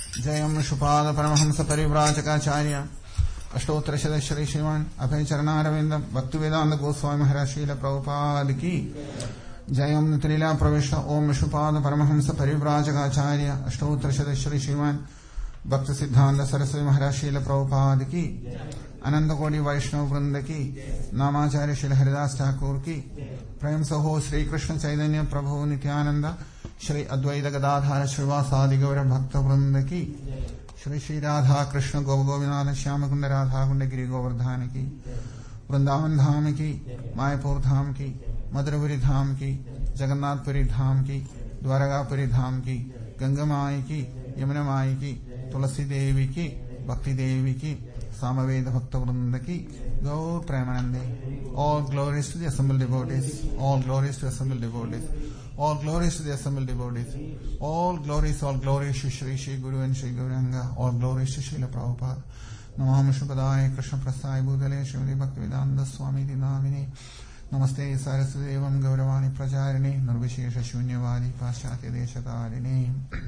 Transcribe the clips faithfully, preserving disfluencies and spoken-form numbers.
जयं शुपाद परमहंस परिव्राजकाचार्य अष्टोत्तरशत श्री श्रीमान अभय चरणारविंदम भक्तिवेदांत गोस्वामी महाराज श्रील प्रभुपाद की जयं त्रिला प्रविष्ट ओम शुपाद परमहंस परिव्राजकाचार्य अष्टोत्तरशत श्री श्रीमान भक्त सिद्धांत सरस्वती महाराज श्रील प्रभुपाद की अनंत कोटि वैष्णव वृंद की नामाचार्य श्री हरिदास ठाकुर की प्रेम सहो श्री कृष्ण चैतन्य प्रभु नित्यानंद श्री अद्वैत गदाधार श्रीवासादि गौर भक्त वृंद की श्री श्री राधा कृष्ण गो गोविंद श्याम कुंड राधा कुंड गिरि गोवर्धन की वृंदावन धाम की मायापुर धाम की मधुरपुरी धाम की जगन्नाथपुरी धाम की द्वारकापुरी धाम की गंगा माई की यमुना माई की तुलसी देवी की भक्ति देवी की सामवेद भक्त वृंद की गौर प्रेमानंदे. All glories to the assembled devotees. All glories to the assembled devotees. All glories to the assembled devotees. All glories, all glories to Shri Shri Guru and Shri Gauranga. All glories to Srila Prabhupada. Namah Shubhadaya Krishna Prasthaya Bhutale Srimati Bhaktivedanta Swami Dinamini. Namaste Saraswati Devam Gauravani Pracharini Nirvishesha Shunyavadi Paschatya Deshatarini.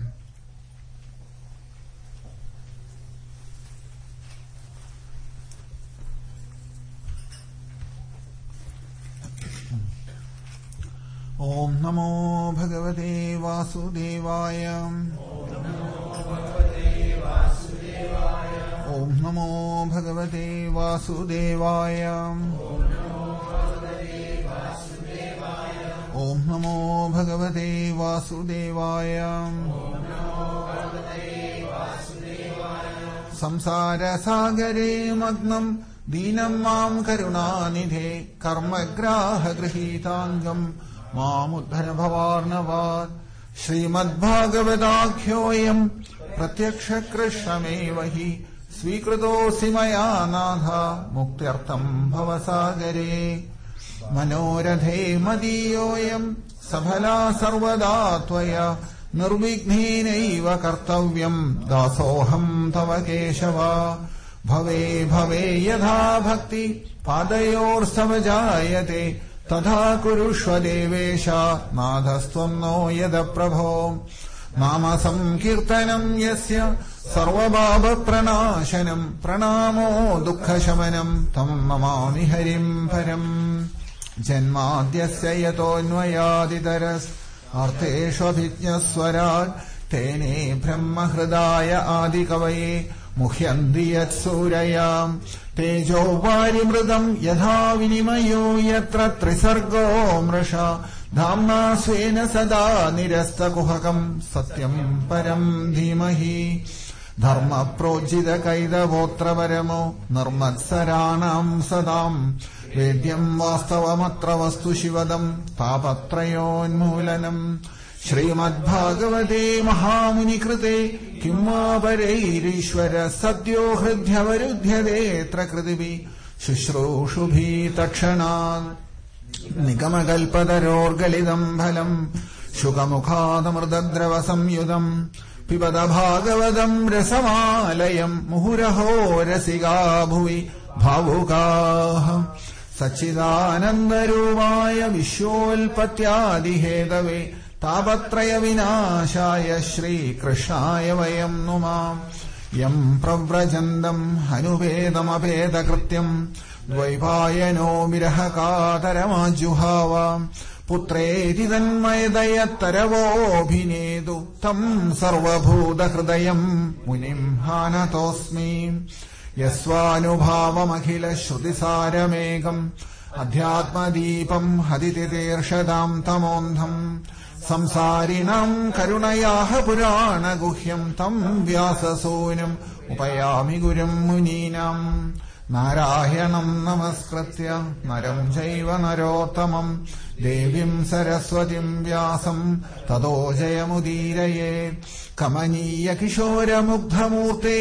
Om Namo Bhagavate Vasudevaya. Om Namo Bhagavate Vasudevaya. Om Namo Bhagavate Vasudevaya. Samsara Sagare Magnam Deenam Mam Karunanidhe Karmagraha Grihitangam मामुद्धर भवार्णवाद श्रीमद्भागवताख्योऽयं प्रत्यक्ष कृष्णमेव हि स्वीकृतोऽसि मया नाथ मुक्त्यर्थं भवसागरे मनोरथे मदीयोऽयं सफला सर्वदा त्वया निर्विघ्नेनैव कर्तव्यं दासोऽहं तव केशव भवे भवे यथा भक्ति पादयोर्स्तव जायते तथा कुरुष्व देवेश नाथस्त्वं नो यद प्रभो नाम संकीर्तनं यस्य सर्वपापप्रणाशनं प्रणामो दुःखशमनं तं नमामि हरिं परम् जन्माद्यस्य यतोऽन्वयादितरस् अर्थेष्वभिज्ञस्वराट् तेने ब्रह्महृदाय आदिकवये मुह्यन्ति यत्सूरयाम् तेजो वारिमृदम् यथा विनिमयो यत्र त्रिसर्गो मृषा धाम्ना स्वेन सदा निरस्तकुहकम् सत्यम् परम् धीमहि धर्मप्रोज्झितकैतवोऽत्र परमो निर्मत्सराणाम् सदाम् वेद्यम् वास्तवमत्र वस्तु शिवदम् तापत्रयोन्मूलनम् श्रीमद्भागवते महामुनिकृते किं वा परैरीश्वर सद्यो हृद्यवरुध्यतेऽत्र कृतिभिः शुश्रूषुभिः तत्क्षणात् निगमकल्पतरोर्गलितम् फलम् शुकमुखादमृतद्रवसंयुतम् पिबत भागवतम् रसमालयम् मुहुरहो रसिका भुवि भावुकाः सच्चिदानन्दरूपाय विश्वोत्पत्त्यादिहेतवे तापत्रय विनाशाय श्रीकृष्णाय वयम् नुमः यम् प्रव्रजन्तम् अनुपेदमपेदकृत्यम् द्वैपायनो विरहकातरमाजुहाव पुत्रेति तन्मयदयत्तरवोऽभिनेतु तम् सर्वभूतहृदयम् मुनिम् हानतोऽस्मि यस्वानुभावमखिल श्रुतिसारमेकम् अध्यात्मदीपम् हदितितीर्षदाम् तमोऽन्धम् संसारिणाम् करुणयाः पुराणगुह्यम् तम् व्याससूनुम् उपयामि गुरुम् मुनीनाम् नारायणम् नमस्कृत्य नरम् चैव नरोत्तमम् देवीम् सरस्वतीम् व्यासम् ततो जयमुदीरयेत् कमनीय किशोरमुग्धमूर्ते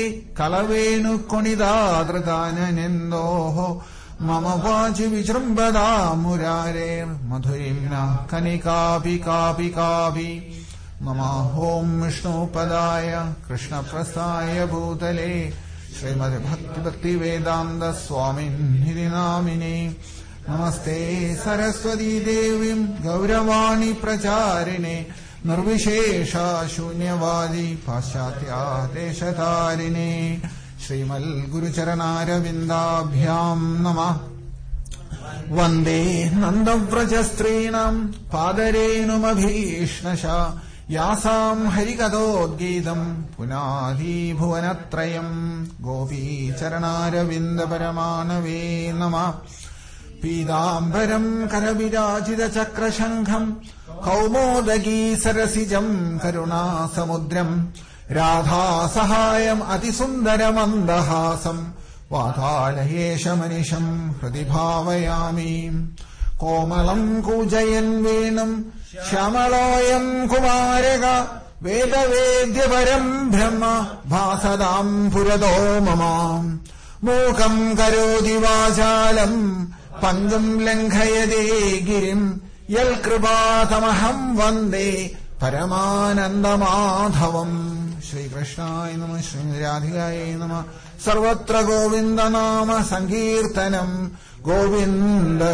कलवेणुकोणिदादृताननेन्दोः मम वाचि विजृम्भदा मुरारेर्मधुरिम्ना कनिकापि कापि कापि नमः ॐ विष्णुपदाय कृष्णप्रस्थाय भूतले श्रीमद्भक्तिवेदान्त स्वामिन्निधि नामिने नमस्ते सरस्वती देवीं गौरवाणी प्रचारिणे Nirvishesha Shunyavadi Paschatya Deshatarine Srimal Guru Charanara Vindabhyam Namah Vande Nandavrajastrinam Padarenumabhishnasha Yasam Harikadodgidam Punadi Bhuvanatrayam Gopi Charanara Vindaparamanave Namah Pidambaram Karabirajita Chakrashankham Kaumodagi Sarasijam Karuna Samudram Radha Sahayam Atisundaram Andahasam Vatalahesha Manisham Pradibhavayami Komalam Kujayan Venam Shyamaloyam Kumarega Veda Vedyaparam Brahma Bhasadam Purado Mamam Mukam Karodi Vajalam Pandam Lankhayade Girim Yal Kripatamaham Vande Paramananda Madhavam Shri Krishna Namah Shri Radhikaya Namah Sarvatra Govinda Nama Sankirtanam Govinda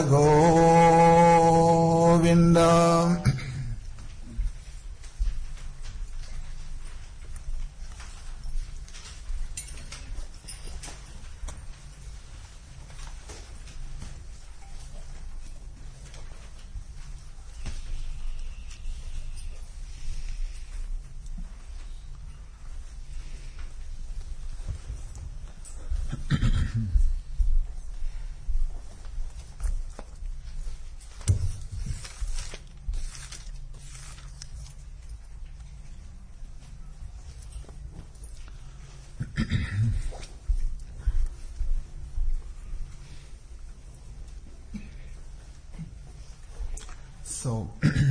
Govinda. So,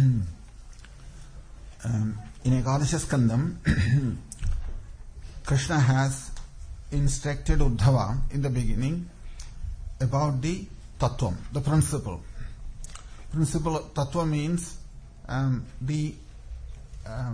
um, in Ekadasha Skandam, Krishna has instructed Uddhava in the beginning about the Tattvam, the principle. Principle Tattva means um, the uh,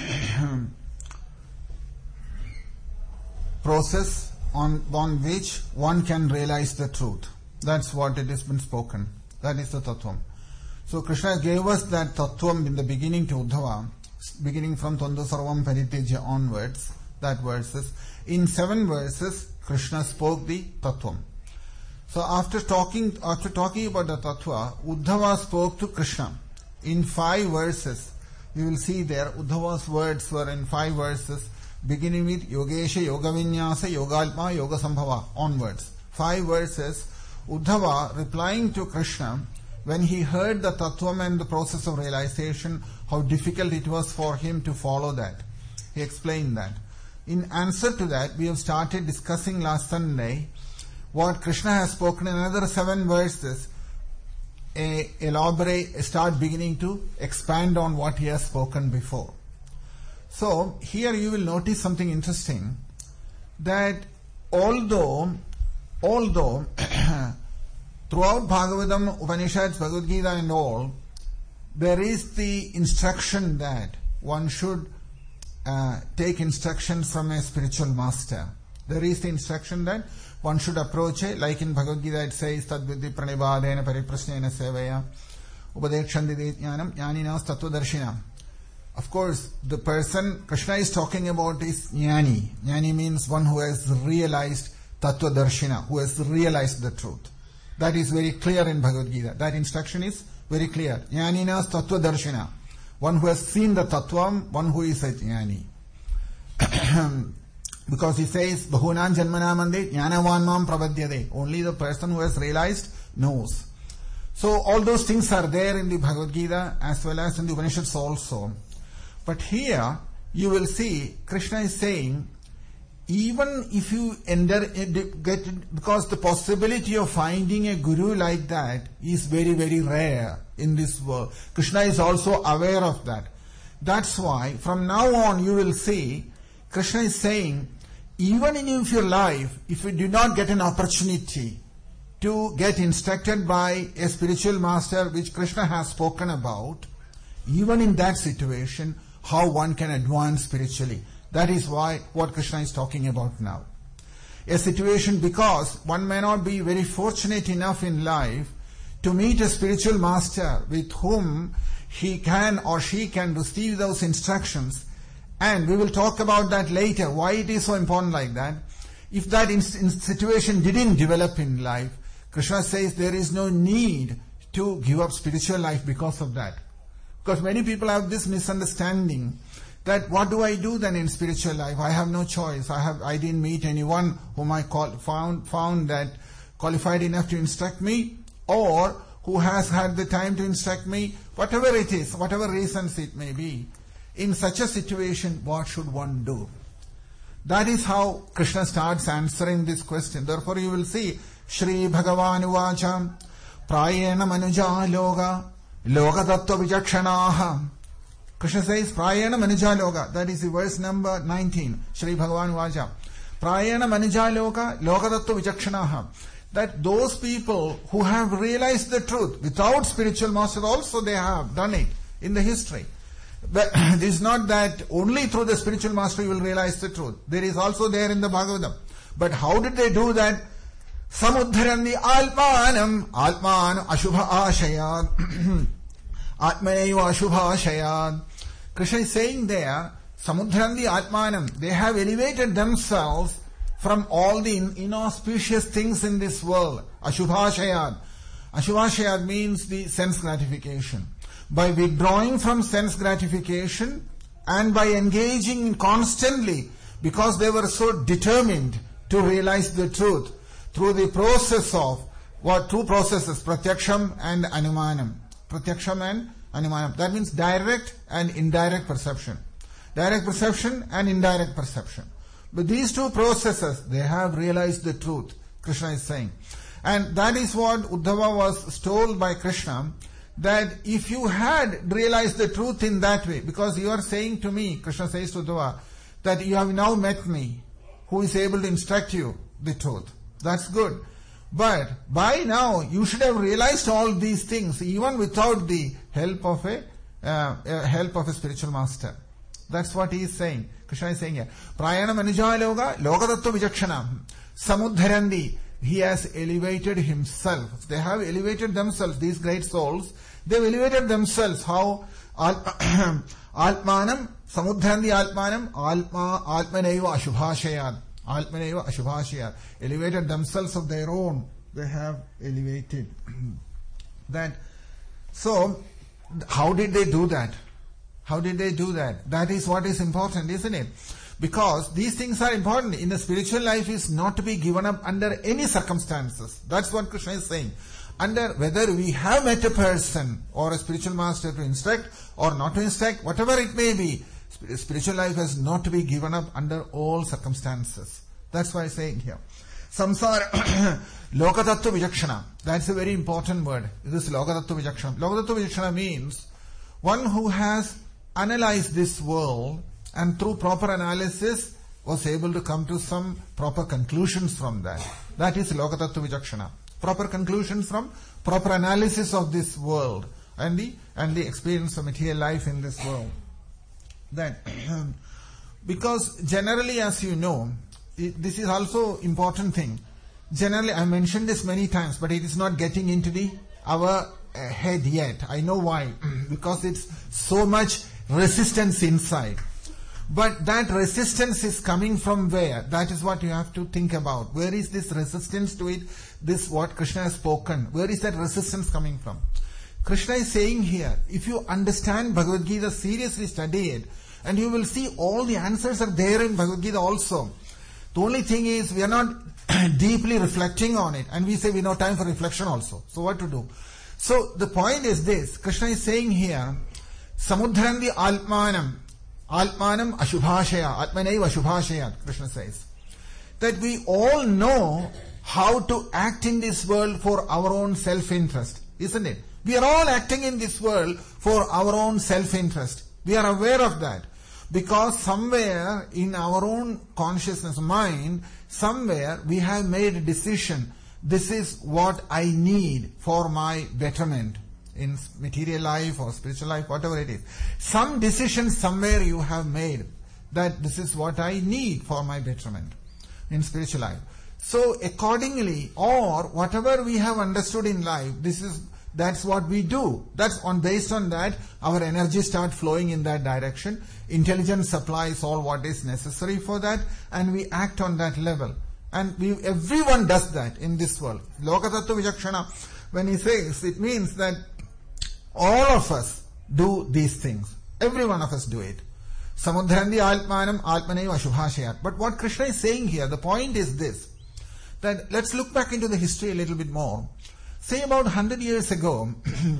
process on, on which one can realize the truth. That's what it has been spoken. That is the Tattvam. So Krishna gave us that Tattvam in the beginning to Uddhava, beginning from Tvandu Sarvam Paritejya onwards, that verses. In seven verses, Krishna spoke the Tattvam. So after talking, after talking about the Tattva, Uddhava spoke to Krishna. In five verses, you will see there, Uddhava's words were in five verses, beginning with Yogesha, Yoga Vinyasa, Yogalpa, Yoga Sambhava, onwards. Five verses, Uddhava replying to Krishna, when he heard the Tattvam and the process of realization, how difficult it was for him to follow that. He explained that. In answer to that, we have started discussing last Sunday what Krishna has spoken in another seven verses, a, elaborate, start beginning to expand on what he has spoken before. So, here you will notice something interesting, that although, although, throughout Bhagavatam, Upanishads, Bhagavad Gita and all, there is the instruction that one should uh, take instructions from a spiritual master. There is the instruction that one should approach it, like in Bhagavad Gita it says, Tadviddhi pranibadena pariprasnena sevaya upadekshanti jnanam jnaninas tattvadarshina. Of course, the person Krishna is talking about is jnani. Jnani means one who has realized tattvadarshina, who has realized the truth. That is very clear in Bhagavad Gita. That instruction is very clear. Jnaninas tattva darshina. One who has seen the tattvam, one who is a jnani. Because he says, Bahunam janmana mande jnanavan mam pravadyade. Only the person who has realized knows. So all those things are there in the Bhagavad Gita as well as in the Upanishads also. But here you will see Krishna is saying, even if you enter, get, because the possibility of finding a guru like that is very, very rare in this world. Krishna is also aware of that. That's why from now on you will see Krishna is saying, even in your life, if you do not get an opportunity to get instructed by a spiritual master which Krishna has spoken about, even in that situation, how one can advance spiritually. That is why what Krishna is talking about now. A situation because one may not be very fortunate enough in life to meet a spiritual master with whom he can or she can receive those instructions, and we will talk about that later, why it is so important like that. If that in, in situation didn't develop in life, Krishna says there is no need to give up spiritual life because of that. Because many people have this misunderstanding that what do I do then in spiritual life? I have no choice. I have I didn't meet anyone whom I call, found found that qualified enough to instruct me, or who has had the time to instruct me, whatever it is, whatever reasons it may be. In such a situation, what should one do? That is how Krishna starts answering this question. Therefore you will see, Shri Bhagavan Uvacha, Prayena Manuja Loga, Loga Tattva Vijakshanaha. Krishna says, Prayena Manuja Loga. That is the verse number nineteen. Shri Bhagavan Uvacha. Prayena Manuja Loga, Loga Tattva Vijakshanaha. That those people who have realized the truth without spiritual master also they have done it in the history. But it is not that only through the spiritual master you will realize the truth. There is also there in the Bhagavatam. But how did they do that? Samudharandi Alpanam, Alpan Ashubha Ashayad, Atmaneva Ashubha Ashayad. Krishna is saying there, Samudharandi Alpanam, they have elevated themselves from all the inauspicious things in this world. Ashubhashayad. Ashubhashayad means the sense gratification. By withdrawing from sense gratification and by engaging constantly, because they were so determined to realize the truth, through the process of, what two processes, Pratyaksham and Anumanam. Pratyaksham and Anumanam. That means direct and indirect perception. Direct perception and indirect perception. But these two processes, they have realized the truth, Krishna is saying. And that is what Uddhava was told by Krishna, that if you had realized the truth in that way, because you are saying to me, Krishna says to Uddhava, that you have now met me, who is able to instruct you the truth. That's good. But by now, you should have realized all these things, even without the help of a, uh, uh, help of a spiritual master. That's what he is saying. Krishna is saying here, Prayana Manuja Loga, Loga Tattva Vijakshana, Samudharandi. He has elevated himself. They have elevated themselves, these great souls. They have elevated themselves. How? Altmanam, Samudharandi Altmanam, Altma, Altmaneva Ashubhashayad. Altmaneva Ashubhashayad. Elevated themselves of their own. They have elevated. that. So, how did they do that? How did they do that? That is what is important, isn't it? Because these things are important. In the spiritual life is not to be given up under any circumstances. That's what Krishna is saying. Under whether we have met a person or a spiritual master to instruct or not to instruct, whatever it may be, spiritual life has not to be given up under all circumstances. That's why I'm saying here. Samsara, Lokatattva Vijakshana. That's a very important word. This is Lokatattva Vijakshana. Lokatattva Vijakshana means one who has analyzed this world and through proper analysis was able to come to some proper conclusions from that. That is Lokatattva Vijakshana. Proper conclusions from proper analysis of this world and the and the experience of material life in this world. That because generally, as you know, it, this is also important thing. Generally, I mentioned this many times, but it is not getting into the our uh, head yet. I know why. Because it's so much resistance inside. But that resistance is coming from where? That is what you have to think about. Where is this resistance to it? This what Krishna has spoken. Where is that resistance coming from? Krishna is saying here, if you understand Bhagavad Gita, seriously study it, and you will see all the answers are there in Bhagavad Gita also. The only thing is we are not deeply reflecting on it, and we say we have no time for reflection also. So what to do? So the point is this, Krishna is saying here, Samudharandi Altmanam, Altmanam Ashubhashaya, Atmaneva Ashubhashaya, Krishna says. That we all know how to act in this world for our own self-interest, isn't it? We are all acting in this world for our own self-interest. We are aware of that. Because somewhere in our own consciousness mind, somewhere we have made a decision. This is what I need for my betterment. In material life or spiritual life, whatever it is. Some decision somewhere you have made that this is what I need for my betterment in spiritual life. So accordingly, or whatever we have understood in life, this is That's what we do. That's on based on that, our energy start flowing in that direction. Intelligence supplies all what is necessary for that, and we act on that level. And we, everyone does that in this world. Lokatattva Vijakshana, when he says, it means that all of us do these things. Every one of us do it. Samudhrandi Altmanam Altmaneva Shubhashayat. But what Krishna is saying here, the point is this, that let's look back into the history a little bit more. Say about one hundred years ago,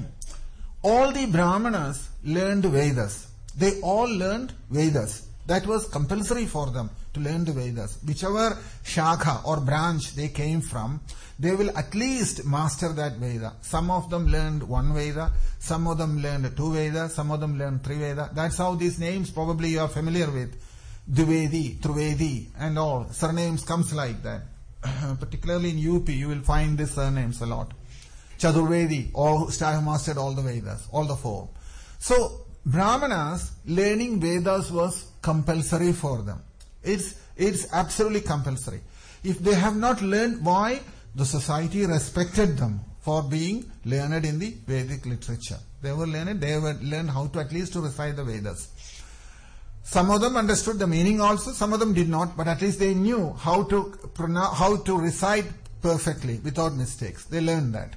all the Brahmanas learned Vedas. They all learned Vedas. That was compulsory for them to learn the Vedas. Whichever shakha or branch they came from, they will at least master that Veda. Some of them learned one Veda, some of them learned two Vedas, some of them learned three Vedas. That's how these names probably you are familiar with. Dvivedi, Trivedi and all. Surnames comes like that. Particularly in U P, you will find these surnames a lot. Chadurvedi, all who have mastered all the Vedas, all the four. So, Brahmanas, learning Vedas was compulsory for them. It's, it's absolutely compulsory. If they have not learned, why? The society respected them for being learned in the Vedic literature. They were learned, they were learned how to at least to recite the Vedas. Some of them understood the meaning also, some of them did not, but at least they knew how to pronounce, how to recite perfectly without mistakes. They learned that.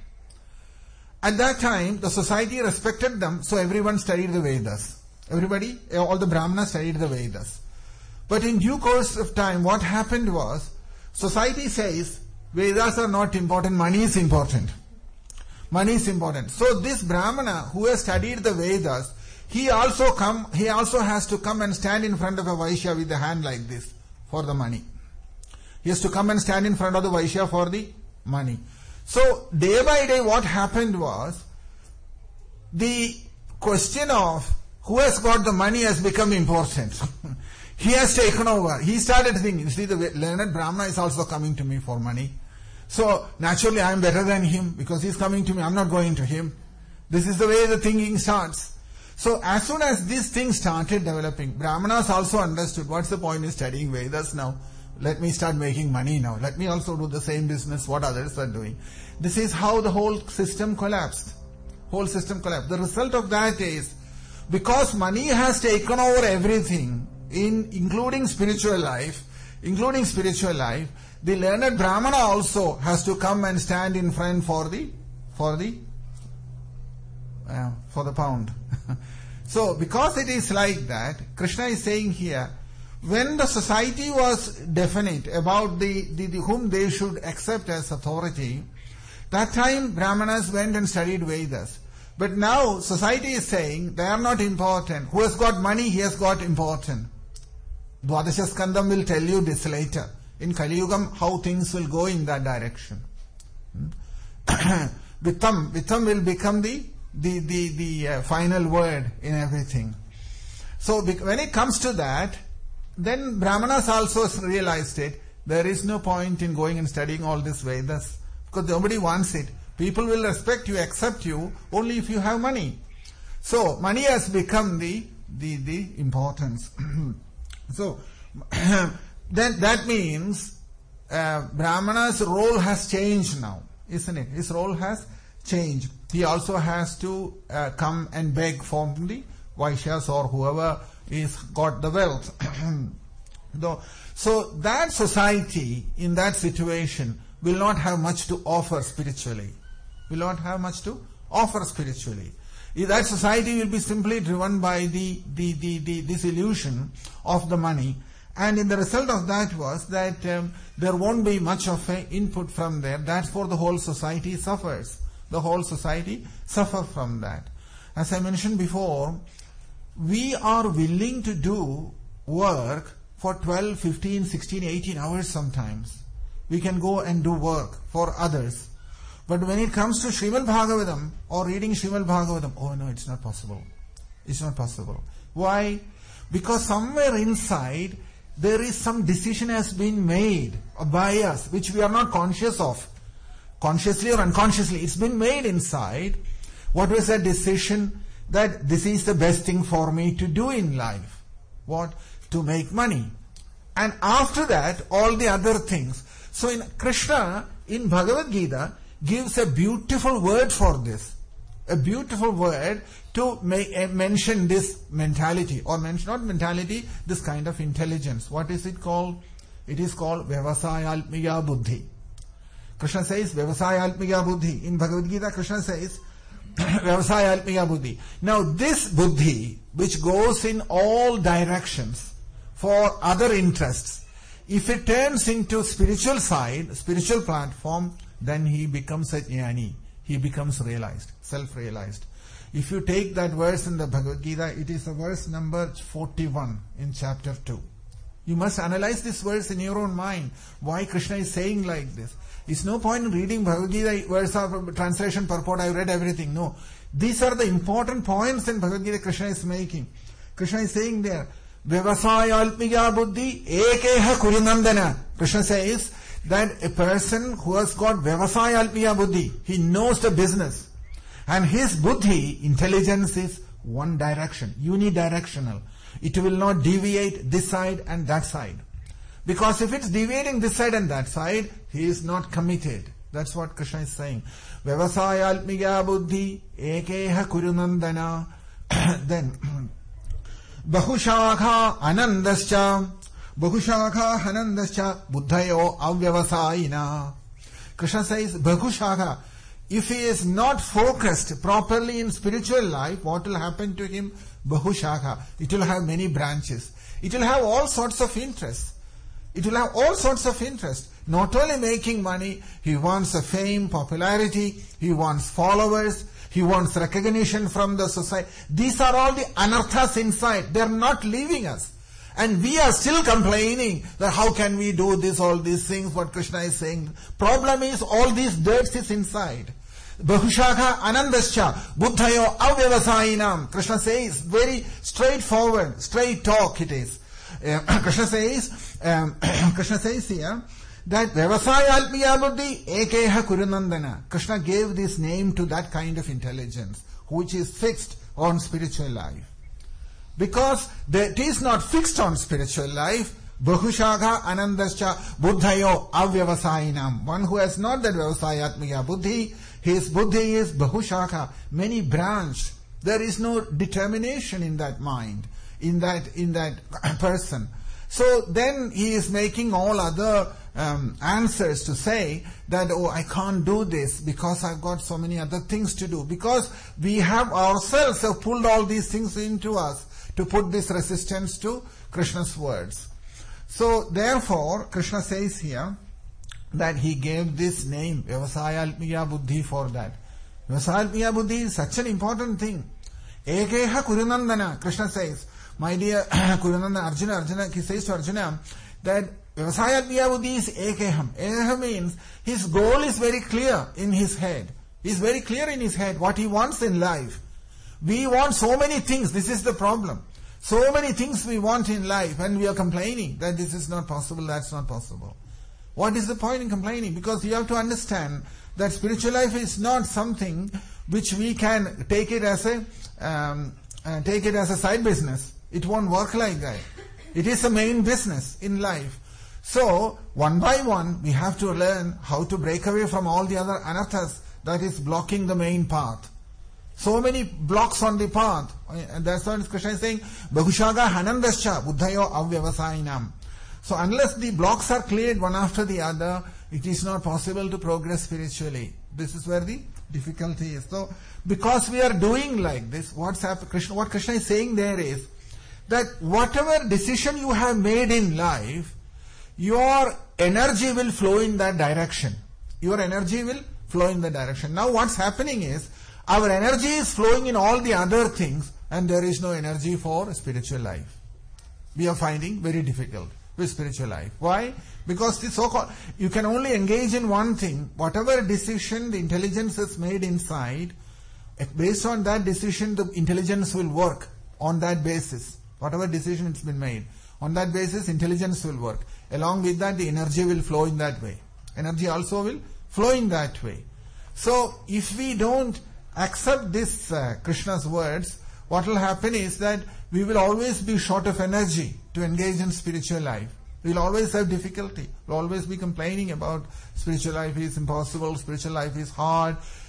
At that time, the society respected them, so everyone studied the Vedas. Everybody, all the Brahmanas studied the Vedas. But in due course of time, what happened was, society says, Vedas are not important, money is important. Money is important. So this Brahmana who has studied the Vedas, he also come, he also has to come and stand in front of a Vaishya with a hand like this for the money. He has to come and stand in front of the Vaishya for the money. So day by day what happened was, the question of who has got the money has become important. He has taken over. He started thinking, you see, the learned Brahmana is also coming to me for money. So naturally I am better than him because he is coming to me. I am not going to him. This is the way the thinking starts. So as soon as this thing started developing, Brahmanas also understood what's the point in studying Vedas now. Let me start making money now. Let me also do the same business what others are doing. This is how the whole system collapsed. Whole system collapsed. The result of that is, because money has taken over everything, in including spiritual life, including spiritual life, the learned Brahmana also has to come and stand in front for the, for the, uh, for the pound. So, because it is like that, Krishna is saying here, when the society was definite about the, the, the whom they should accept as authority, that time Brahmanas went and studied Vedas. But now society is saying they are not important. Who has got money, he has got important. Dwadasha Skandam will tell you this later. In Kali Yugam, how things will go in that direction. Vittam, Vittam will become the the the, the uh, final word in everything. So when it comes to that, then Brahmanas also realized it. There is no point in going and studying all this Vedas because nobody wants it. People will respect you, accept you only if you have money. So money has become the the the importance. So then that means uh, Brahmana's role has changed now, isn't it? His role has changed. He also has to uh, come and beg from the Vaishyas or whoever is got the wealth. So that society in that situation will not have much to offer spiritually. Will not have much to offer spiritually. That society will be simply driven by the, the, the, the this illusion of the money. And in the result of that was that um, there won't be much of an input from there. Therefore the whole society suffers. The whole society suffers from that. As I mentioned before, we are willing to do work for twelve, fifteen, sixteen, eighteen hours sometimes. We can go and do work for others. But when it comes to Srimad Bhagavatam or reading Srimad Bhagavatam, oh no, it's not possible. It's not possible. Why? Because somewhere inside there is some decision has been made by us which we are not conscious of. Consciously or unconsciously, it's been made inside. What was that decision? That this is the best thing for me to do in life. What? To make money. And after that, all the other things. So in Krishna, in Bhagavad Gita, gives a beautiful word for this. a beautiful word to make, uh, mention this mentality, or mention not mentality, this kind of intelligence. What is it called? It is called Vyavasayalmiya Buddhi. Krishna says Vyavasayalmiya Buddhi. In Bhagavad Gita, Krishna says Vyavasayalmiya Buddhi. Now this Buddhi, which goes in all directions for other interests, if it turns into spiritual side, spiritual platform, then he becomes a jnani. He becomes realized, self-realized. If you take that verse in the Bhagavad Gita, it is the verse number forty-one in chapter two. You must analyze this verse in your own mind. Why Krishna is saying like this. It's no point in reading Bhagavad Gita verse of translation purport. I read everything. No. These are the important points in Bhagavad Gita Krishna is making. Krishna is saying there, Vyavasayalmiya Buddhi Ekeha Kurinandana. Krishna says that a person who has got Vyavasayalmiya Buddhi, he knows the business. And his Buddhi, intelligence, is one direction, unidirectional. It will not deviate this side and that side. Because if it's deviating this side and that side, he is not committed. That's what Krishna is saying. Vyavasayalmiya Buddhi Ekeha Kurunandana. Then Bahushakha Anandascha Bahushakha Anandascha Buddhayo Avyavasayina. Krishna says Bahushakha. If he is not focused properly in spiritual life, what will happen to him? Bahushakha. It will have many branches. It will have all sorts of interests. It will have all sorts of interests. Not only making money, he wants a fame, popularity, he wants followers, he wants recognition from the society. These are all the anarthas inside. They are not leaving us. And we are still complaining that how can we do this, all these things, what Krishna is saying. Problem is all these dirts is inside. Bahushakha Anandascha Buddhayo Avyavasayinam. Krishna says, very straightforward, straight talk it is. Uh, Krishna says, um, Krishna says here that Vyavasayalmiya Buddhi Ekeha Kurunandana. Krishna gave this name to that kind of intelligence which is fixed on spiritual life. Because it is not fixed on spiritual life, Bahushakha Anandascha Buddhayo Avyavasayinam. One who has not that Vyavasayatmiya Buddhi, his Buddhi is Bahushakha, many branched. There is no determination in that mind, in that in that person. So then he is making all other um, answers to say that, oh, I can't do this because I've got so many other things to do. Because we have ourselves have pulled all these things into us to put this resistance to Krishna's words. So therefore, Krishna says here that he gave this name, Vyavasayalmiya Buddhi, for that. Vyavasayalmiya Buddhi is such an important thing. Ekeha Kurunandana, Krishna says, my dear Kurunandana, Arjuna, Arjuna, he says to Arjuna that Vyavasayalmiya Buddhi is Ekeham. Ekeham means his goal is very clear in his head. He is very clear in his head what he wants in life. We want so many things. This is the problem. So many things we want in life, and we are complaining that this is not possible, that's not possible. What is the point in complaining? Because you have to understand that spiritual life is not something which we can take it as a um, uh, take it as a side business. It won't work like that. It is a main business in life. So one by one, we have to learn how to break away from all the other anarthas that is blocking the main path. So many blocks on the path. And that's why Krishna is saying, Bahushakha Hanandascha Buddhayo Avyavasayinam. So unless the blocks are cleared one after the other, it is not possible to progress spiritually. This is where the difficulty is. So because we are doing like this, what's happened, Krishna, what Krishna is saying there is that whatever decision you have made in life, your energy will flow in that direction. Your energy will flow in that direction. Now what's happening is, our energy is flowing in all the other things, and there is no energy for spiritual life. We are finding very difficult with spiritual life. Why? Because the so-called, you can only engage in one thing. Whatever decision the intelligence has made inside, based on that decision, the intelligence will work on that basis. Whatever decision it's been made, on that basis, intelligence will work. Along with that, the energy will flow in that way. Energy also will flow in that way. So, if we don't accept this uh, Krishna's words, what will happen is that we will always be short of energy to engage in spiritual life. We will always have difficulty. We will always be complaining about spiritual life is impossible, spiritual life is hard,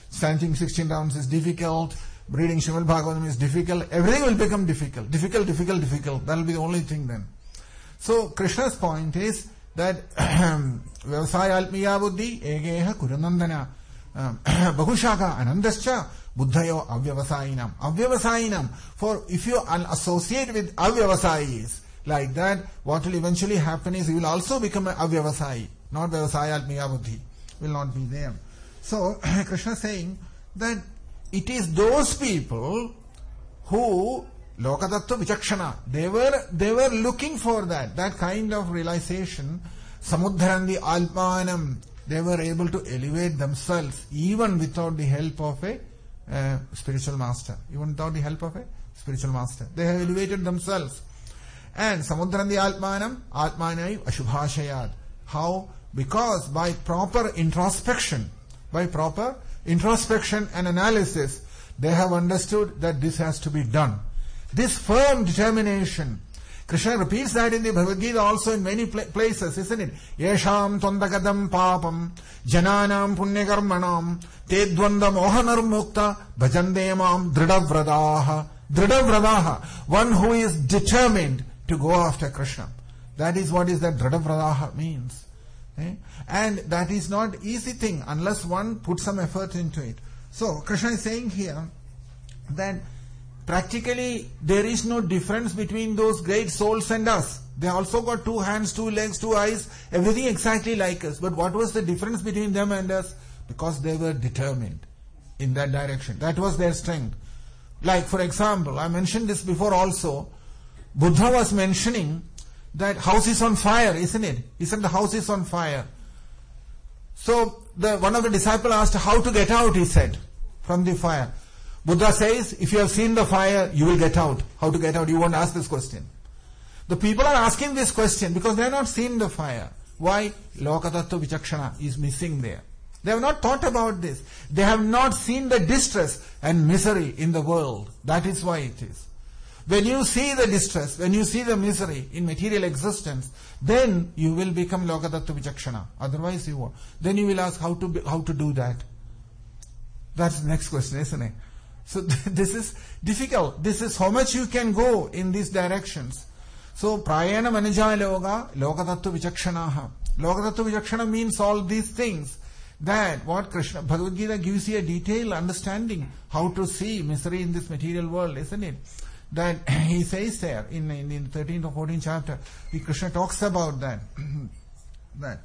chanting sixteen rounds is difficult, reading Srimad Bhagavatam is difficult, everything will become difficult. Difficult, difficult, difficult. That will be the only thing then. So Krishna's point is that Vyavasaya Almiya Buddhi Egeha Kurunandana Bahushaka Anandascha Buddhayo Avyavasayinam. Avyavasayinam. For if you associate with Avyavasayis like that, what will eventually happen is you will also become an Avyavasayi. Not Vyavasaya Almiya Buddhi. Will not be there. So Krishna is saying that it is those people who Lokatattva Vichakshana, they were they were looking for that, that kind of realization. Samudharandi Alpanam, they were able to elevate themselves even without the help of a uh, spiritual master. Even without the help of a spiritual master. They have elevated themselves. And Samudharandi Alpanam, Atmanai Ashubhashayad. How? Because by proper introspection, by proper introspection and analysis, they have understood that this has to be done. This firm determination. Krishna repeats that in the Bhagavad Gita also in many pl- places, isn't it? Yesham tvandagadam papam jananam punyakarmanam tedvanda mohanar mukta bhajandemam dridavradaha. Dridavradaha. One who is determined to go after Krishna. That is what is that dridavradaha means. Okay? And that is not easy thing unless one puts some effort into it. So Krishna is saying here that practically there is no difference between those great souls and us. They also got two hands, two legs, two eyes, everything exactly like us. But what was the difference between them and us? Because they were determined in that direction. That was their strength. Like for example, I mentioned this before also, Buddha was mentioning that house is on fire, isn't it? Isn't the house is on fire? So the one of the disciples asked how to get out, he said, from the fire. Buddha says, if you have seen the fire, you will get out. How to get out? You won't ask this question. The people are asking this question because they have not seen the fire. Why? Lokatattva Vichakshana is missing there. They have not thought about this. They have not seen the distress and misery in the world. That is why it is. When you see the distress, when you see the misery in material existence, then you will become Lokatattva Vichakshana. Otherwise you won't. Then you will ask how to be, how to do that. That's the next question, isn't it? So this is difficult. This is how much you can go in these directions. So prayana manijaya loga lokatattva vichakshanaha. Lokatattva vichakshana means all these things. That what Krishna Bhagavad Gita gives you a detailed understanding how to see misery in this material world, isn't it? That he says there in in, in thirteenth or fourteenth chapter, the Krishna talks about that. that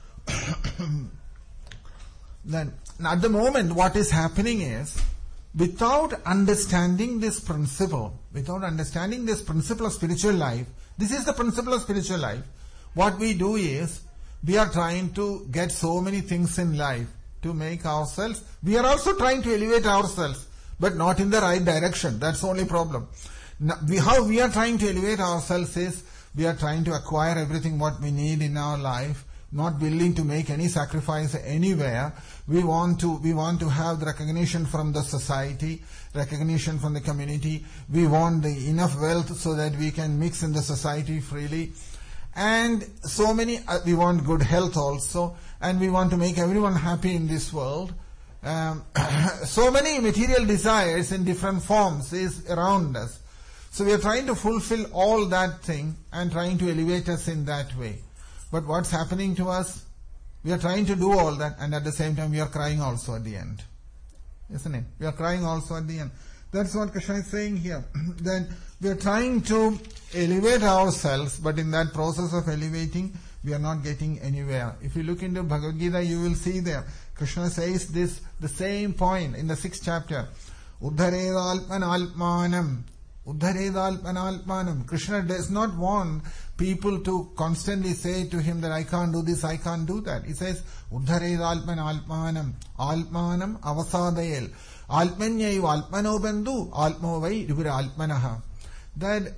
then at the moment what is happening is, without understanding this principle, without understanding this principle of spiritual life, this is the principle of spiritual life. What we do is, we are trying to get so many things in life to make ourselves, we are also trying to elevate ourselves, but not in the right direction. That's the only problem. Now, we, how we are trying to elevate ourselves is, we are trying to acquire everything what we need in our life, not willing to make any sacrifice anywhere. We want to, we want to have the recognition from the society, recognition from the community. We want the enough wealth so that we can mix in the society freely. And so many, uh, we want good health also, and we want to make everyone happy in this world. Um, so many material desires in different forms is around us. So we are trying to fulfill all that thing and trying to elevate us in that way. But what's happening to us? We are trying to do all that, and at the same time we are crying also at the end. Isn't it? We are crying also at the end. That's what Krishna is saying here. Then we are trying to elevate ourselves, but in that process of elevating, we are not getting anywhere. If you look into Bhagavad Gita, you will see there, Krishna says this, the same point in the sixth chapter. Uddharedalpan alpmanam. Uddharedalpan alpmanam. Krishna does not want people to constantly say to him that I can't do this, I can't do that. He says, Uddharedalpan alpmanam. Alpmanam avasadayel. Alpmanyaiv alpmano bandhu. Alpmovai rivira alpmanaha. That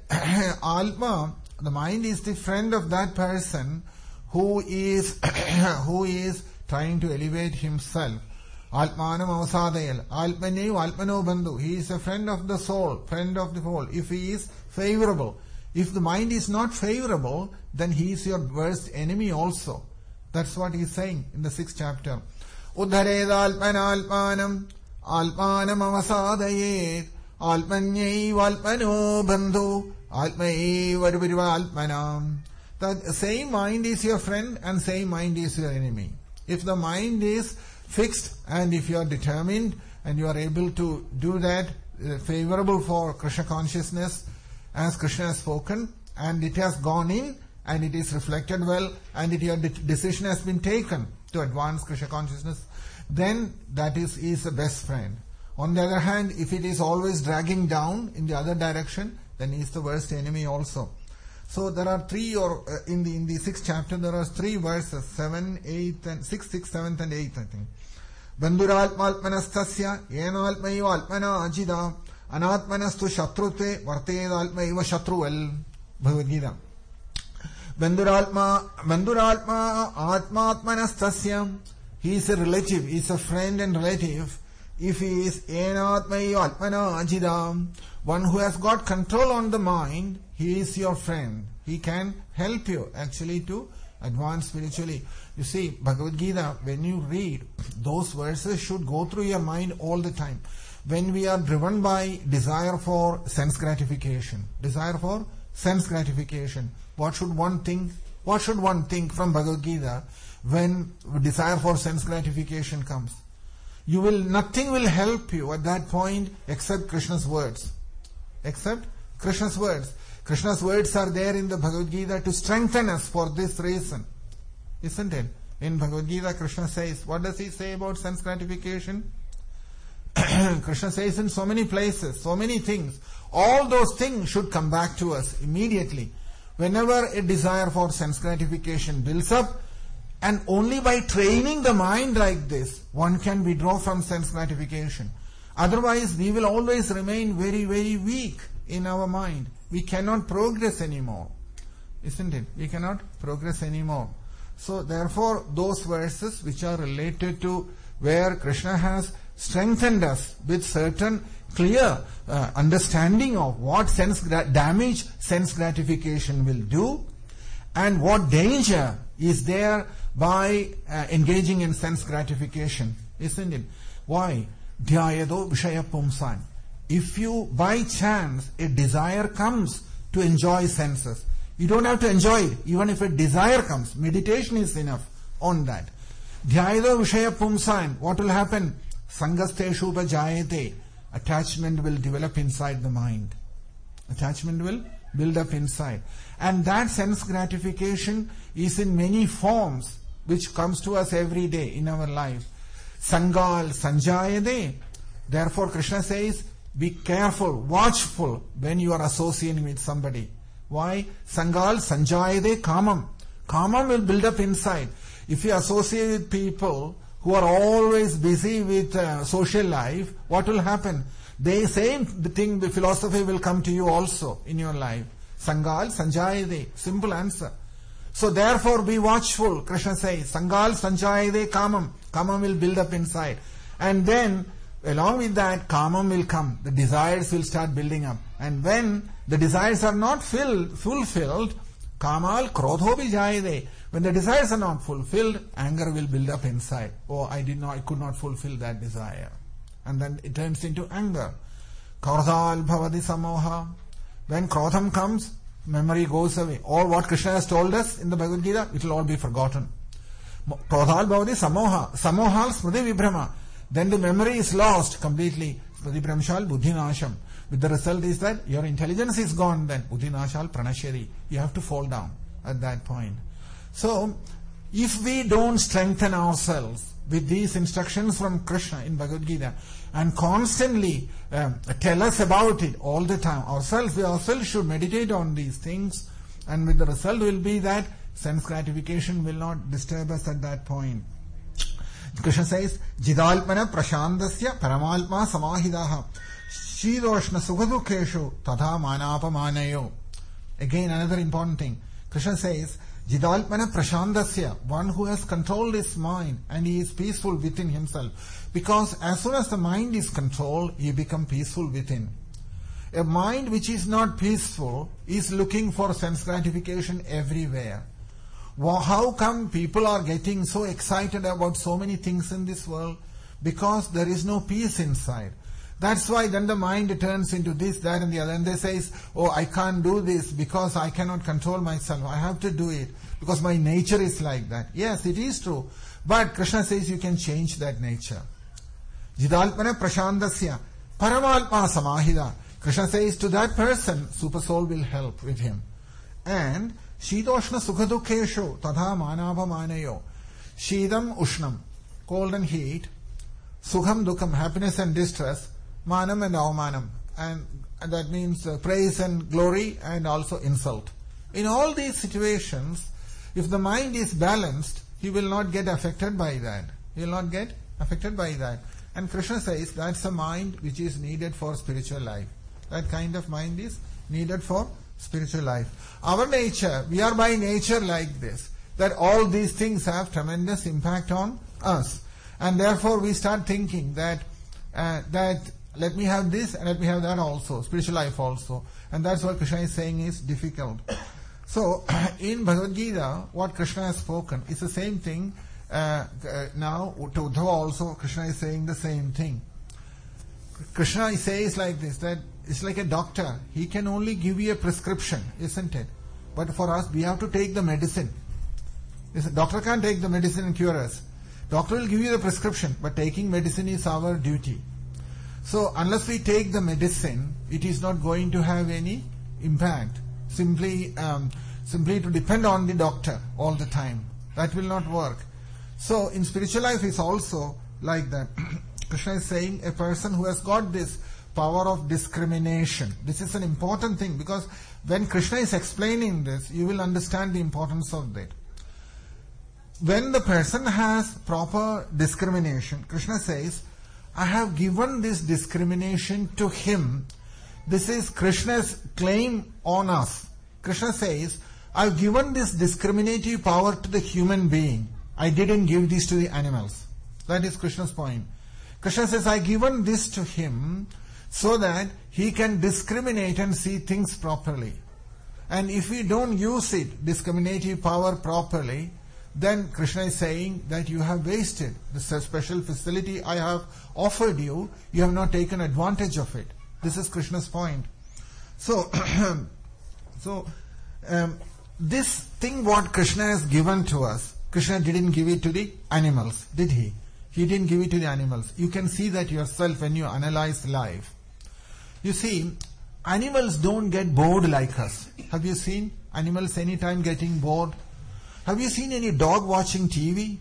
Alma, the mind is the friend of that person who is who is trying to elevate himself. Alpmanam avasadayal. Alpmanyaiv alpmano bandhu. He is a friend of the soul, friend of the soul. If he is favorable. If the mind is not favorable, then he is your worst enemy also. That's what he is saying in the sixth chapter. Uddharedalpan alpanam Alpanam avasadayet. Alpanyaivalpano bandhu. Alpmayaivarvirivalpanam. The same mind is your friend and same mind is your enemy. If the mind is fixed and if you are determined and you are able to do that, uh, favorable for Krishna consciousness as Krishna has spoken, and it has gone in and it is reflected well and it, your de- decision has been taken to advance Krishna consciousness, then that is, is the best friend. On the other hand, if it is always dragging down in the other direction, then he is the worst enemy also. So there are three, or uh, in the in the sixth chapter there are three verses, seven, eight, and six, six, seventh, and eighth, I think. Bandhuralpmalpmanastasya yenalpmaiva alpmana ajida anatmanastu shatrute vartedalpmaiva shatruval. Bhagavad Gita. Bandhuralpma bandhuralpma atmatmanastasya. He is a relative, he is a friend and relative. If he is yenatmaiva alpmana ajida, one who has got control on the mind, he is your friend. He can help you actually to advance spiritually. You see, Bhagavad Gita, when you read, those verses should go through your mind all the time. When we are driven by desire for sense gratification, desire for sense gratification, what should one think? What should one think from Bhagavad Gita when desire for sense gratification comes? You will, nothing will help you at that point except Krishna's words. Except Krishna's words. Krishna's words are there in the Bhagavad Gita to strengthen us for this reason. Isn't it? In Bhagavad Gita, Krishna says, what does he say about sense gratification? Krishna says in so many places, so many things. All those things should come back to us immediately. Whenever a desire for sense gratification builds up, and only by training the mind like this, one can withdraw from sense gratification. Otherwise, we will always remain very, very weak in our mind. We cannot progress anymore. Isn't it? We cannot progress anymore. So, therefore, those verses which are related to where Krishna has strengthened us with certain clear uh, understanding of what sense gra- damage sense gratification will do and what danger is there by uh, engaging in sense gratification. Isn't it? Why? Dhyayado Vishaya Pumsan. If you, by chance, a desire comes to enjoy senses, you don't have to enjoy it. Even if a desire comes, meditation is enough on that. Dhyayado Vishaya Pumsan. What will happen? Sangasteshu Jayate. Attachment will develop inside the mind. Attachment will build up inside. And that sense gratification is in many forms, which comes to us every day in our life. Sangal Sanjayade. Therefore, Krishna says, be careful, watchful when you are associating with somebody. Why? Sangal Sanjayade Kamam. Kamam will build up inside. If you associate with people who are always busy with uh, social life, what will happen? The same thing, the philosophy will come to you also in your life. Sangal Sanjayade. Simple answer. So therefore be watchful. Krishna says, Sangal Sanjayade Kamam. Kamam will build up inside. And then, along with that, Kamam will come. The desires will start building up. And when the desires are not filled, fulfilled, Kamal Krodho Vijayade. When the desires are not fulfilled, anger will build up inside. Oh, I did not, I could not fulfill that desire. And then it turns into anger. Krodhal Bhavati Samoha. When Krodham comes, memory goes away. All what Krishna has told us in the Bhagavad Gita, it will all be forgotten. Krodhal Bhavati Samoha. Samohal Smriti Vibhrama. Then the memory is lost completely. Smriti Vibhramshal Buddhi Nasham. With the result is that your intelligence is gone then. Buddhi Nashal Pranashyari. You have to fall down at that point. So, if we don't strengthen ourselves with these instructions from Krishna in Bhagavad Gita and constantly um, tell us about it all the time, ourselves, we ourselves should meditate on these things, and with the result will be that sense gratification will not disturb us at that point. Krishna says, Jidalpana Prashandasya Paramalpma Samahidaha Shidoshna Sukadukeshu Tadha Manapamanayo. Again, another important thing. Krishna says, Jidalpana Prashandasya, one who has controlled his mind and he is peaceful within himself. Because as soon as the mind is controlled, you become peaceful within. A mind which is not peaceful is looking for sense gratification everywhere. How come people are getting so excited about so many things in this world? because there is no peace inside. That's why then the mind turns into this, that and the other. And they say, oh, I can't do this because I cannot control myself. I have to do it because my nature is like that. Yes, it is true. But Krishna says you can change that nature. Jidalpana prashandasya paramalpa samahida. Krishna says to that person, super soul will help with him. And Shidoshna Sukhadukesho Tadha Manava Manayo. Shidam Ushnam, cold and heat, Sukham Dukham, happiness and distress, Manam and Avamanam. And, and that means uh, praise and glory and also insult. In all these situations, if the mind is balanced, he will not get affected by that. He will not get affected by that. And Krishna says that's a mind which is needed for spiritual life. That kind of mind is needed for spiritual life. Our nature, we are by nature like this, that all these things have tremendous impact on us. And therefore we start thinking that, uh, that let me have this and let me have that also, spiritual life also. And that's what Krishna is saying is difficult. So, in Bhagavad Gita, what Krishna has spoken is the same thing. Uh, uh, now, to Uddhava also, Krishna is saying the same thing. Krishna says like this, that it's like a doctor. He can only give you a prescription, isn't it? But for us, we have to take the medicine. A doctor can't take the medicine and cure us. Doctor will give you the prescription, but taking medicine is our duty. So, unless we take the medicine, it is not going to have any impact. Simply, um, simply to depend on the doctor all the time. That will not work. So, in spiritual life, it's also like that. Krishna is saying a person who has got this power of discrimination. This is an important thing because when Krishna is explaining this, you will understand the importance of that. When the person has proper discrimination, Krishna says, I have given this discrimination to him. This is Krishna's claim on us. Krishna says, I've given this discriminative power to the human being. I didn't give this to the animals. That is Krishna's point. Krishna says, I've given this to him so that he can discriminate and see things properly. And if we don't use it, discriminative power properly, then Krishna is saying that you have wasted this special facility I have offered you. You have not taken advantage of it. This is Krishna's point. So, so um, this thing what Krishna has given to us, Krishna didn't give it to the animals, did he? He didn't give it to the animals. You can see that yourself when you analyze life. You see, animals don't get bored like us. Have you seen animals anytime getting bored? Have you seen any dog watching T V?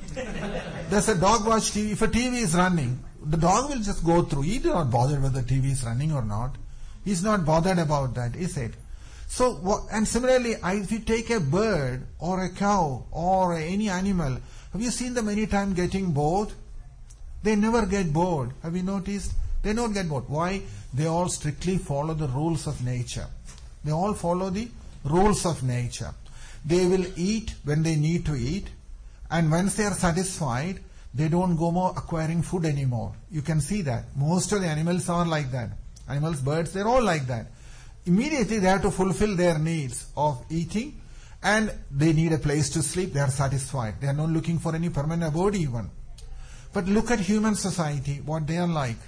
There's a dog watch T V. If a T V is running, the dog will just go through. He's not bothered whether the T V is running or not. He's not bothered about that, is it? So, and similarly, if you take a bird or a cow or any animal, have you seen them any time getting bored? They never get bored. Have you noticed? They don't get bored. Why? They all strictly follow the rules of nature. They all follow the rules of nature. They will eat when they need to eat, and once they are satisfied, they don't go more acquiring food anymore. You can see that. Most of the animals are like that. Animals, birds, they're all like that. Immediately they have to fulfill their needs of eating, and they need a place to sleep. They are satisfied. They are not looking for any permanent abode even. But look at human society, what they are like.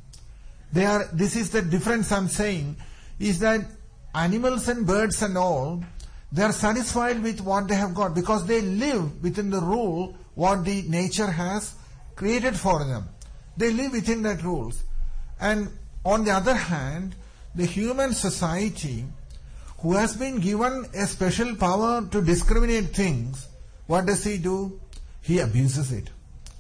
They are. This is the difference I'm saying, is that animals and birds and all, they are satisfied with what they have got because they live within the rule what the nature has created for them. They live within that rules. And on the other hand, the human society who has been given a special power to discriminate things, what does he do? He abuses it.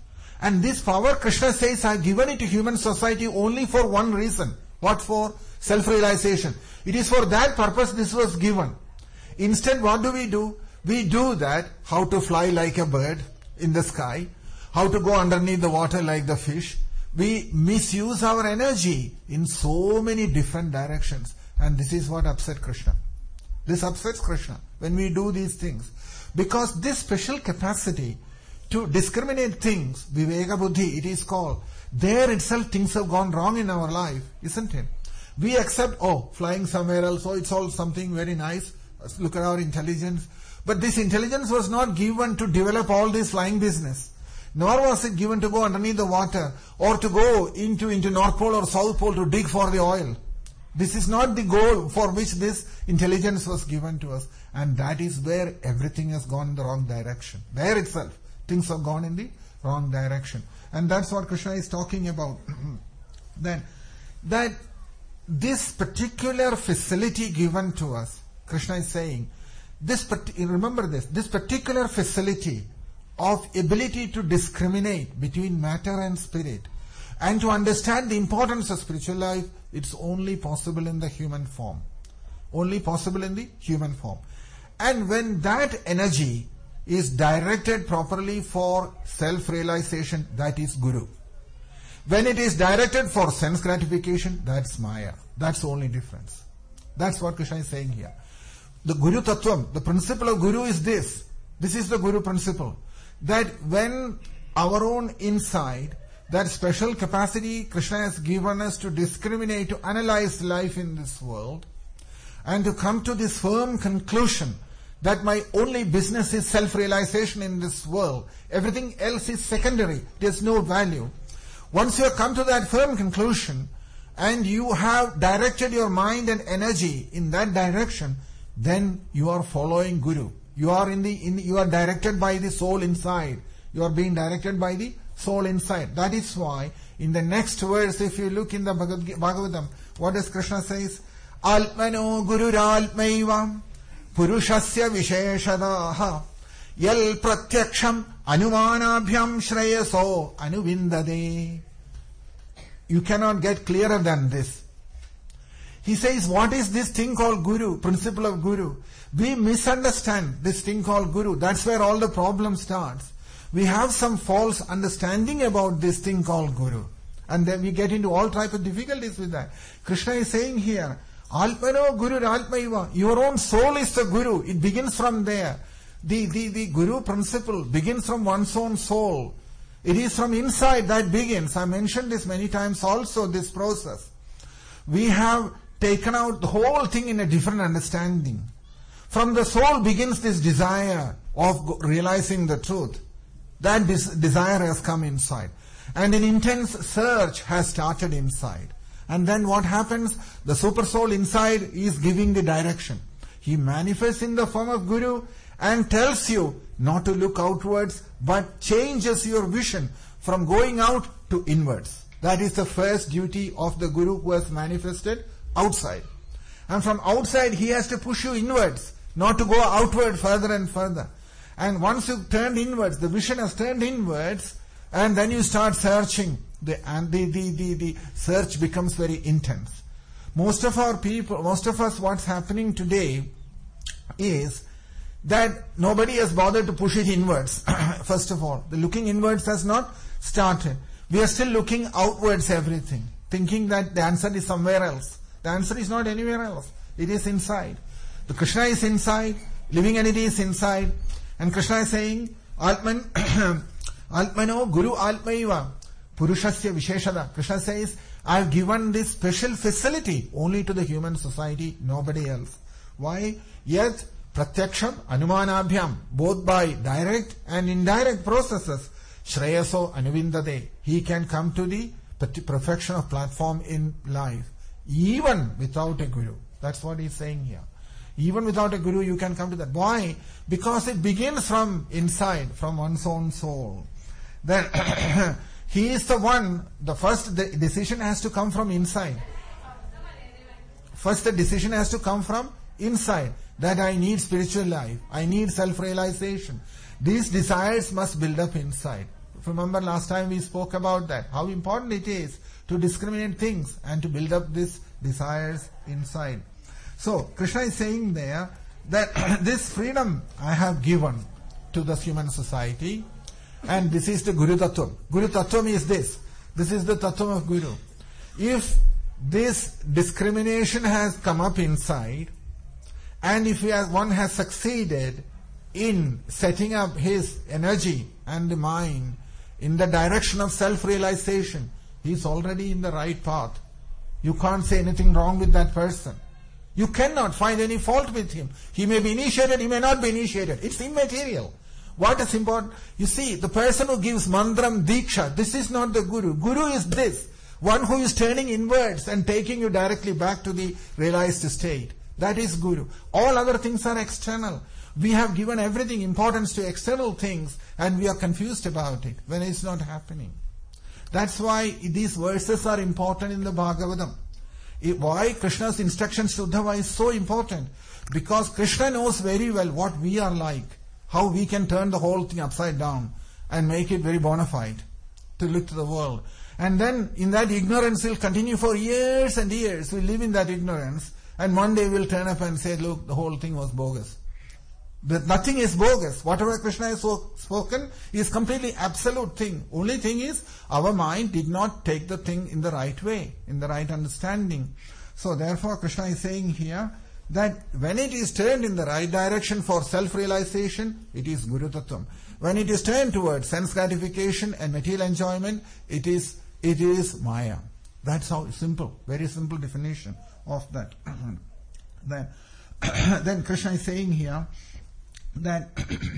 And this power, Krishna says, I have given it to human society only for one reason. What for? Self-realization. It is for that purpose this was given. Instead, what do we do? We do that, how to fly like a bird in the sky, how to go underneath the water like the fish. We misuse our energy in so many different directions. And this is what upset Krishna. This upsets Krishna when we do these things. Because this special capacity to discriminate things, Viveka Buddhi, it is called, there itself things have gone wrong in our life, isn't it? We accept, oh, flying somewhere else, oh, it's all something very nice. Look at our intelligence. But this intelligence was not given to develop all this flying business. Nor was it given to go underneath the water or to go into, into North Pole or South Pole to dig for the oil. This is not the goal for which this intelligence was given to us. And that is where everything has gone in the wrong direction. There itself, things have gone in the wrong direction. And that's what Krishna is talking about. Then, that this particular facility given to us, Krishna is saying, this remember this, this particular facility of ability to discriminate between matter and spirit and to understand the importance of spiritual life, it's only possible in the human form. Only possible in the human form. And when that energy is directed properly for self-realization, that is Guru. When it is directed for sense gratification, that's Maya. That's the only difference. That's what Krishna is saying here. The Guru Tattvam, the principle of Guru is this. This is the Guru principle. That when our own inside, that special capacity Krishna has given us to discriminate, to analyze life in this world, and to come to this firm conclusion that my only business is self-realization in this world. Everything else is secondary. There's no value. Once you have come to that firm conclusion, and you have directed your mind and energy in that direction, then you are following Guru. You are in the, in, you are directed by the soul inside. You are being directed by the soul inside. That is why in the next verse, if you look in the Bhagavatam, what does Krishna says? Alpano gururalpmaivam purushasya visheshadaha yal pratyaksham anumanabhyam shreyaso anuvindade. You cannot get clearer than this. He says, what is this thing called Guru, principle of Guru? We misunderstand this thing called Guru. That's where all the problem starts. We have some false understanding about this thing called Guru. And then we get into all types of difficulties with that. Krishna is saying here, Alpano Guru Alpaiva. Your own soul is the Guru. It begins from there. The, the, the Guru principle begins from one's own soul. It is from inside that begins. I mentioned this many times also, this process. We have taken out the whole thing in a different understanding. From the soul begins this desire of realizing the truth. That des- desire has come inside. And an intense search has started inside. And then what happens? The super soul inside is giving the direction. He manifests in the form of Guru and tells you not to look outwards, but changes your vision from going out to inwards. That is the first duty of the Guru who has manifested outside. And from outside he has to push you inwards, not to go outward further and further. And once you've turned inwards, the vision has turned inwards, and then you start searching. The, and the, the, the, the search becomes very intense. Most of our people, most of us, what's happening today is that nobody has bothered to push it inwards. First of all, the looking inwards has not started. We are still looking outwards everything, thinking that the answer is somewhere else. The answer is not anywhere else. It is inside. The Krishna is inside, living entity is inside, and Krishna is saying, Altman, Altmano Guru Altmaiva, Purushasya Visheshada. Krishna says, I have given this special facility only to the human society, nobody else. Why? Yet, Pratyaksham, Anumanabhyam, both by direct and indirect processes, Shreyaso Anuvindade. He can come to the perfection of platform in life, even without a Guru. That's what he's saying here. Even without a Guru, you can come to that. Why? Because it begins from inside, from one's own soul. Then, he is the one, the first the decision has to come from inside. First the decision has to come from inside. That I need spiritual life. I need self-realization. These desires must build up inside. Remember last time we spoke about that. How important it is to discriminate things and to build up these desires inside. So, Krishna is saying there that this freedom I have given to the human society, and this is the Guru Tattvam. Guru Tattvam is this. This is the Tattvam of Guru. If this discrimination has come up inside, and if has, one has succeeded in setting up his energy and the mind in the direction of self-realization, he is already in the right path. You can't say anything wrong with that person. You cannot find any fault with him. He may be initiated, he may not be initiated. It's immaterial. What is important? You see, the person who gives mantram diksha, this is not the guru. Guru is this. One who is turning inwards and taking you directly back to the realized state. That is guru. All other things are external. We have given everything importance to external things and we are confused about it when it's not happening. That's why these verses are important in the Bhagavatam. Why Krishna's instructions to Uddhava is so important? Because Krishna knows very well what we are like, how we can turn the whole thing upside down and make it very bona fide to look to the world. And then in that ignorance we'll continue for years and years. We'll live in that ignorance and one day we'll turn up and say, look, the whole thing was bogus. But nothing is bogus. Whatever Krishna has so spoken is completely absolute thing. Only thing is, our mind did not take the thing in the right way, in the right understanding. So therefore Krishna is saying here that when it is turned in the right direction for self-realization, it is Guru Tattvam. When it is turned towards sense gratification and material enjoyment, it is it is Maya. That's how simple, very simple definition of that. then, then Krishna is saying here that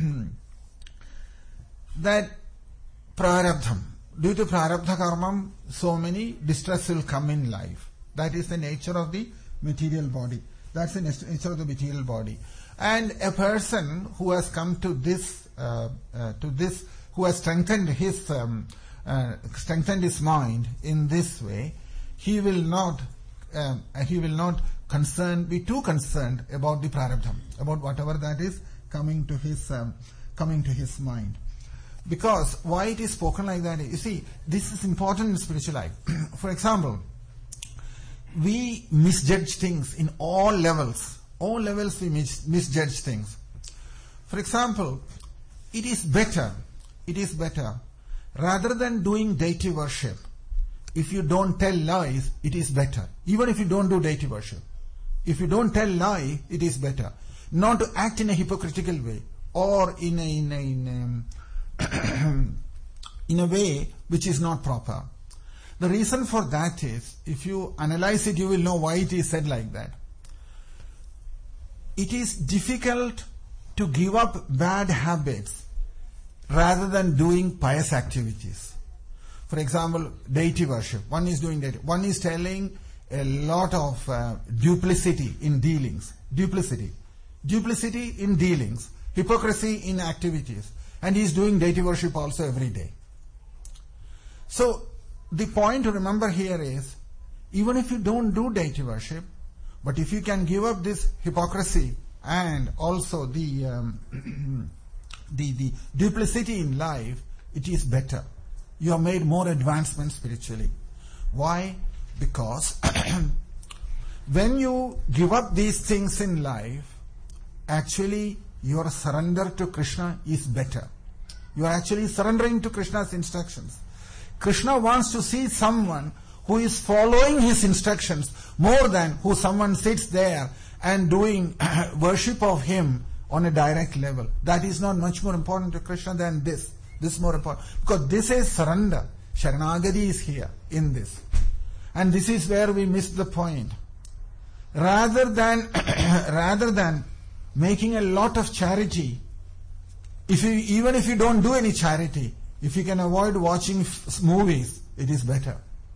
that prarabdham, due to prarabdha karma, so many distress will come in life. That is the nature of the material body. That's the nature of the material body. And a person who has come to this, uh, uh, to this, who has strengthened his, um, uh, strengthened his mind in this way, he will not, um, he will not concern, be too concerned about the prarabdham, about whatever that is coming to his, um, coming to his mind. Because why it is spoken like that? You see, this is important in spiritual life. For example, we misjudge things in all levels. All levels we mis- misjudge things. For example, it is better, it is better, rather than doing deity worship, if you don't tell lies, it is better. Even if you don't do deity worship. If you don't tell lie, it is better. Not to act in a hypocritical way or in a, in a, in a, in a way which is not proper. The reason for that is, if you analyze it, you will know why it is said like that. It is difficult to give up bad habits rather than doing pious activities. For example, deity worship. One is doing deity. One is telling a lot of uh, duplicity in dealings. Duplicity. Duplicity in dealings. Hypocrisy in activities. And he is doing deity worship also every day. So, the point to remember here is, even if you don't do deity worship, but if you can give up this hypocrisy and also the, um, the, the duplicity in life, it is better. You have made more advancement spiritually. Why? Because when you give up these things in life, actually your surrender to Krishna is better. You are actually surrendering to Krishna's instructions. Krishna wants to see someone who is following his instructions more than who someone sits there and doing worship of him on a direct level. That is not much more important to Krishna than this. This is more important. Because this is surrender. Sharanagati is here in this. And this is where we miss the point. Rather than, rather than making a lot of charity, if you, even if you don't do any charity, if you can avoid watching f- movies, it is better.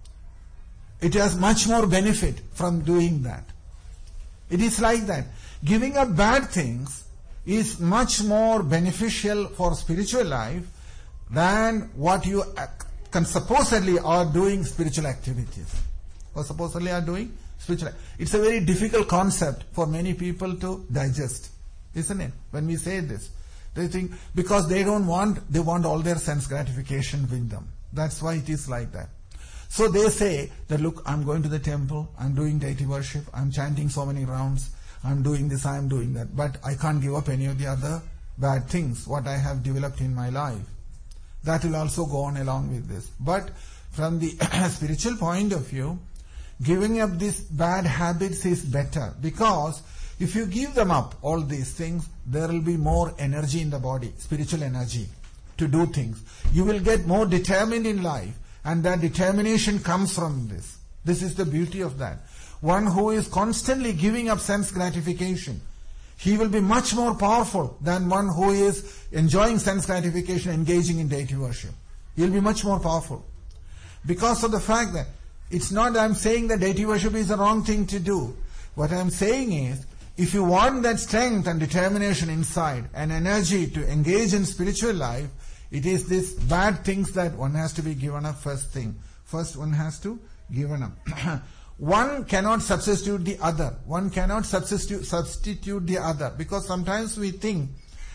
It has much more benefit from doing that. It is like that. Giving up bad things is much more beneficial for spiritual life than what you can supposedly are doing spiritual activities. Or supposedly are doing spiritual. It's a very difficult concept for many people to digest, isn't it? When we say this. They think, because they don't want, they want all their sense gratification with them. That's why it is like that. So they say that, look, I'm going to the temple, I'm doing deity worship, I'm chanting so many rounds, I'm doing this, I'm doing that, but I can't give up any of the other bad things, what I have developed in my life. That will also go on along with this. But from the spiritual point of view, giving up these bad habits is better, because if you give them up, all these things, there will be more energy in the body, spiritual energy, to do things. You will get more determined in life, and that determination comes from this. This is the beauty of that. One who is constantly giving up sense gratification, he will be much more powerful than one who is enjoying sense gratification, engaging in deity worship. He will be much more powerful. Because of the fact that it's not that I'm saying that deity worship is the wrong thing to do. What I'm saying is, if you want that strength and determination inside and energy to engage in spiritual life, it is these bad things that one has to be given up first thing. First one has to given up. One cannot substitute the other. One cannot substitute, substitute the other. Because sometimes we think,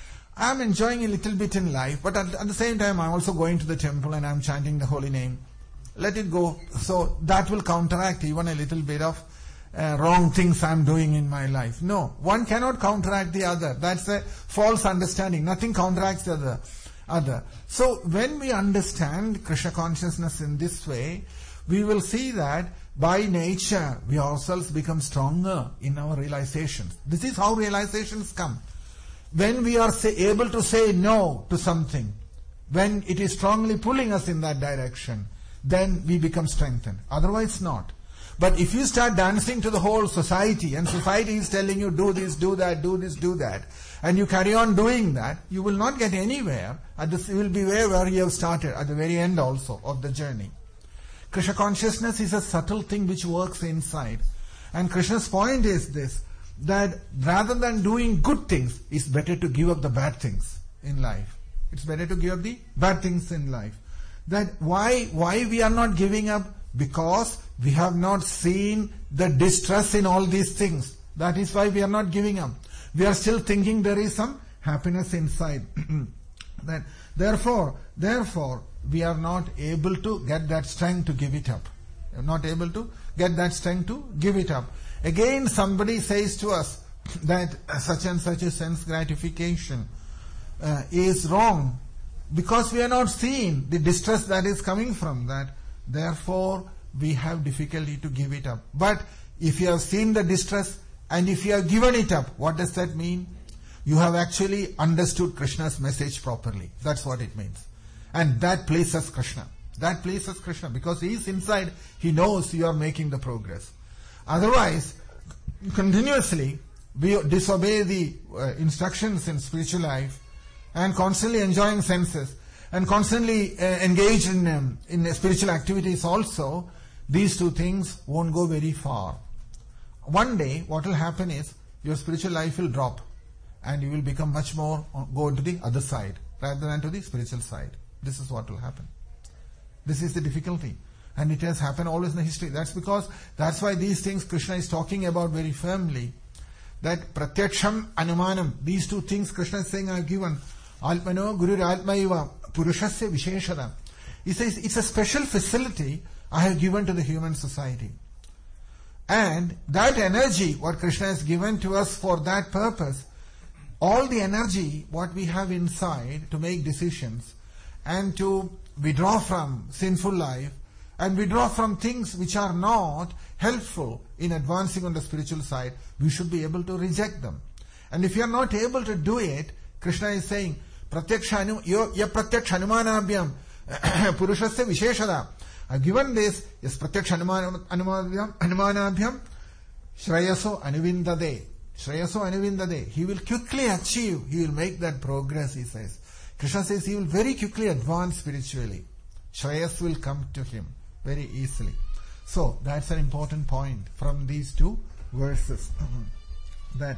I'm enjoying a little bit in life, but at, at the same time I'm also going to the temple and I'm chanting the holy name. Let it go. So that will counteract even a little bit of uh, wrong things I'm doing in my life. No, one cannot counteract the other. That's a false understanding. Nothing counteracts the other. other. So when we understand Krishna consciousness in this way, we will see that by nature we ourselves become stronger in our realizations. This is how realizations come. When we are say, able to say no to something, when it is strongly pulling us in that direction, then we become strengthened. Otherwise not. But if you start dancing to the whole society, and society is telling you do this, do that, do this, do that, and you carry on doing that, you will not get anywhere. At this, you will be where, where you have started, at the very end also of the journey. Krishna consciousness is a subtle thing which works inside. And Krishna's point is this, that rather than doing good things, it's better to give up the bad things in life. It's better to give up the bad things in life. That why, why we are not giving up? Because we have not seen the distress in all these things. That is why we are not giving up. We are still thinking there is some happiness inside. that therefore, therefore, we are not able to get that strength to give it up. We are not able to get that strength to give it up. Again, somebody says to us that such and such a sense gratification uh, is wrong, because we are not seeing the distress that is coming from that. Therefore, we have difficulty to give it up. But if you have seen the distress and if you have given it up, what does that mean? You have actually understood Krishna's message properly. That's what it means. And that pleases Krishna. That pleases Krishna because he is inside. He knows you are making the progress. Otherwise, continuously we disobey the uh, instructions in spiritual life and constantly enjoying senses and constantly uh, engaged in, um, in spiritual activities also, these two things won't go very far. One day, what will happen is, your spiritual life will drop and you will become much more, go to the other side rather than to the spiritual side. This is what will happen. This is the difficulty. And it has happened always in the history. That's because, that's why these things Krishna is talking about very firmly. That pratyaksham, anumanam, these two things Krishna is saying I have given. Alpano, Guru Atmaiva, Purushasya Visheshada. He says it's a special facility I have given to the human society. And that energy, what Krishna has given to us for that purpose, all the energy, what we have inside to make decisions and to withdraw from sinful life and withdraw from things which are not helpful in advancing on the spiritual side, we should be able to reject them. And if you are not able to do it, Krishna is saying, Pratyaksha Anumanabhyam Purushasya Visheshada. I've given this, yes, Pratyaksha Anumanabhyam Shrayaso Anuvindade. Shrayaso Anuvindade. He will quickly achieve, he will make that progress, he says. Krishna says he will very quickly advance spiritually. Shrayas will come to him very easily. So, that's an important point from these two verses. that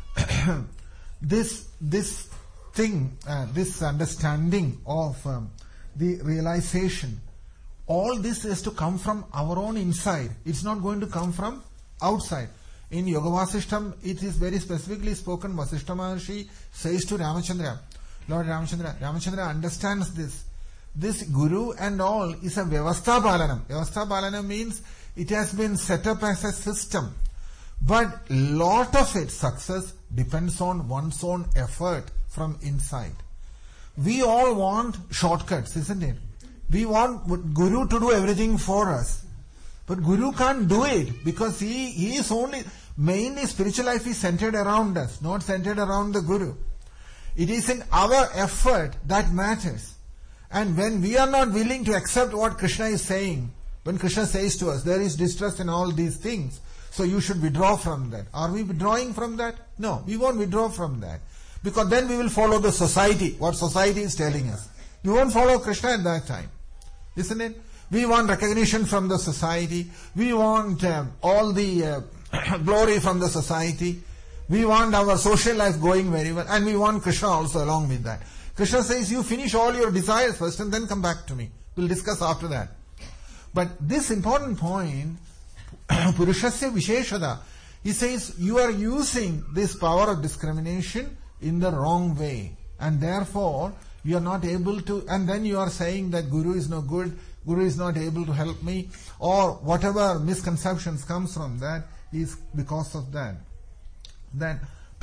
this, this thing, uh, this understanding of um, the realization, all this is to come from our own inside. It's not going to come from outside. In Yoga Vasishtam, it is very specifically spoken. Vasishta Maharshi says to Ramachandra, Lord Ramachandra, Ramachandra understands this. This Guru and all is a Vyavastha Palanam. Vyavastha Palanam means it has been set up as a system. But lot of its success depends on one's own effort from inside. We all want shortcuts, isn't it? We want Guru to do everything for us. But Guru can't do it because he, he is only, mainly spiritual life is centered around us, not centered around the Guru. It is in our effort that matters. And when we are not willing to accept what Krishna is saying, when Krishna says to us, there is distress in all these things, so you should withdraw from that. Are we withdrawing from that? No, we won't withdraw from that. Because then we will follow the society, what society is telling us. We won't follow Krishna at that time. Isn't it? We want recognition from the society. We want uh, all the uh, glory from the society. We want our social life going very well. And we want Krishna also along with that. Krishna says, you finish all your desires first and then come back to me. We'll discuss after that. But this important point, Purushasya Visheshada, he says, you are using this power of discrimination in the wrong way. And therefore, you are not able to, and then you are saying that Guru is no good, Guru is not able to help me, or whatever misconceptions comes from that is because of that. Then,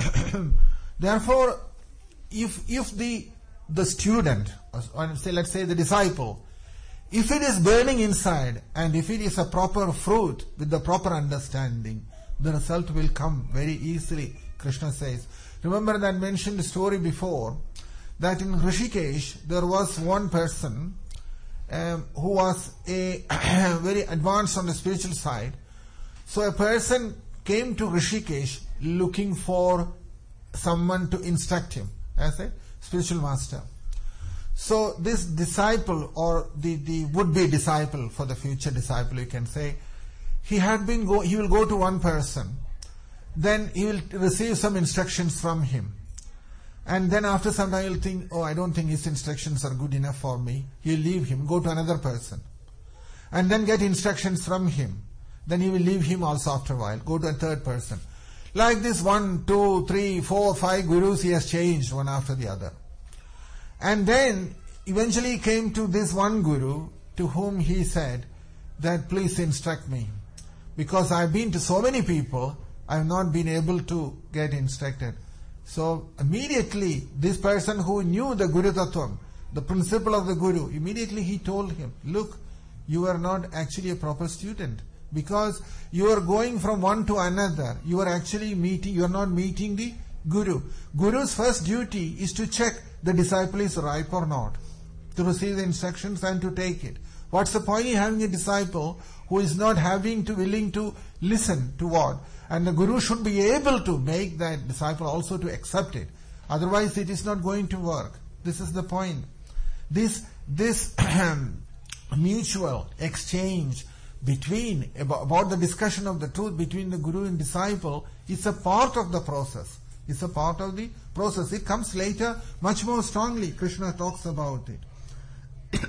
therefore, if if the the student, or say let's say the disciple, if it is burning inside and if it is a proper fruit with the proper understanding, the result will come very easily, Krishna says. Remember that mentioned story before, that in Rishikesh there was one person um, who was a very advanced on the spiritual side. So a person came to Rishikesh looking for someone to instruct him as a spiritual master. So this disciple, or the, the would-be disciple, for the future disciple you can say, he had been go, he will go to one person, then he will receive some instructions from him. And then after some time he will think, oh, I don't think his instructions are good enough for me. He will leave him, go to another person. And then get instructions from him. Then he will leave him also after a while, go to a third person. Like this one, two, three, four, five gurus he has changed one after the other. And then eventually he came to this one guru to whom he said that please instruct me. Because I have been to so many people, I have not been able to get instructed. So immediately this person who knew the Guru Tattvam, the principle of the Guru, immediately he told him, look, you are not actually a proper student. Because you are going from one to another, you are actually meeting, you are not meeting the Guru. Guru's first duty is to check the disciple is ripe or not, to receive the instructions and to take it. What's the point in having a disciple who is not having to, willing to listen to what? And the Guru should be able to make that disciple also to accept it. Otherwise it is not going to work. This is the point. This, this mutual exchange between, about, about the discussion of the truth between the Guru and disciple is a part of the process. It's a part of the process. It comes later much more strongly. Krishna talks about it.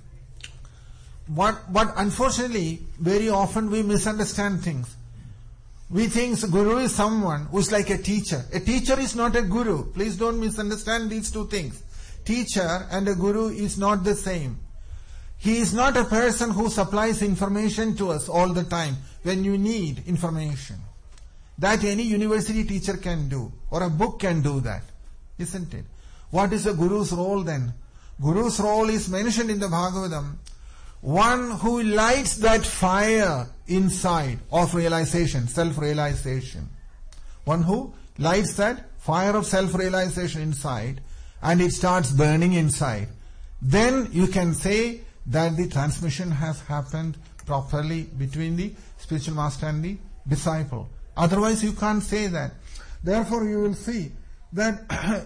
What, but unfortunately, very often we misunderstand things. We think Guru is someone who is like a teacher. A teacher is not a Guru. Please don't misunderstand these two things. Teacher and a Guru is not the same. He is not a person who supplies information to us all the time when you need information. That any university teacher can do, or a book can do that, isn't it? What is a Guru's role then? Guru's role is mentioned in the Bhagavatam. One who lights that fire inside of realization, self-realization. One who lights that fire of self-realization inside, and it starts burning inside. Then you can say that the transmission has happened properly between the spiritual master and the disciple. Otherwise you can't say that. Therefore you will see that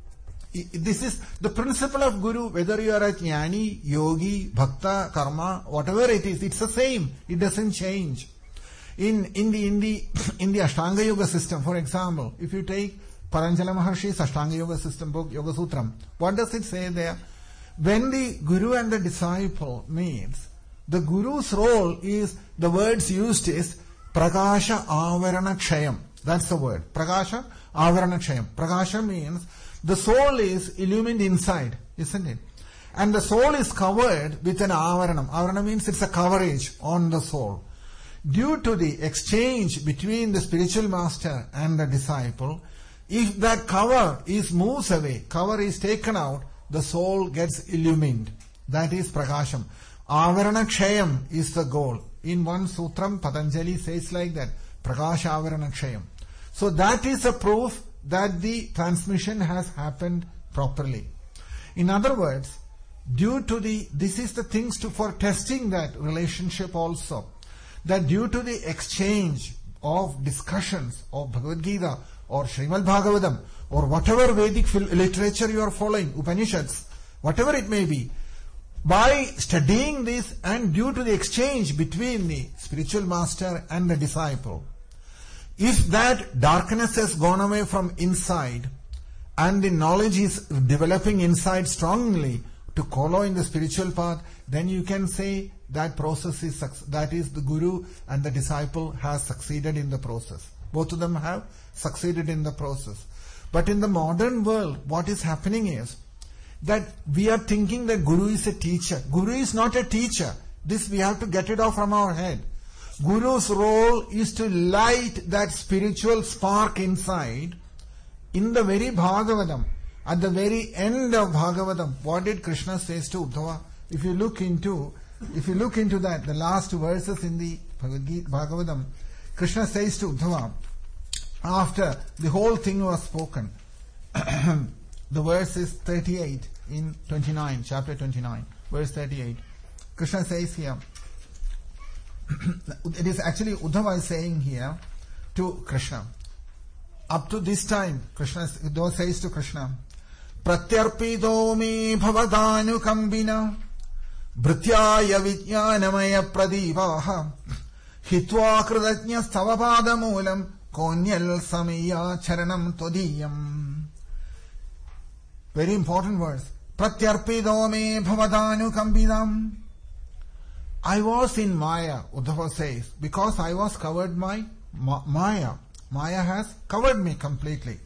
this is the principle of Guru, whether you are a Jnani, Yogi, Bhakta, Karma, whatever it is, it's the same. It doesn't change. In, in the, in the, in the Ashtanga Yoga system, for example, if you take Paranjala Maharshi's Ashtanga Yoga system book, Yoga Sutram, what does it say there? When the Guru and the disciple meets, the Guru's role is, the words used is Prakasha Avarana Kshayam. That's the word. Prakasha Avarana Kshayam. Prakasha means the soul is illumined inside, isn't it? And the soul is covered with an avaranam. Avarana means it's a coverage on the soul. Due to the exchange between the spiritual master and the disciple, if that cover is moves away, cover is taken out, the soul gets illumined. That is Prakasham. Avarana Kshayam is the goal. In one sutram, Patanjali says like that, Prakasha Avarana Kshayam. So that is a proof that the transmission has happened properly. In other words, due to the, this is the things to, for testing that relationship also, that due to the exchange of discussions of Bhagavad Gita or Srimad Bhagavatam or whatever Vedic literature you are following, Upanishads, whatever it may be, by studying this and due to the exchange between the spiritual master and the disciple, if that darkness has gone away from inside and the knowledge is developing inside strongly to follow in the spiritual path, then you can say that process is, that is the guru and the disciple has succeeded in the process. Both of them have succeeded in the process. But in the modern world, what is happening is that we are thinking that guru is a teacher. Guru is not a teacher. This we have to get it off from our head. Guru's role is to light that spiritual spark inside. In the very Bhagavatam, at the very end of Bhagavatam, what did Krishna say to Uddhava? If you look into, if you look into that, the last verses in the Bhagavatam, Krishna says to Uddhava, after the whole thing was spoken, the verse is thirty-eight in twenty-nine, chapter twenty-nine, verse thirty-eight. Krishna says here, it is actually Uddhava is saying here to Krishna. Up to this time, Krishna Uddhava says to Krishna, Pratyarpido me bhavadanu kambina Bhrityaya vijnanamaya pradivaha Hitva kridajna stavapada moolam Konyal samiya charanam todiyam. Very important verse. Pratyarpido me bhavadanu kambinam. I was in Maya, Uddhava says, because I was covered by ma- Maya. Maya has covered me completely.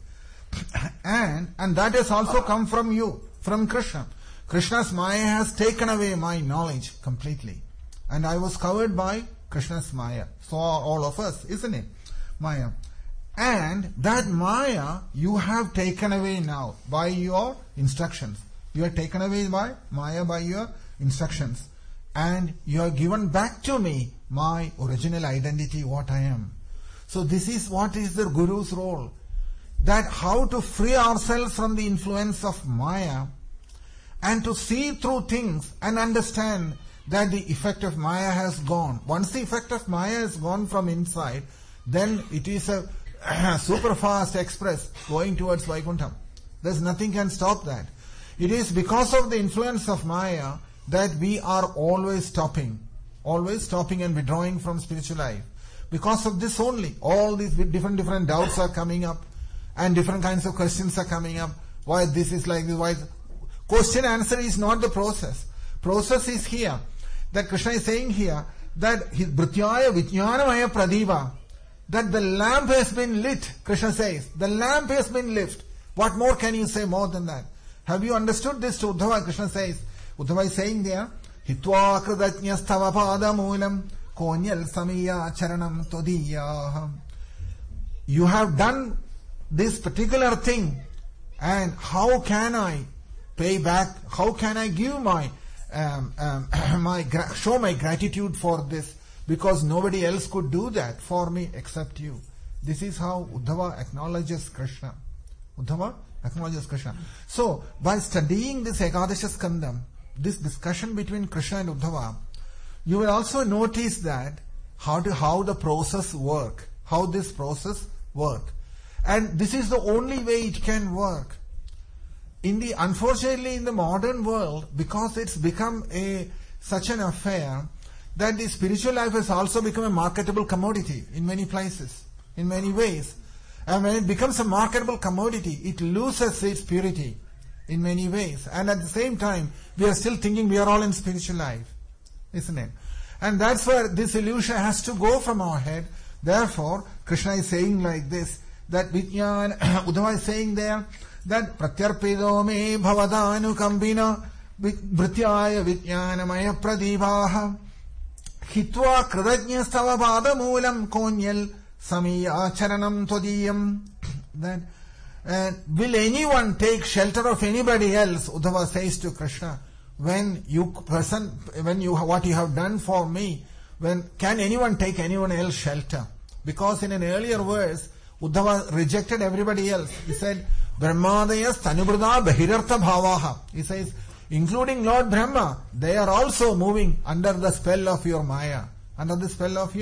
and and that has also come from you, from Krishna. Krishna's Maya has taken away my knowledge completely. And I was covered by Krishna's Maya. So are all of us, isn't it? Maya. And that Maya you have taken away now by your instructions. You are taken away by Maya by your instructions. And you are given back to me my original identity, what I am. So this is what is the Guru's role. That how to free ourselves from the influence of Maya and to see through things and understand that the effect of Maya has gone. Once the effect of Maya has gone from inside, then it is a super fast express going towards Vaikuntham. There's nothing can stop that. It is because of the influence of Maya that we are always stopping, always stopping and withdrawing from spiritual life. Because of this only, all these different different doubts are coming up, and different kinds of questions are coming up. Why this is like this? Why? Question answer is not the process. Process is here. That Krishna is saying here that his Bhrityaya Vijnanamaya Pradiva, that the lamp has been lit. Krishna says the lamp has been lit. What more can you say more than that? Have you understood this to Uddhava? Krishna says. Uddhava is saying there, Hitva kridajnastava pada moolam konyal samiya charanam todiya. You have done this particular thing, and how can I pay back? How can I give my um, um, my show my gratitude for this? Because nobody else could do that for me except you. This is how Uddhava acknowledges Krishna. Uddhava acknowledges Krishna. So by studying this Ekadasha Skandam, this discussion between Krishna and Uddhava, you will also notice that how to how the process work, how this process work. And this is the only way it can work. In the unfortunately in the modern world, because it's become a such an affair that the spiritual life has also become a marketable commodity in many places, in many ways. And when it becomes a marketable commodity, it loses its purity in many ways. And at the same time, we are still thinking we are all in spiritual life, isn't it? And that's where this illusion has to go from our head. Therefore, Krishna is saying like this, that Vijnana, Uddhava is saying there, that Pratyarpido me bhavadanu kambina Bhrityaya Vijnanamaya Pradivaha Hitva kridajnastava pada moolam konyal samiya charanam todiyam. That uh, will anyone take shelter of anybody else? Uddhava says to Krishna, when you person, when you what you have done for me, when can anyone take anyone else shelter? Because in an earlier verse, Uddhava rejected everybody else. He said, Brahmadayas tanubrada bahirartha bhavaha. He says, including Lord Brahma, they are also moving under the spell of your Maya, under the spell of your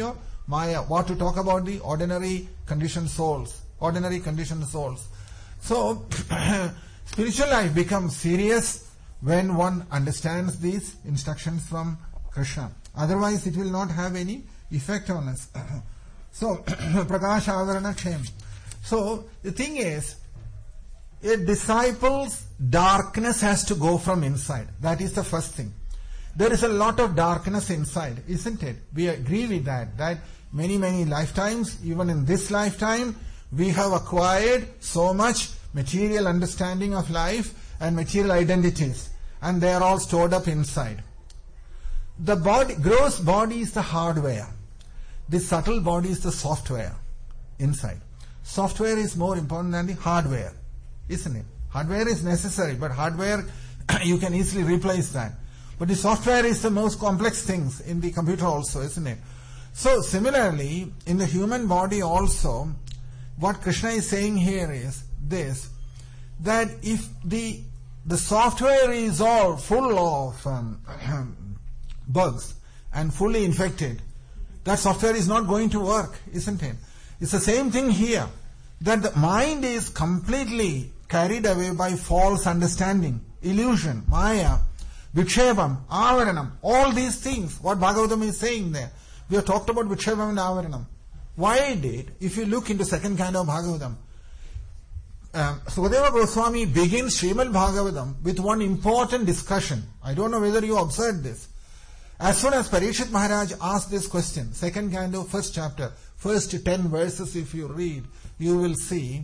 Maya. What to talk about the ordinary conditioned souls. Ordinary conditioned souls. So, spiritual life becomes serious when one understands these instructions from Krishna. Otherwise, it will not have any effect on us. So, Prakasha Avarana Kshem. So, the thing is, a disciple's darkness has to go from inside. That is the first thing. There is a lot of darkness inside, isn't it? We agree with that. That many, many lifetimes, even in this lifetime, we have acquired so much material understanding of life and material identities. And they are all stored up inside. The body, gross body is the hardware. The subtle body is the software inside. Software is more important than the hardware, isn't it? Hardware is necessary, but hardware, you can easily replace that. But the software is the most complex things in the computer also, isn't it? So similarly, in the human body also, what Krishna is saying here is this, that if the the software is all full of um, bugs and fully infected, that software is not going to work, isn't it? It's the same thing here, that the mind is completely carried away by false understanding, illusion, maya, vikshevam, avaranam, all these things, what Bhagavatam is saying there. We have talked about vikshevam and avaranam. Why did, if you look into second kind of Bhagavatam, um, Sukadeva Goswami begins Srimad Bhagavatam with one important discussion. I don't know whether you observed this. As soon as Parikshit Maharaj asked this question, second kind of first chapter, first ten verses if you read, you will see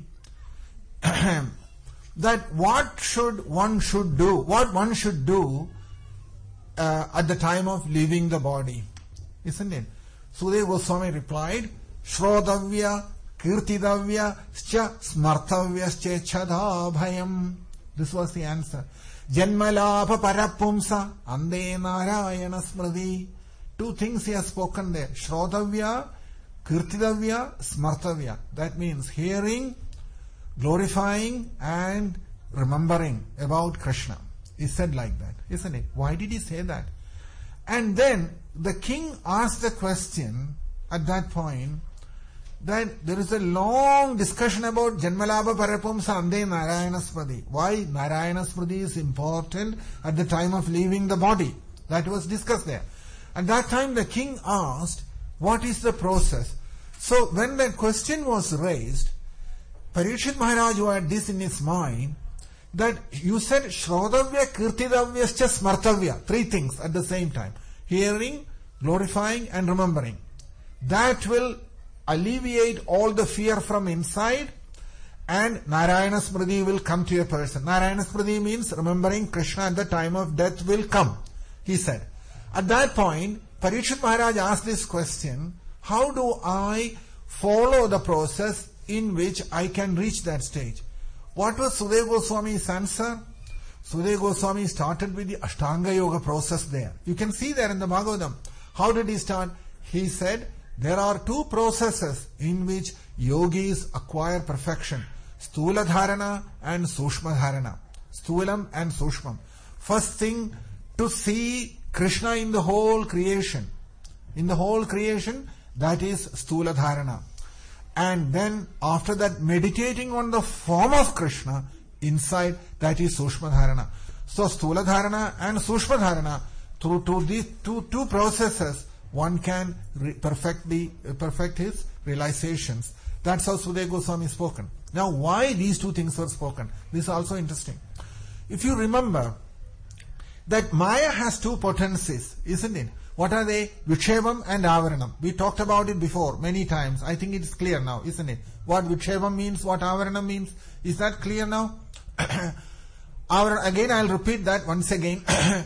that what should one should do, what one should do uh, at the time of leaving the body, isn't it? Sukadeva Goswami replied, Shrodavya, Kirtidavya, Scha Smartavya, Chechada Bhayam. This was the answer. Janmalabha Parapumsa, Ande Narayana Smriti. Two things he has spoken there. Shrodavya, Kirtidavya, Smartavya. That means hearing, glorifying and remembering about Krishna. He said like that, isn't it? Why did he say that? And then the king asked the question at that point that there is a long discussion about Janmalabha Parapumsa Ande Narayana Smriti. Why Narayana Smriti is important at the time of leaving the body. That was discussed there. At that time the king asked, what is the process? So when the question was raised, Parikshit Maharaj, who had this in his mind, that you said Shrodavya, Kirtidavyascha, Smartavya, three things at the same time. Hearing, glorifying and remembering. That will alleviate all the fear from inside and Narayana Smriti will come to a person. Narayana Smriti means remembering Krishna at the time of death will come, he said. At that point, Parikshit Maharaj asked this question, how do I follow the process in which I can reach that stage? What was Sukadeva Goswami's answer? Sukadeva Goswami started with the Ashtanga Yoga process there. You can see there in the Bhagavatam. How did he start? He said, there are two processes in which yogis acquire perfection. Stula Dharana and Sushma Dharana. Stulam and Sushmam. First thing, to see Krishna in the whole creation. In the whole creation, that is Stula Dharana. And then after that, meditating on the form of Krishna inside, that is Sushma Dharana. So Stula Dharana and Sushma Dharana, through two, these two, two processes, one can re- perfectly uh, perfect his realizations. That's how Sukadeva Goswami spoken. Now, why these two things were spoken? This is also interesting. If you remember that Maya has two potencies, isn't it? What are they? Vikshevam and Avaranam. We talked about it before many times. I think it is clear now, isn't it? What Vikshevam means, what Avaranam means. Is that clear now? Our, again, I'll repeat that once again.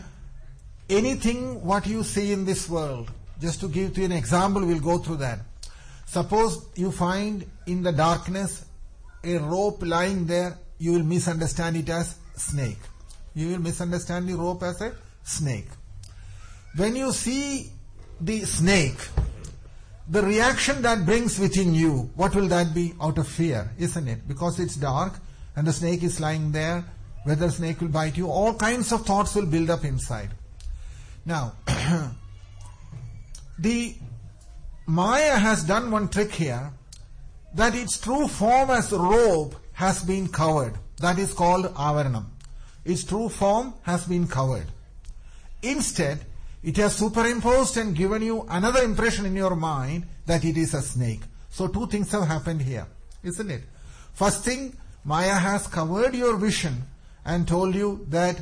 Anything what you see in this world, just to give you an example, we'll go through that. Suppose you find in the darkness a rope lying there, you will misunderstand it as snake. You will misunderstand the rope as a snake. When you see the snake, the reaction that brings within you, what will that be? Out of fear, isn't it? Because it's dark and the snake is lying there, whether the snake will bite you, all kinds of thoughts will build up inside. Now, the Maya has done one trick here, that its true form as robe has been covered. That is called avaranam. Its true form has been covered. Instead, it has superimposed and given you another impression in your mind that it is a snake. So two things have happened here, isn't it? First thing, Maya has covered your vision and told you that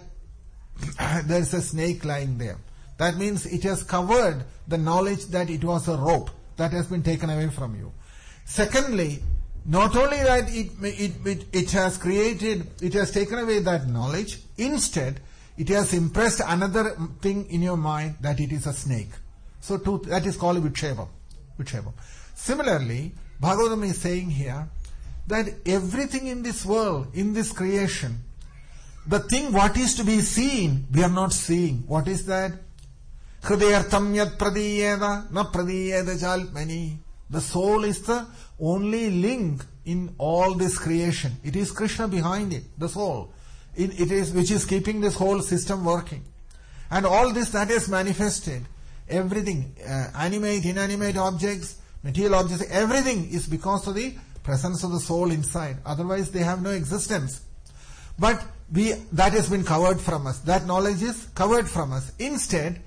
there is a snake lying there. That means it has covered the knowledge that it was a rope that has been taken away from you. Secondly, not only that it, it, it, it has created, it has taken away that knowledge, instead it has impressed another thing in your mind that it is a snake. So to, that is called Vikshepam. Vikshepam. Similarly, Bhagavatam is saying here that everything in this world, in this creation, the thing what is to be seen, we are not seeing. What is that? Hridayartham yat pradiyeda na pradiyeda jalmani. The soul is the only link in all this creation. It is Krishna behind it, the soul. It, it is which is keeping this whole system working. And all this that is manifested, everything, uh, animate, inanimate objects, material objects, everything is because of the presence of the soul inside. Otherwise they have no existence. But we that has been covered from us. That knowledge is covered from us. Instead,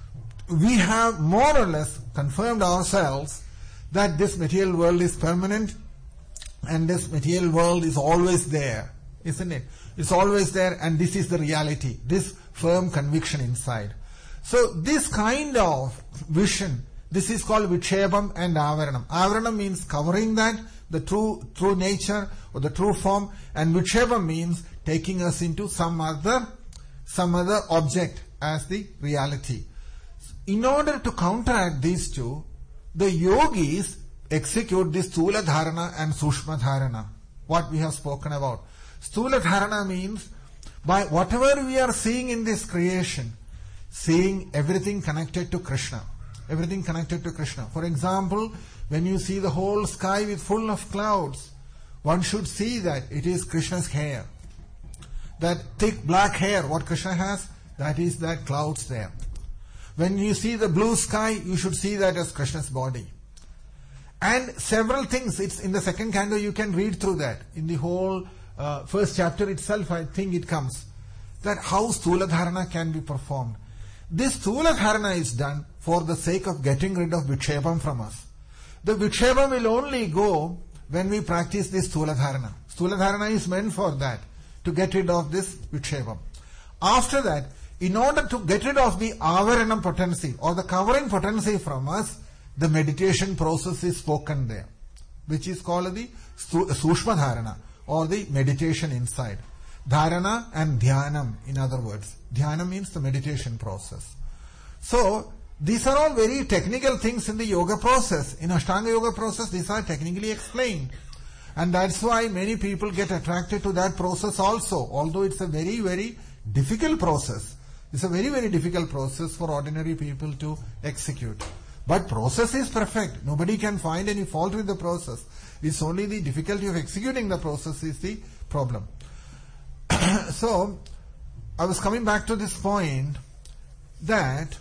we have more or less confirmed ourselves that this material world is permanent and this material world is always there, isn't it? It's always there, and this is the reality, this firm conviction inside. So this kind of vision, this is called Vikshepam and Avaranam. Avaranam means covering that, the true true nature or the true form, and Vikshepam means taking us into some other some other object as the reality. In order to counteract these two, the yogis execute this Sthula Dharana and Sushma Dharana, what we have spoken about. Sthula Dharana means by whatever we are seeing in this creation, seeing everything connected to Krishna. Everything connected to Krishna. For example, when you see the whole sky with full of clouds, one should see that it is Krishna's hair. That thick black hair, what Krishna has, that is that clouds there. When you see the blue sky, you should see that as Krishna's body. And several things, it's in the second canto, you can read through that. In the whole uh, first chapter itself, I think it comes. That how Sthula Dharana can be performed. This Sthula Dharana is done for the sake of getting rid of Vikshepam from us. The Vikshepam will only go when we practice this Sthula Dharana. Sthula Dharana is meant for that, to get rid of this Vikshepam. After that, in order to get rid of the Avaranam potency or the covering potency from us, the meditation process is spoken there, which is called the Sushma Dharana or the meditation inside. Dharana and Dhyanam, in other words. Dhyana means the meditation process. So, these are all very technical things in the yoga process. In Ashtanga yoga process, these are technically explained. And that's why many people get attracted to that process also, although it's a very, very difficult process. It's a very, very difficult process for ordinary people to execute. But process is perfect. Nobody can find any fault with the process. It's only the difficulty of executing the process is the problem. So, I was coming back to this point that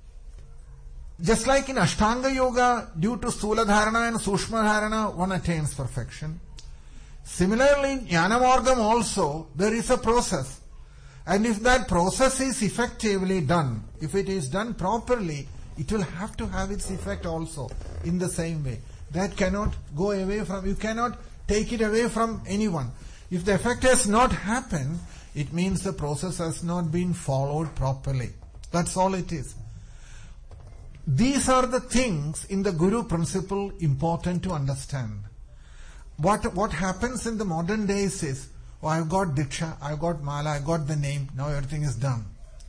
just like in Ashtanga Yoga, due to Sthula Dharana and Sushma Dharana, one attains perfection. Similarly, in Jnana Margam also, there is a process. And if that process is effectively done, if it is done properly, it will have to have its effect also in the same way. That cannot go away from, you cannot take it away from anyone. If the effect has not happened, it means the process has not been followed properly. That's all it is. These are the things in the Guru principle important to understand. What, what happens in the modern days is, oh, I've got Diksha, I've got Mala, I've got the name, now everything is done.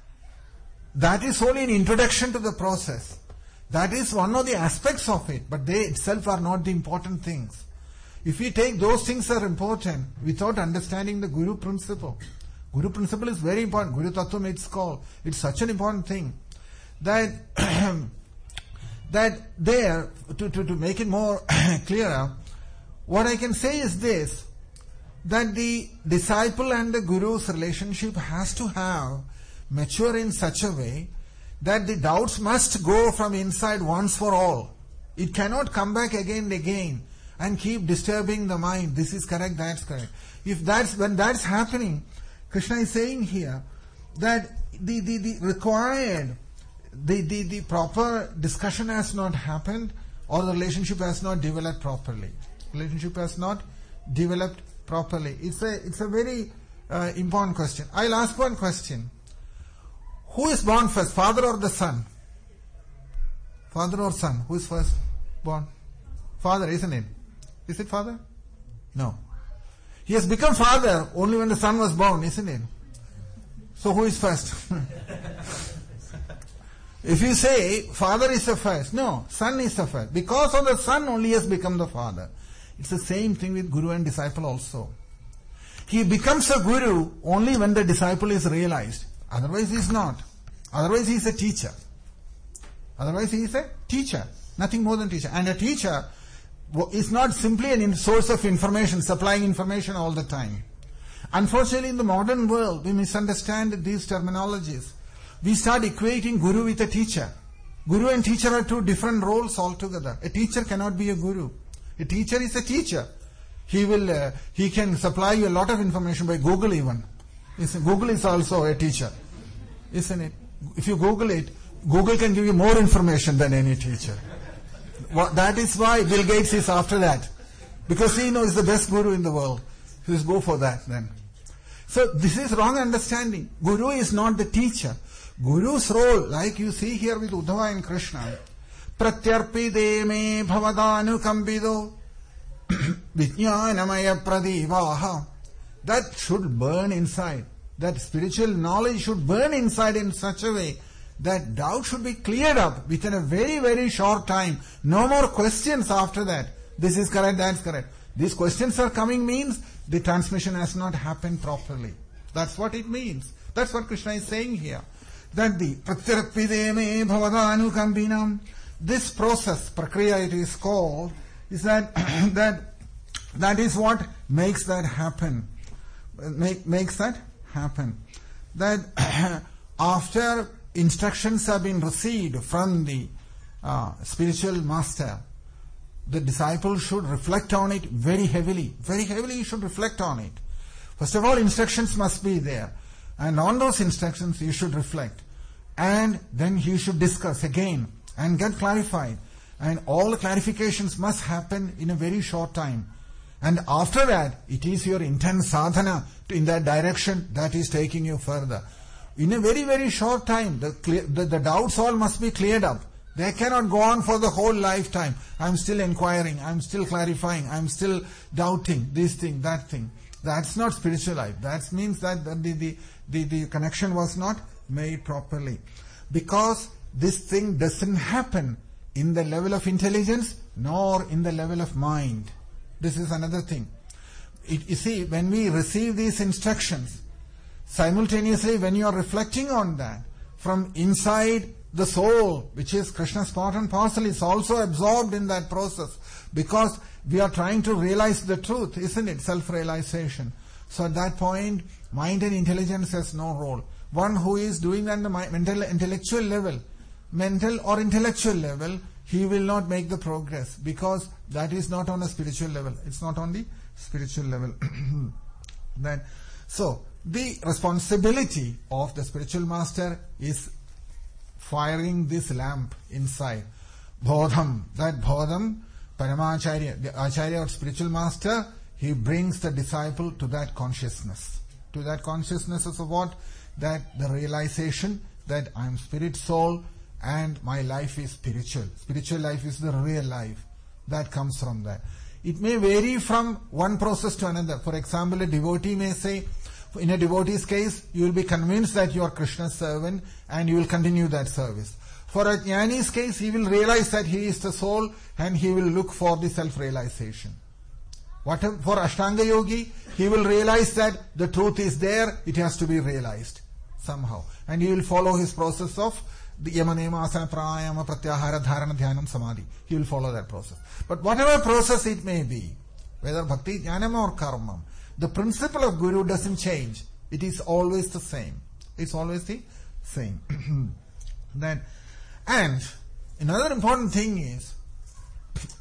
That is only an introduction to the process. That is one of the aspects of it, but they itself are not the important things. If we take those things are important without understanding the Guru principle, Guru principle is very important. Guru Tattvam it's called. It's such an important thing that that there, to, to, to make it more clearer, what I can say is this, that the disciple and the Guru's relationship has to have mature in such a way that the doubts must go from inside once for all. It cannot come back again and again and keep disturbing the mind. This is correct, that's correct. If that's, when that's happening, Krishna is saying here that the, the, the required, the, the, the proper discussion has not happened, or the relationship has not developed properly. Relationship has not developed properly. It's a, it's a very uh, important question. I'll ask one question. Who is born first, father or the son? Father or son? Who is first born? Father, isn't it? Is it father? No. He has become father only when the son was born, isn't it? So who is first? If you say father is the first, no, son is the first. Because of the son only he has become the father. It's the same thing with guru and disciple also. He becomes a guru only when the disciple is realized. Otherwise he is not. Otherwise he is a teacher. Otherwise he is a teacher. Nothing more than teacher. And a teacher is not simply a source of information, supplying information all the time. Unfortunately, in the modern world, we misunderstand these terminologies. We start equating guru with a teacher. Guru and teacher are two different roles altogether. A teacher cannot be a guru. A teacher is a teacher. He will, uh, he can supply you a lot of information by Google even. Isn't, Google is also a teacher, isn't it? If you Google it, Google can give you more information than any teacher. Well, that is why Bill Gates is after that. Because he knows the best guru in the world. Just go for that then. So this is wrong understanding. Guru is not the teacher. Guru's role, like you see here with Uddhava and Krishna, pratyarpide me bhavadanu kambido vijnanamaya pradivaha. That should burn inside. That spiritual knowledge should burn inside in such a way that doubt should be cleared up within a very, very short time. No more questions after that. This is correct, that's correct. These questions are coming means the transmission has not happened properly. That's what it means. That's what Krishna is saying here. That the pratyarpideme bhavadanu kambinam, this process, prakriya it is called, is that that that is what makes that happen. Make, makes that happen. That after instructions have been received from the uh, spiritual master, the disciple should reflect on it very heavily. Very heavily he should reflect on it. First of all, instructions must be there. And on those instructions you should reflect. And then you should discuss again and get clarified. And all the clarifications must happen in a very short time. And after that, it is your intense sadhana in that direction that is taking you further. In a very, very short time, the, clear, the, the doubts all must be cleared up. They cannot go on for the whole lifetime. I'm still inquiring, I'm still clarifying, I'm still doubting this thing, that thing. That's not spiritual life. That means that the, the, the, the connection was not made properly. Because this thing doesn't happen in the level of intelligence nor in the level of mind. This is another thing. It, you see, when we receive these instructions, simultaneously when you are reflecting on that, from inside the soul, which is Krishna's part and parcel, is also absorbed in that process. Because we are trying to realize the truth, isn't it? Self-realization. So at that point, mind and intelligence has no role. One who is doing that on the mental, intellectual level, mental or intellectual level, he will not make the progress because that is not on a spiritual level. It's not on the spiritual level. Then, so, the responsibility of the spiritual master is firing this lamp inside. Bodham. That Bodham, Paramacharya, the Acharya or spiritual master, he brings the disciple to that consciousness. To that consciousness of what? That the realization that I am spirit soul and my life is spiritual. Spiritual life is the real life. That comes from that. It may vary from one process to another. For example, a devotee may say, in a devotee's case, you will be convinced that you are Krishna's servant and you will continue that service. For a jnani's case, he will realize that he is the soul and he will look for the self-realization. What for Ashtanga Yogi, he will realize that the truth is there, it has to be realized somehow. And he will follow his process of the yama, niyama, asana, pranayama, pratyahara, dharana, dhyanam, samadhi. He will follow that process. But whatever process it may be, whether bhakti, jnanam or karma, the principle of Guru doesn't change. It is always the same. It's always the same. Then, and another important thing is,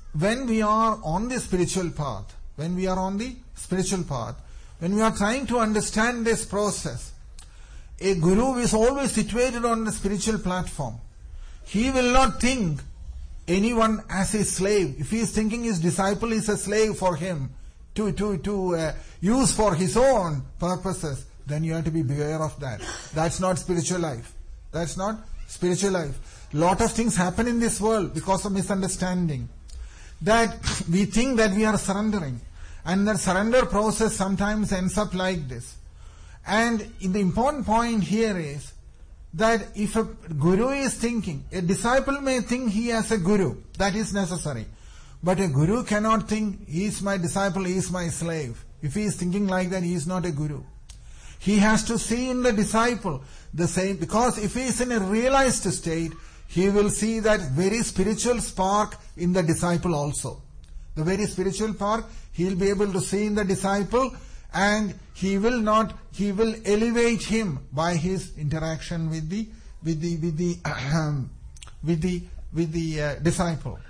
when we are on the spiritual path, when we are on the spiritual path, when we are trying to understand this process, a guru is always situated on the spiritual platform. He will not think anyone as a slave. If he is thinking his disciple is a slave for him to, to, to uh, use for his own purposes, then you have to be beware of that. That's not spiritual life. That's not spiritual life. Lot of things happen in this world because of misunderstanding. That we think that we are surrendering. And the surrender process sometimes ends up like this. And the important point here is that if a guru is thinking, a disciple may think he has a guru. That is necessary. But a guru cannot think, he is my disciple, he is my slave. If he is thinking like that, he is not a guru. He has to see in the disciple the same, because if he is in a realized state, he will see that very spiritual spark in the disciple also. The very spiritual spark, he will be able to see in the disciple, and he will not, he will elevate him by his interaction with the, with the, with the, um, with the, with the uh, disciple.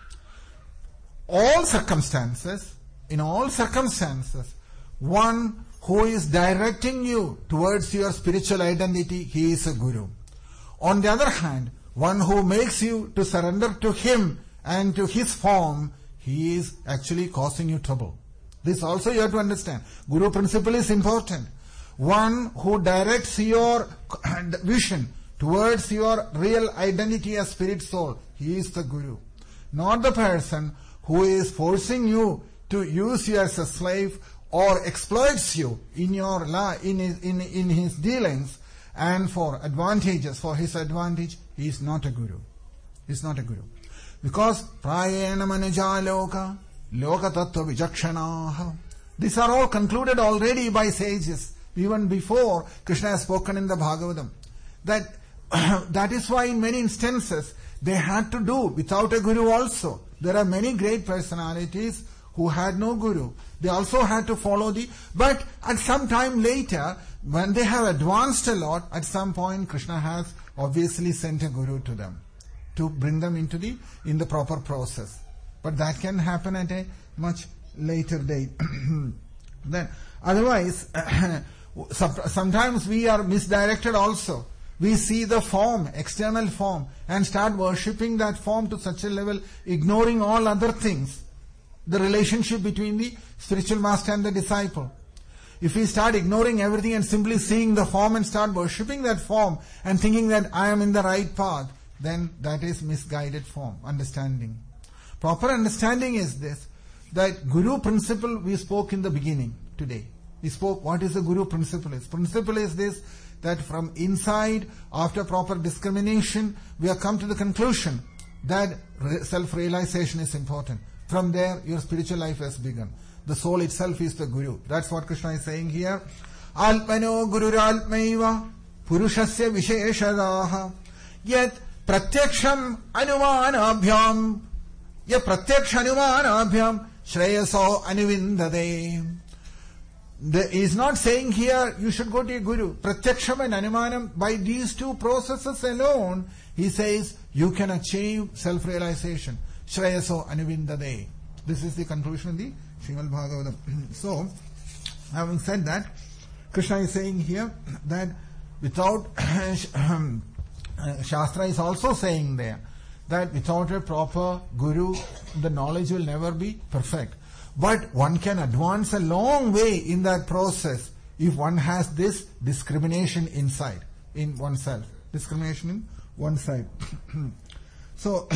All circumstances, in all circumstances, one who is directing you towards your spiritual identity, he is a guru. On the other hand, one who makes you to surrender to him and to his form, he is actually causing you trouble. This also you have to understand. Guru principle is important. One who directs your vision towards your real identity as spirit soul, he is the guru. Not the person who is forcing you to use you as a slave or exploits you in your la- in his, in, in his dealings and for advantages, for his advantage. He is not a guru. He is not a guru. Because prayena manaja loka, loka tattva vijakshanaha. These are all concluded already by sages, even before Krishna has spoken in the Bhagavatam. That, that is why in many instances they had to do without a guru also. There are many great personalities who had no guru. They also had to follow the... But at some time later, when they have advanced a lot, at some point Krishna has obviously sent a guru to them to bring them into the in the proper process. But that can happen at a much later date. Then, otherwise, sometimes we are misdirected also. We see the form, external form, and start worshipping that form to such a level, ignoring all other things. The relationship between the spiritual master and the disciple. If we start ignoring everything and simply seeing the form and start worshipping that form and thinking that I am in the right path, then that is misguided form, understanding. Proper understanding is this, that Guru principle we spoke in the beginning today. We spoke what is the Guru principle is. Principle is this, that from inside, after proper discrimination, we have come to the conclusion that self-realization is important. From there, your spiritual life has begun. The soul itself is the Guru. That's what Krishna is saying here. Alpano gururalpmaiva purushasya visheshadaha yet pratyaksham anumanabhyam yet pratyaksh anumanabhyam shreyaso anuvindade. He is not saying here you should go to a guru. Pratyaksham and anumanam, by these two processes alone, he says you can achieve self-realization. Shreyaso anuvindade. This is the conclusion of the Srimad Bhagavatam. So, having said that, Krishna is saying here that without Shastra is also saying there that without a proper guru, the knowledge will never be perfect. But one can advance a long way in that process if one has this discrimination inside, in oneself. Discrimination in one side. So,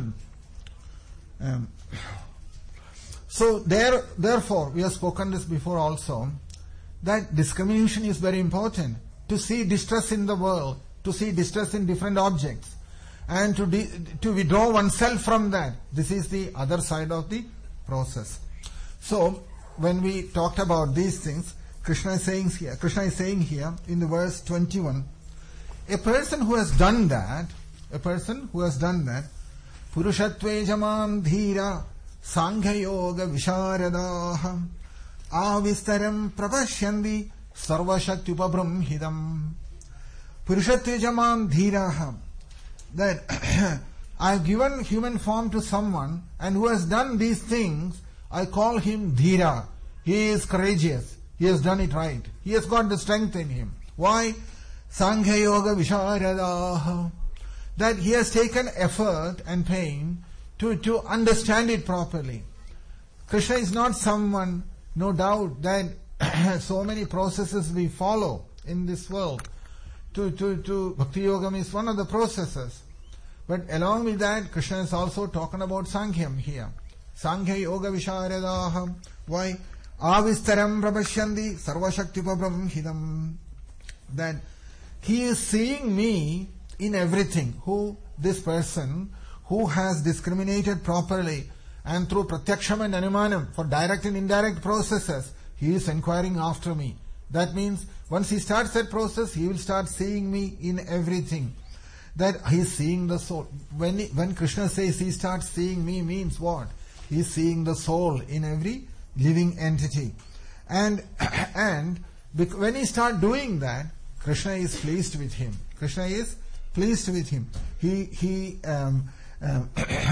um, so there, therefore, we have spoken this before also, that discrimination is very important. To see distress in the world, to see distress in different objects, and to de- to withdraw oneself from that. This is the other side of the process. So, when we talked about these things, Krishna is saying here, Krishna is saying here in the verse twenty-one, a person who has done that, a person who has done that, Purushatve jamam dhira sanghya yoga visharadaha avistaram prapashyandi sarvashakti upabramhidam. Purushatve jamam dhiraha, that I have given human form to someone and who has done these things, I call him Dhira. He is courageous. He has done it right. He has got the strength in him. Why? Sankhya Yoga Visharadaha. That he has taken effort and pain to, to understand it properly. Krishna is not someone, no doubt, that so many processes we follow in this world. To, to, to Bhakti Yoga is one of the processes. But along with that, Krishna is also talking about Sankhya here. Sankhya Yoga Visharadaham. Why? Avistaram Prabhashyandi Sarvashaktipa Brahmhidam. That he is seeing me in everything. Who? This person who has discriminated properly and through Pratyaksham and Anumanam for direct and indirect processes, he is inquiring after me. That means once he starts that process, he will start seeing me in everything. That he is seeing the soul. When he, when Krishna says he starts seeing me, means what? He is seeing the soul in every living entity. And and when he starts doing that, Krishna is pleased with him. Krishna is pleased with him. He he um, um,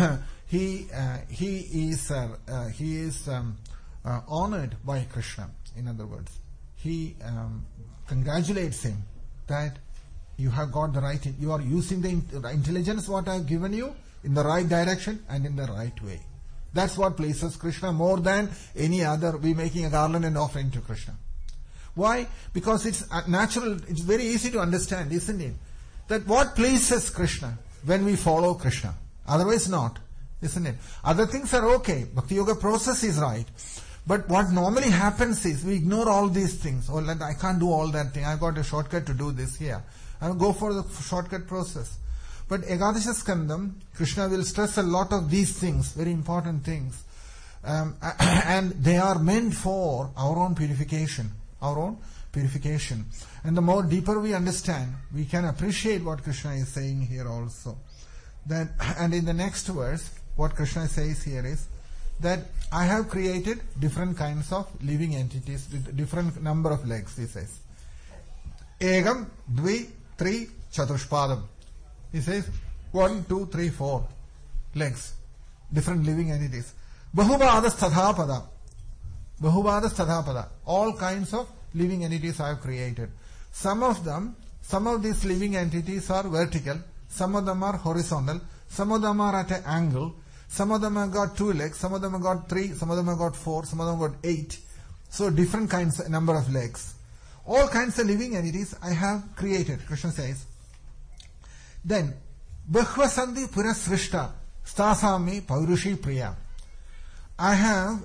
he uh, he is uh, uh, he is um, uh, honored by Krishna. In other words, he um, congratulates him that you have got the right, you are using the intelligence what I have given you in the right direction and in the right way. That's what pleases Krishna more than any other, we making a garland and offering to Krishna. Why? Because it's natural, it's very easy to understand, isn't it? That what pleases Krishna when we follow Krishna. Otherwise not, isn't it? Other things are okay. Bhakti Yoga process is right. But what normally happens is we ignore all these things. Oh, I can't do all that thing. I've got a shortcut to do this here. I'll go for the shortcut process. But Ekadasha Skandam, Krishna will stress a lot of these things, very important things. Um, and they are meant for our own purification. Our own purification. And the more deeper we understand, we can appreciate what Krishna is saying here also. Then, and in the next verse, what Krishna says here is that I have created different kinds of living entities with different number of legs, he says. Egam, Dvi, Tri, Chatushpadam. He says one, two, three, four legs. Different living entities. Bahubadas Tadhapada. Bahubadas Tadhapada. All kinds of living entities I have created. Some of them, some of these living entities are vertical, some of them are horizontal, some of them are at an angle, some of them have got two legs, some of them have got three, some of them have got four, some of them have got eight. So different kinds, number of legs. All kinds of living entities I have created, Krishna says. Then, Bhakvasandhi Purasrishta Stasami Paurushi Priya. I have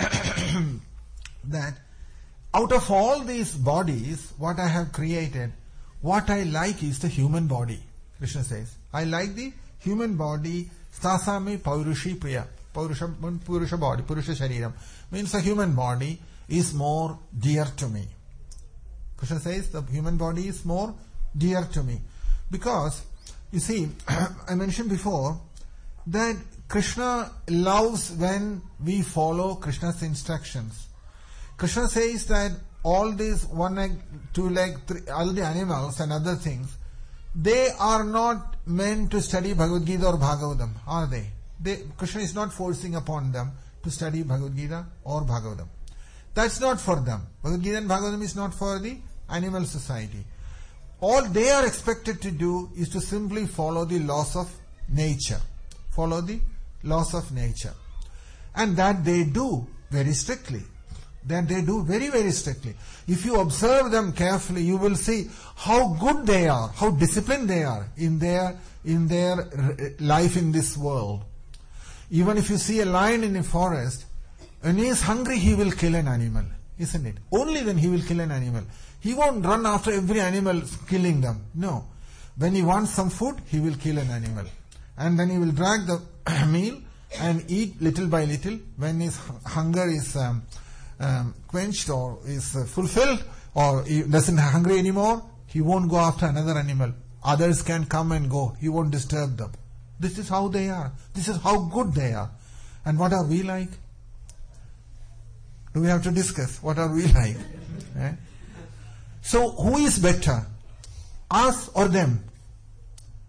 that out of all these bodies, what I have created, what I like is the human body, Krishna says. I like the human body, Stasami Paurushi Priya. Purusha, Purusha body, Purusha Shariram. Means the human body is more dear to me. Krishna says the human body is more dear to me. Because, you see, I mentioned before that Krishna loves when we follow Krishna's instructions. Krishna says that all these one leg, two leg, three, all the animals and other things, they are not meant to study Bhagavad Gita or Bhagavatam, are they? they? Krishna is not forcing upon them to study Bhagavad Gita or Bhagavatam. That's not for them. Bhagavad Gita and Bhagavatam is not for the animal society. All they are expected to do is to simply follow the laws of nature. Follow the laws of nature. And that they do very strictly. That they do very, very strictly. If you observe them carefully, you will see how good they are, how disciplined they are in their, in their life in this world. Even if you see a lion in a forest, when he is hungry, he will kill an animal, isn't it? Only then he will kill an animal. He won't run after every animal killing them. No. When he wants some food, he will kill an animal. And then he will drag the meal and eat little by little. When his hunger is um, um, quenched or is uh, fulfilled, or he doesn't hungry anymore, he won't go after another animal. Others can come and go. He won't disturb them. This is how they are. This is how good they are. And what are we like? Do we have to discuss? What are we like? eh? So, who is better? Us or them?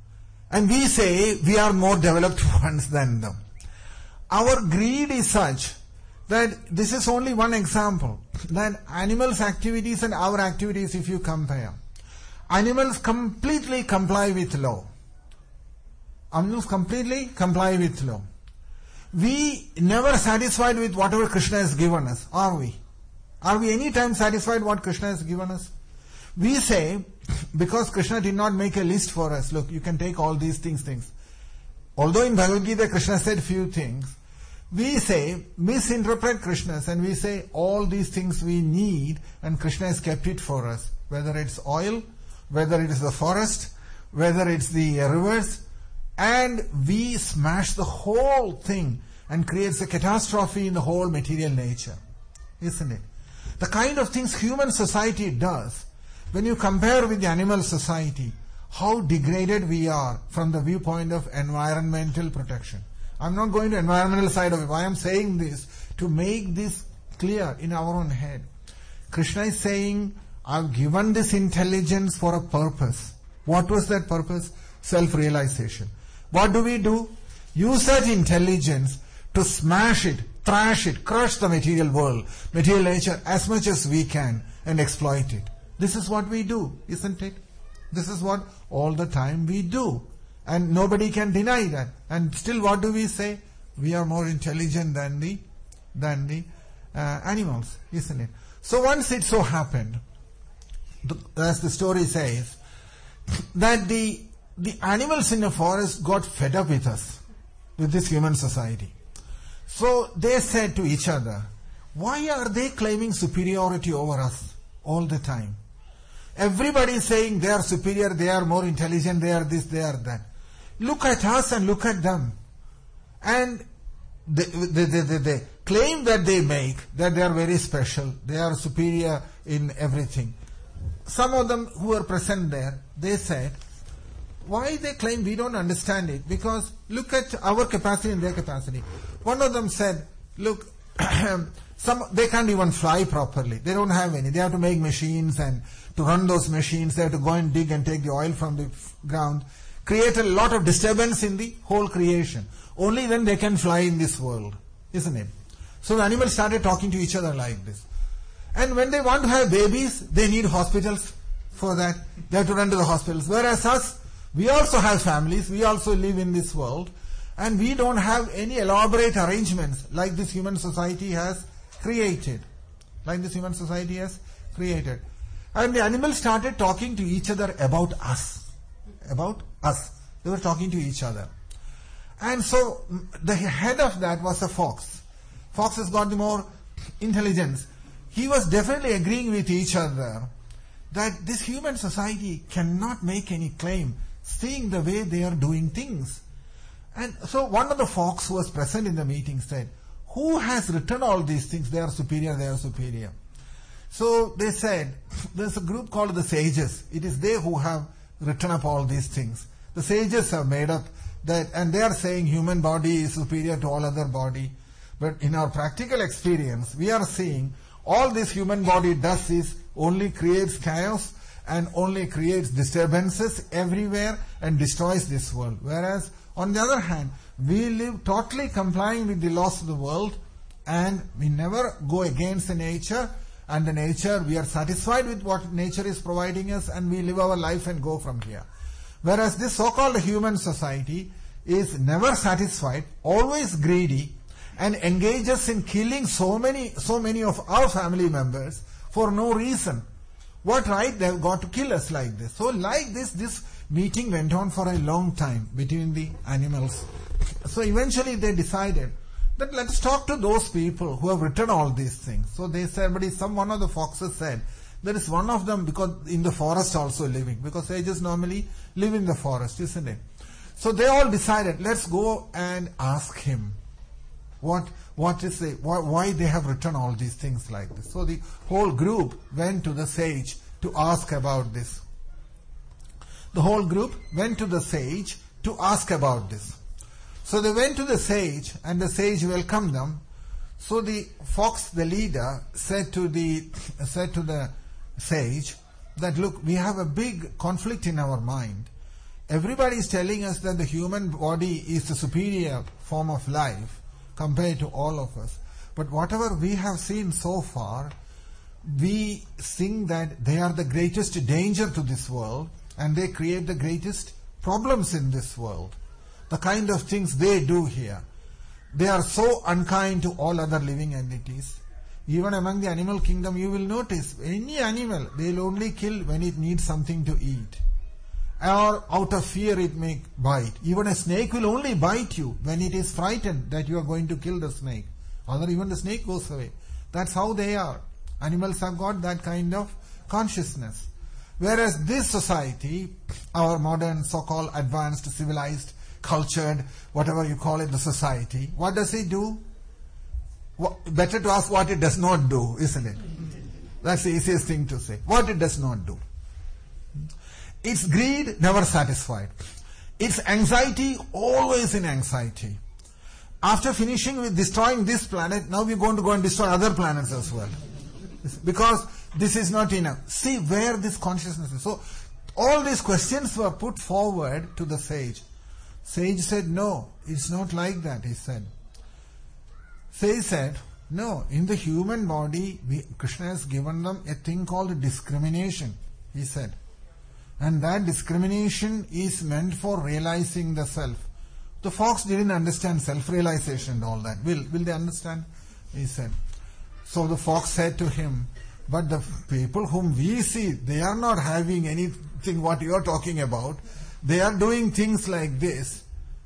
And we say we are more developed ones than them. Our greed is such that this is only one example, that animals' activities and our activities, if you compare, animals completely comply with law. Animals completely comply with law. We never satisfied with whatever Krishna has given us, are we? Are we any time satisfied what Krishna has given us? We say, because Krishna did not make a list for us, look, you can take all these things, things. Although in Bhagavad Gita Krishna said few things, we say, misinterpret Krishna's, and we say all these things we need and Krishna has kept it for us. Whether it's oil, whether it is the forest, whether it's the rivers, and we smash the whole thing and creates a catastrophe in the whole material nature. Isn't it? The kind of things human society does, when you compare with the animal society, how degraded we are from the viewpoint of environmental protection. I'm not going to environmental side of it. Why I'm saying this? To make this clear in our own head. Krishna is saying, I've given this intelligence for a purpose. What was that purpose? Self-realization. What do we do? Use that intelligence to smash it, trash it, crush the material world, material nature as much as we can and exploit it. This is what we do, isn't it? This is what all the time we do. And nobody can deny that. And still what do we say? We are more intelligent than the, than the uh, animals, isn't it? So once it so happened, as the story says, that the, the animals in the forest got fed up with us, with this human society. So they said to each other, why are they claiming superiority over us all the time? Everybody is saying they are superior, they are more intelligent, they are this, they are that. Look at us and look at them. And the, the, the, the, the claim that they make, that they are very special, they are superior in everything. Some of them who were present there, they said, why they claim we don't understand it? Because look at our capacity and their capacity. One of them said, look, some they can't even fly properly. They don't have any. They have to make machines, and to run those machines, they have to go and dig and take the oil from the ground. Create a lot of disturbance in the whole creation. Only then they can fly in this world, isn't it? So the animals started talking to each other like this. And when they want to have babies, they need hospitals for that. They have to run to the hospitals. Whereas us, we also have families, we also live in this world, and we don't have any elaborate arrangements like this human society has created. Like this human society has created. And the animals started talking to each other about us. About us. They were talking to each other. And so the head of that was a fox. Fox has got the more intelligence. He was definitely agreeing with each other that this human society cannot make any claim, seeing the way they are doing things. And so one of the fox who was present in the meeting said, who has written all these things? They are superior, they are superior. So they said, there's a group called the sages. It is they who have written up all these things. The sages have made up that, and they are saying human body is superior to all other body. But in our practical experience, we are seeing all this human body does is only creates chaos and only creates disturbances everywhere and destroys this world. Whereas, on the other hand, we live totally complying with the laws of the world, and we never go against the nature, and the nature, we are satisfied with what nature is providing us, and we live our life and go from here. Whereas this so-called human society is never satisfied, always greedy, and engages in killing so many, so many of our family members for no reason. What right they've got to kill us like this? So like this, this meeting went on for a long time between the animals. So eventually they decided that let's talk to those people who have written all these things. So they said, but some one of the foxes said, there is one of them because in the forest also living, because they just normally live in the forest, isn't it? So they all decided, let's go and ask him what what is the why, why they have written all these things like this. So the whole group went to the sage to ask about this. The whole group went to the sage to ask about this. So they went to the sage, and the sage welcomed them. So the fox, the leader, said to the said to the sage that, look, we have a big conflict in our mind. everybody is telling us that the human body is the superior form of life compared to all of us. But whatever we have seen so far, we think that they are the greatest danger to this world and they create the greatest problems in this world. The kind of things they do here. They are so unkind to all other living entities. Even among the animal kingdom, you will notice any animal, they will only kill when it needs something to eat. Or out of fear it may bite. Even a snake will only bite you when it is frightened that you are going to kill the snake. Or even the snake goes away. That's how they are. Animals have got that kind of consciousness. Whereas this society, our modern so-called advanced, civilized, cultured, whatever you call it, the society, what does it do? Better to ask what it does not do, isn't it? That's the easiest thing to say. What it does not do. Its greed never satisfied. Its anxiety always in anxiety. After finishing with destroying this planet, now we're going to go and destroy other planets as well. Because this is not enough. See where this consciousness is. So all these questions were put forward to the sage. Sage said, no, it's not like that, he said. Sage said, no, in the human body, we, Krishna has given them a thing called discrimination, he said. And that discrimination is meant for realizing the self. The fox didn't understand self-realization and all that. Will, will they understand? He said. So the fox said to him, but the people whom we see, they are not having anything what you are talking about. They are doing things like this.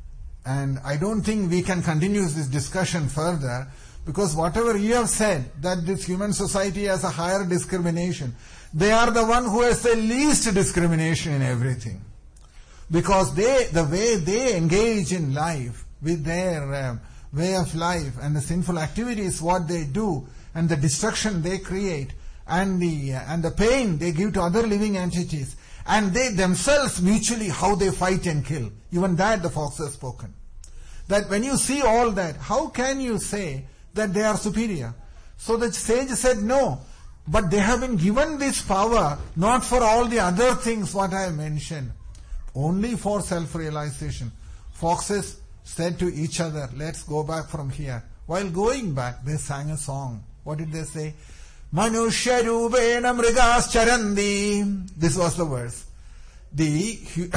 And I don't think we can continue this discussion further, because whatever you have said, that this human society has a higher discrimination, they are the one who has the least discrimination in everything. Because they, the way they engage in life, with their um, way of life and the sinful activities, what they do, and the destruction they create, and the, uh, and the pain they give to other living entities, and they themselves mutually how they fight and kill. Even that the fox has spoken. That when you see all that, how can you say that they are superior? So the sage said, no, but they have been given this power not for all the other things what I mentioned, only for self-realization. Foxes said to each other, let's go back from here. While going back, they sang a song. What did they say? Manushya rupena mrigas charandi. This was the verse. The,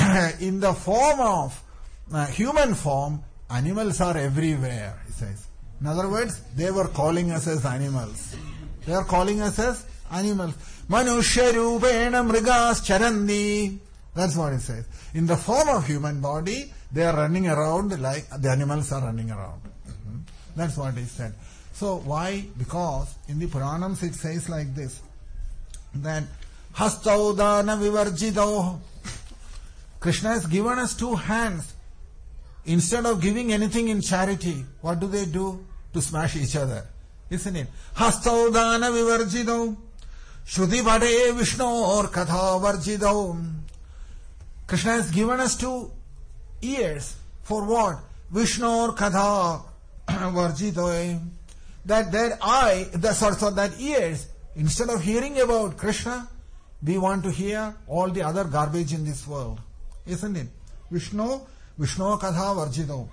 in the form of uh, human form, animals are everywhere, he says. In other words, they were calling us as animals. They are calling us as animals. Manushya rupena mrigas charandi. That's what it says. In the form of human body, they are running around like the animals are running around. Mm-hmm. That's what he said. So why? Because in the Puranams it says like this, that Hastaudana vivarjito. Krishna has given us two hands. Instead of giving anything in charity, what do they do? To smash each other. Isn't it? Hastaudana vivarjito. Shruti vade Vishnu or katha varjito. Krishna has given us two ears. For what? Vishnu or katha varjito. That that eye, that sort of that ears, instead of hearing about Krishna, we want to hear all the other garbage in this world. Isn't it? Vishnu, Vishnu katha varjito.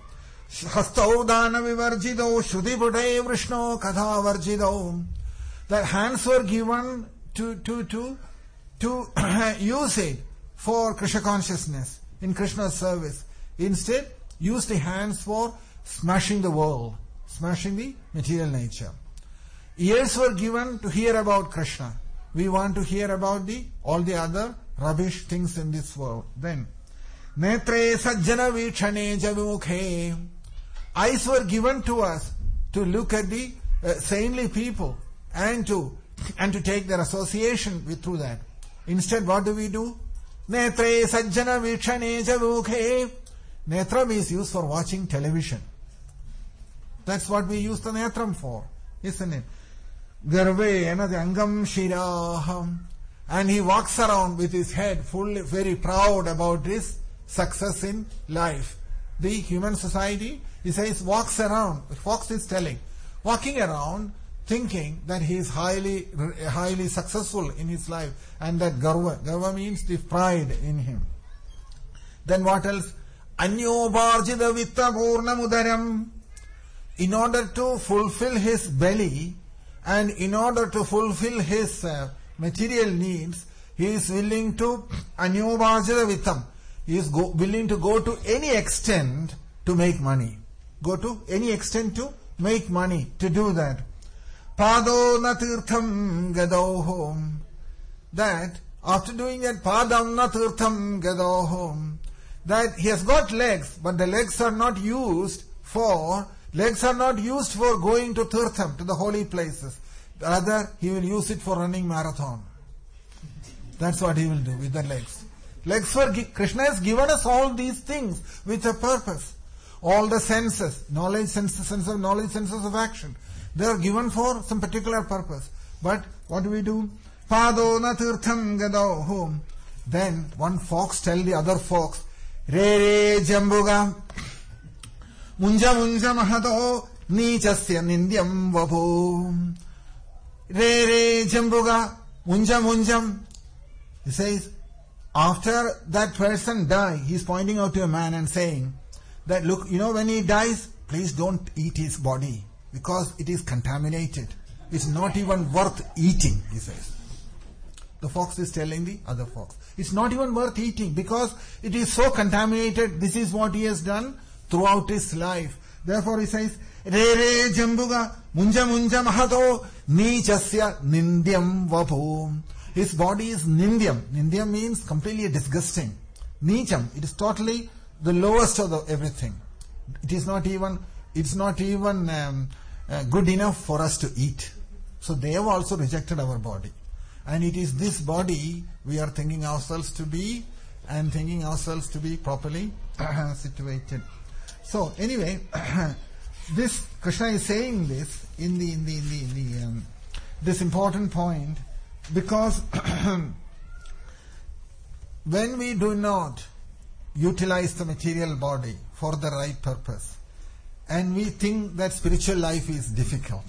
Hastaudana vivarjito, Shruti pute Vishnu katha varjito. That hands were given to, to, to, to use it for Krishna consciousness, in Krishna's service. Instead, use the hands for smashing the world, smashing the material nature. Ears were given to hear about Krishna. We want to hear about the all the other rubbish things in this world. Then, netre sajjana vichane javimukhe. Eyes were given to us to look at the uh, saintly people and to and to take their association with through that. Instead, what do we do? Netre sajjana vichane javimukhe. Netram is used for watching television. That's what we use the netram for, isn't it? Garve another angam shiraham. And he walks around with his head full, very proud about his success in life. The human society, he says, walks around, the fox is telling, walking around thinking that he is highly, highly successful in his life, and that garva, garva means the pride in him. Then what else? Anyoparjita vitta purnamudaram. In order to fulfill his belly and in order to fulfill his uh, material needs, he is willing to anyoparjita vittam. He is go, willing to go to any extent to make money. Go to any extent to make money, to do that. Pado natirtham gadohom. That after doing that, padam natirtham gadohom. That he has got legs, but the legs are not used for, legs are not used for going to tirtham, to the holy places. Rather, he will use it for running marathon. That's what he will do with the legs. Legs for, Krishna has given us all these things with a purpose. All the senses, knowledge, sense, sense of knowledge, senses of action, they are given for some particular purpose. But what do we do? Pado na tirtham gadohom. Then one fox tell the other fox, Re re jambuga, munja munja mahato, nichasya nindyam vapu. Re re jambuga, munja munjam. He says, after that person die, he is pointing out to a man and saying, that look, you know, when he dies, please don't eat his body because it is contaminated. It's not even worth eating, he says. The fox is telling the other fox, it's not even worth eating because it is so contaminated. This is what he has done throughout his life. Therefore he says, Re re jambuga munja munja mahato nichasya nindyam vapu. His body is nindyam. Nindyam means completely disgusting. Nicham, it is totally the lowest of the everything. It is not even, it's not even um, uh, good enough for us to eat. So they have also rejected our body. And it is this body we are thinking ourselves to be and thinking ourselves to be properly situated. So anyway, this Krishna is saying this in the in the in the, in the um, this important point because when we do not utilize the material body for the right purpose and we think that spiritual life is difficult,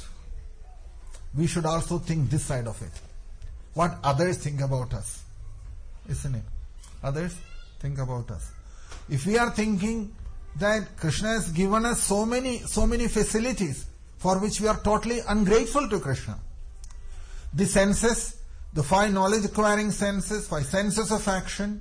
we should also think this side of it. What others think about us, isn't it? Others think about us. If we are thinking that Krishna has given us so many, so many facilities for which we are totally ungrateful to Krishna. The senses, the five knowledge acquiring senses, five senses of action,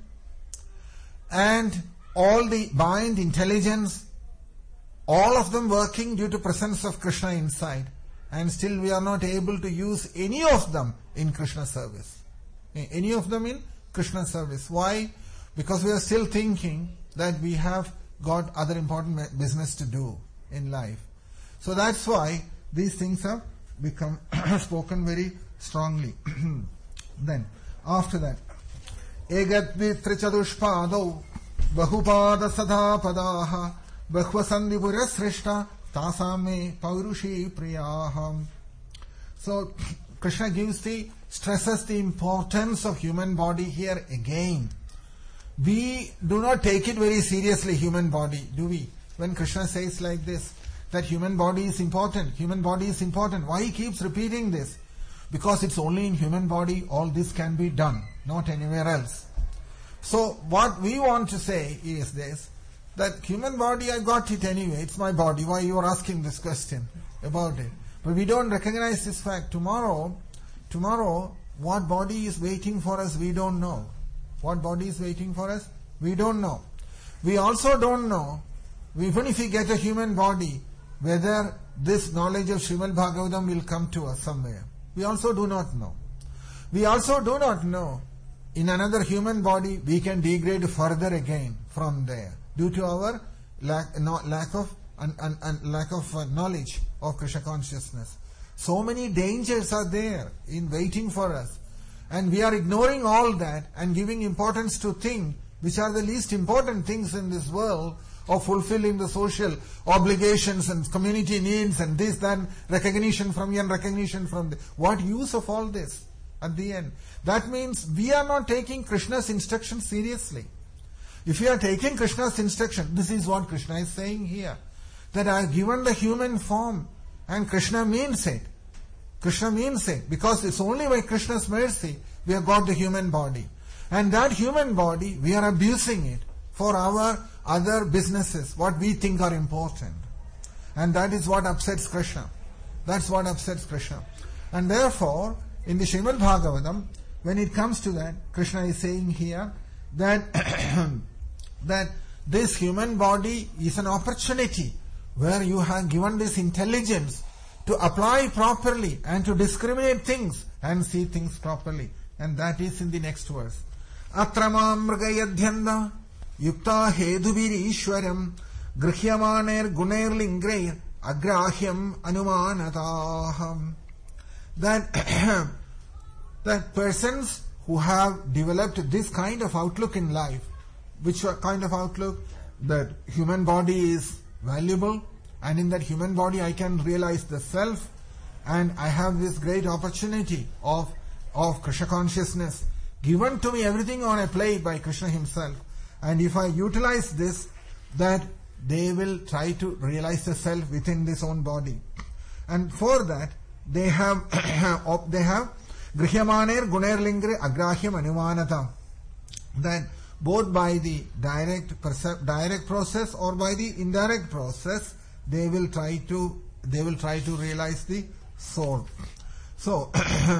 and all the mind, intelligence, all of them working due to presence of Krishna inside, and still we are not able to use any of them in Krishna service. Any of them in Krishna service. Why? Because we are still thinking that we have got other important business to do in life. So that's why these things have become spoken very strongly. Then, after that, Egat vitra chadushpado bahupada sadapadaha bahvasandipura srishta tasame paurushi priyaham. So, Krishna gives the, stresses the importance of human body here again. We do not take it very seriously, human body, do we? When Krishna says like this, that human body is important, human body is important. Why he keeps repeating this? Because it's only in human body all this can be done, not anywhere else. So what we want to say is this, that human body, I got it anyway, it's my body. Why you are asking this question about it? But we don't recognize this fact. Tomorrow, tomorrow, what body is waiting for us, we don't know. What body is waiting for us? We don't know. We also don't know, even if we get a human body, whether this knowledge of Srimad Bhagavatam will come to us somewhere. We also do not know. We also do not know, in another human body, we can degrade further again from there, due to our lack, no, lack of and, and, and lack of uh, knowledge of Krishna consciousness. So many dangers are there in waiting for us. And we are ignoring all that and giving importance to things which are the least important things in this world, of fulfilling the social obligations and community needs and this, that, recognition from here and recognition from there. What use of all this at the end? That means we are not taking Krishna's instruction seriously. If we are taking Krishna's instruction, this is what Krishna is saying here, that I have given the human form and Krishna means it. Krishna means it because it's only by Krishna's mercy we have got the human body. And that human body, we are abusing it for our other businesses, what we think are important. And that is what upsets Krishna. That's what upsets Krishna. And therefore, in the Srimad Bhagavatam, when it comes to that, Krishna is saying here that, that this human body is an opportunity where you have given this intelligence to apply properly and to discriminate things and see things properly. And that is in the next verse. Atramam mrgayadhyanda yukta hedubir ishwaram grihyamaner guner lingreir agrahyam anumanataham. That, that persons who have developed this kind of outlook in life, which kind of outlook? That human body is valuable, and in that human body I can realize the self, and I have this great opportunity of, of Krishna consciousness given to me, everything on a plate by Krishna himself. And if I utilize this, that they will try to realize the self within this own body. And for that, they have, they have Grihyamaner Guner Lingre Agrahyam Anumanata. That both by the direct percep- direct process or by the indirect process, they will try to they will try to realize the soul. So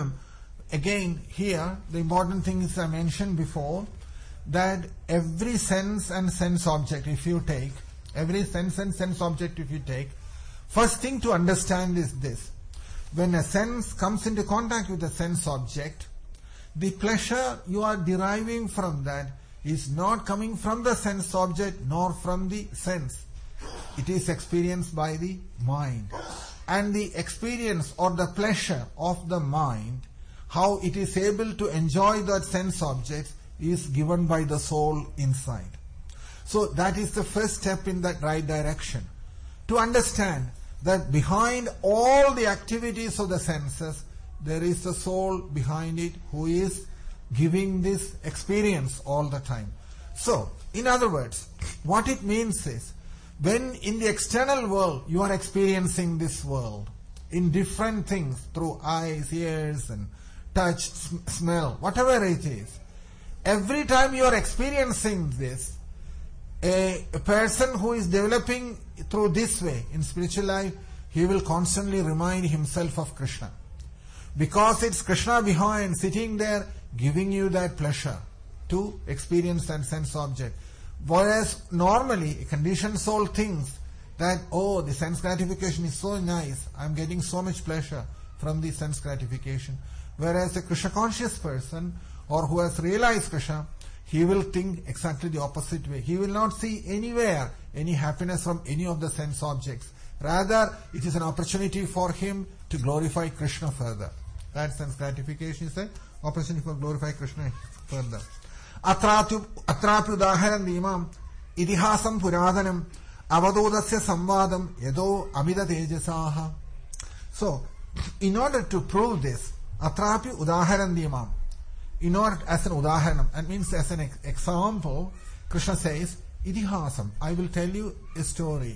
again, here the important thing is I mentioned before, that every sense and sense object, if you take every sense and sense object, if you take, first thing to understand is this: when a sense comes into contact with a sense object, the pleasure you are deriving from that is not coming from the sense object nor from the sense. It is experienced by the mind. And the experience or the pleasure of the mind, how it is able to enjoy that sense object, is given by the soul inside. So that is the first step in that right direction. To understand that behind all the activities of the senses, there is the soul behind it who is giving this experience all the time. So, in other words, what it means is, when in the external world you are experiencing this world in different things through eyes, ears and touch, sm- smell, whatever it is, every time you are experiencing this, a, a person who is developing through this way in spiritual life, he will constantly remind himself of Krishna. Because it's Krishna behind, sitting there, giving you that pleasure to experience that sense object. Whereas normally a conditioned soul thinks that, oh, the sense gratification is so nice, I'm getting so much pleasure from the sense gratification. Whereas a Krishna conscious person, or who has realized Krishna, he will think exactly the opposite way. He will not see anywhere any happiness from any of the sense objects. Rather, it is an opportunity for him to glorify Krishna further. That sense gratification is an opportunity for glorify Krishna further. Atrapi udaharan dimam idihasam puradanam avadodasya samvadam yado amida tejasaha. So, in order to prove this, atrapi udaharan dimam, in order as an udaharanam, that means as an ex- example, Krishna says, idihasam, I will tell you a story.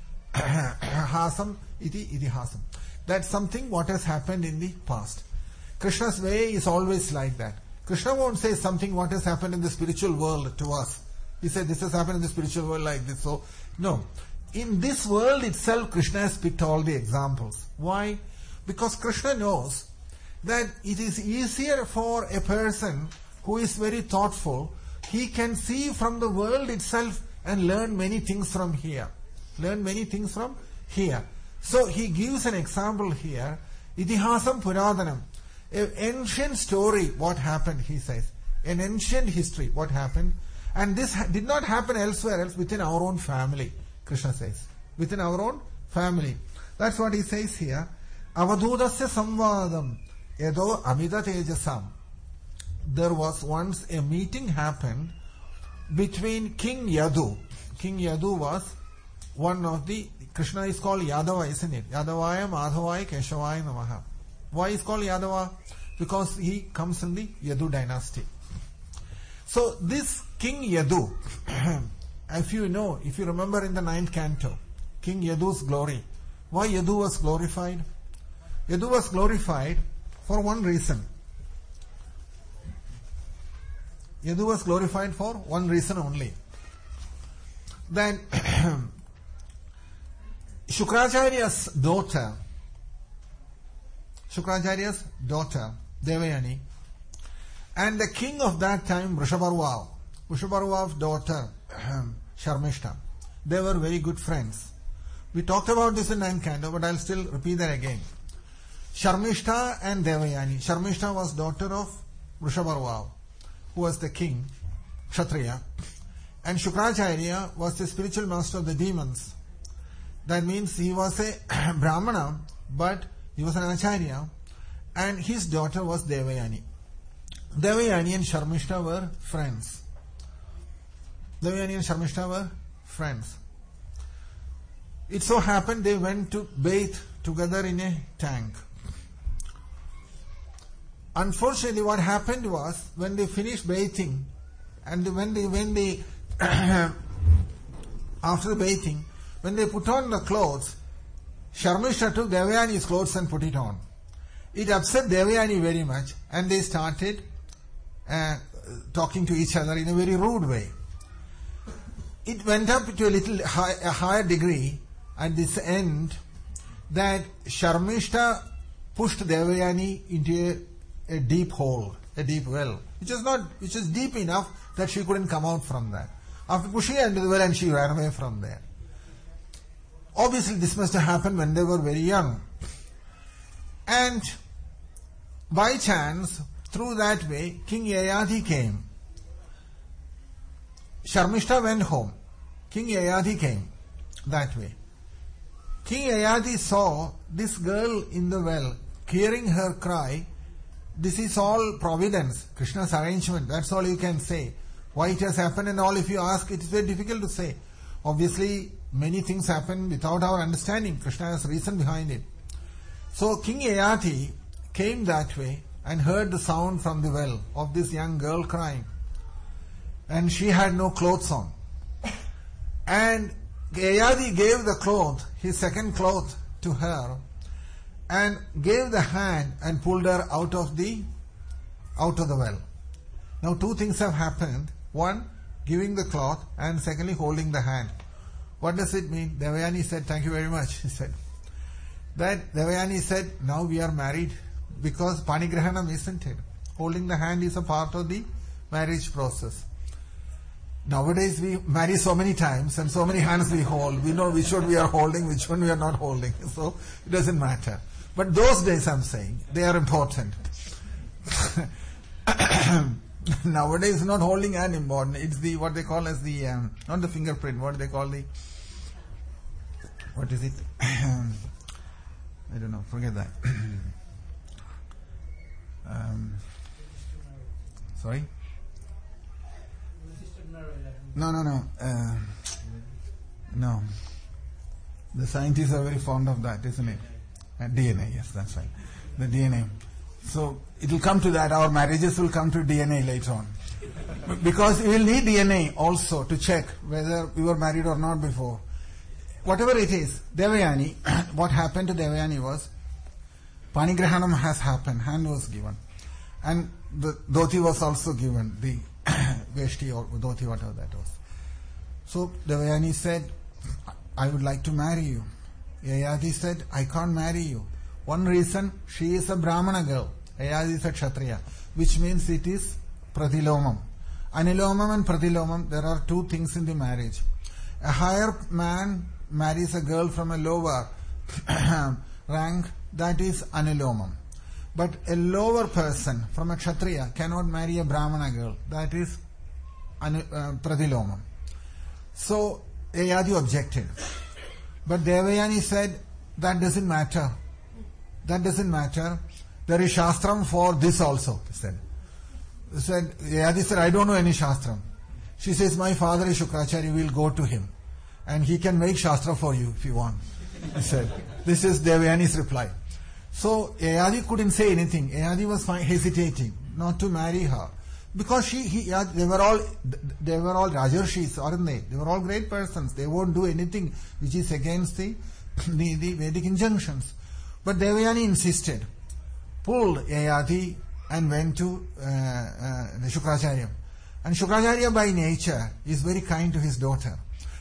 Hasam iti idihasam. That's something what has happened in the past. Krishna's way is always like that. Krishna won't say something what has happened in the spiritual world to us. He said this has happened in the spiritual world like this. So, no. In this world itself, Krishna has picked all the examples. Why? Because Krishna knows that it is easier for a person who is very thoughtful, he can see from the world itself and learn many things from here. Learn many things from here. So he gives an example here. Idihasam Puradanam. An ancient story, what happened, he says. An ancient history, what happened. And this ha- did not happen elsewhere else, within our own family, Krishna says. Within our own family. That's what he says here. Avadhudasya samvadam yado amida tejasam. There was once a meeting happened between King Yadu. King Yadu was one of the, Krishna is called Yadava, isn't it? Yadavaya, Madhavaya, Keshavaya Namaha. Why is called Yadava? Because he comes in the Yadu dynasty. So this King Yadu, if you know, if you remember in the ninth canto, King Yadu's glory. Why Yadu was glorified? Yadu was glorified for one reason. Yadu was glorified for one reason only. Then Shukracharya's daughter, Shukracharya's daughter, Devayani, and the king of that time, Vrishabharva, Vrishabharva's daughter, Sharmishta, they were very good friends. We talked about this in ninth canto, but I'll still repeat that again. Sharmishta and Devayani. Sharmishta was daughter of Vrishabharva, who was the king, Kshatriya. And Shukracharya was the spiritual master of the demons. That means he was a Brahmana, but he was an Acharya, and his daughter was Devayani. Devayani and Sharmishta were friends. Devayani and Sharmishta were friends. It so happened they went to bathe together in a tank. Unfortunately, what happened was, when they finished bathing, and when they, when they, after the bathing, when they put on the clothes, Sharmishta took Devayani's clothes and put it on. It upset Devayani very much, and they started uh, talking to each other in a very rude way. It went up to a little high, a higher degree at this end, that Sharmishta pushed Devayani into a, a deep hole, a deep well, which is not, which is deep enough that she couldn't come out from that. After pushing her into the well, and she ran away from there. Obviously, this must have happened when they were very young. And by chance, through that way, King Yayati came. Sharmishta went home. King Yayati came that way. King Yayati saw this girl in the well, hearing her cry. This is all providence, Krishna's arrangement. That's all you can say. Why it has happened and all, if you ask, it is very difficult to say. Obviously, many things happen without our understanding. Krishna has reason behind it. So King Yayati came that way and heard the sound from the well of this young girl crying. And she had no clothes on. And Yayati gave the cloth, his second cloth, to her, and gave the hand and pulled her out of the out of the well. Now two things have happened. One, giving the cloth, and secondly, holding the hand. What does it mean? Devayani said, "Thank you very much," he said. That Devayani said, "Now we are married," because panigrahanam, isn't it? Holding the hand is a part of the marriage process. Nowadays we marry so many times and so many hands we hold. We know which one we are holding, which one we are not holding. So it doesn't matter. But those days, I'm saying, they are important. Nowadays, not holding hand important. It's the, what they call as the, um, not the fingerprint, what they call the, what is it? I don't know, forget that. um, sorry? No, no, no. Uh, no. The scientists are very fond of that, isn't it? Uh, D N A, yes, that's right. The D N A. So it will come to that. Our marriages will come to D N A later on. Because we will need D N A also to check whether we were married or not before. Whatever it is, Devayani, what happened to Devayani was, panigrahanam has happened, hand was given. And the dhoti was also given, the veshti or dhoti, whatever that was. So Devayani said, "I would like to marry you." Yayati said, "I can't marry you. One reason, she is a Brahmana girl. Yayati is a Kshatriya, which means it is pratilomam. Anilomam and pratilomam, there are two things in the marriage. A higher man marries a girl from a lower rank, that is anilomam. But a lower person from a Kshatriya cannot marry a Brahmana girl, that is anu, uh, pratilomam. So Yayati objected. But Devayani said, "That doesn't matter. That doesn't matter. There is Shastram for this also," he said. He said, Yayati said, "I don't know any Shastram." She says, "My father is Shukracharya, we will go to him. And he can make Shastra for you if you want," he said. This is Devayani's reply. So Yayati couldn't say anything. Yayati was hesitating not to marry her. Because she, he, they were all, they were all Rajarshis, aren't they? They were all great persons. They won't do anything which is against the, the, the Vedic injunctions. But Devayani insisted, pulled Yayati and went to uh, uh, the Shukracharya. And Shukracharya by nature is very kind to his daughter.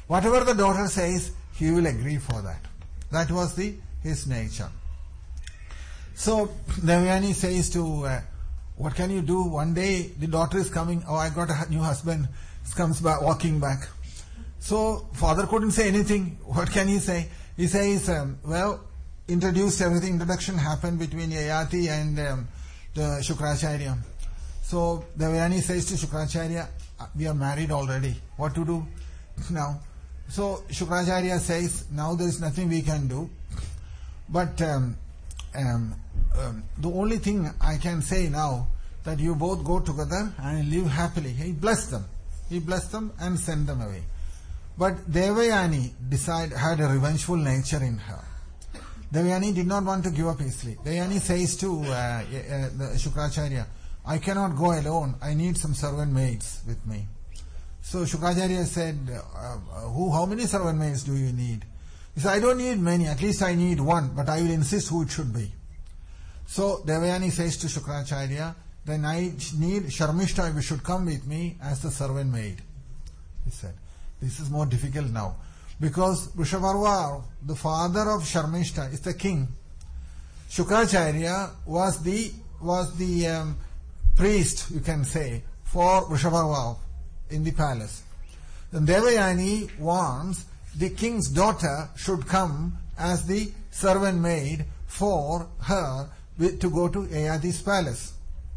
Whatever the daughter says, he will agree for that. That was the his nature. So Devayani says to, uh, what can you do? One day the daughter is coming, oh, I got a new husband, comes back, walking back. So father couldn't say anything. What can he say? He says, um, well, introduced everything, introduction happened between Yayati and um, the Shukracharya. So Devayani says to Shukracharya, we are married already. What to do now? So Shukracharya says, now there is nothing we can do. But um, um, um, the only thing I can say now, that you both go together and live happily. He blessed them. He blessed them and sent them away. But Devayani decide, had a revengeful nature in her. Devayani did not want to give up easily. Devayani says to uh, uh, the Shukracharya, I cannot go alone. I need some servant maids with me. So Shukracharya said, uh, who, how many servant maids do you need? He said, I don't need many. At least I need one. But I will insist who it should be. So Devayani says to Shukracharya, then I need Sharmishta, you should come with me as the servant maid. He said, this is more difficult now. Because Vrishabharva, the father of Sharmishta, is the king. Shukracharya was the was the um, priest, you can say, for Vrishabharva in the palace. And Devayani wants the king's daughter should come as the servant maid for her to go to Yayati's palace.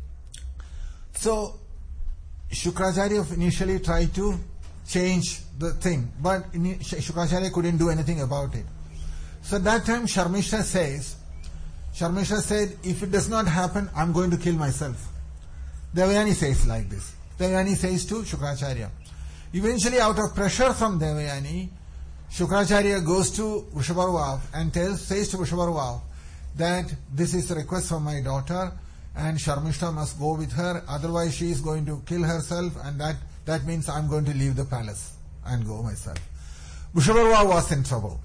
So Shukracharya initially tried to change the thing, but Shukracharya couldn't do anything about it. So at that time Sharmishta says, Sharmishta said, if it does not happen, I'm going to kill myself. Devayani says like this. Devayani says to Shukracharya. Eventually, out of pressure from Devayani, Shukracharya goes to Vrishabharva and tells, says to Vrishabharva that this is a request from my daughter and Sharmishta must go with her, otherwise she is going to kill herself, and that, that means I'm going to leave the palace and go myself. Vrishabharva was in trouble.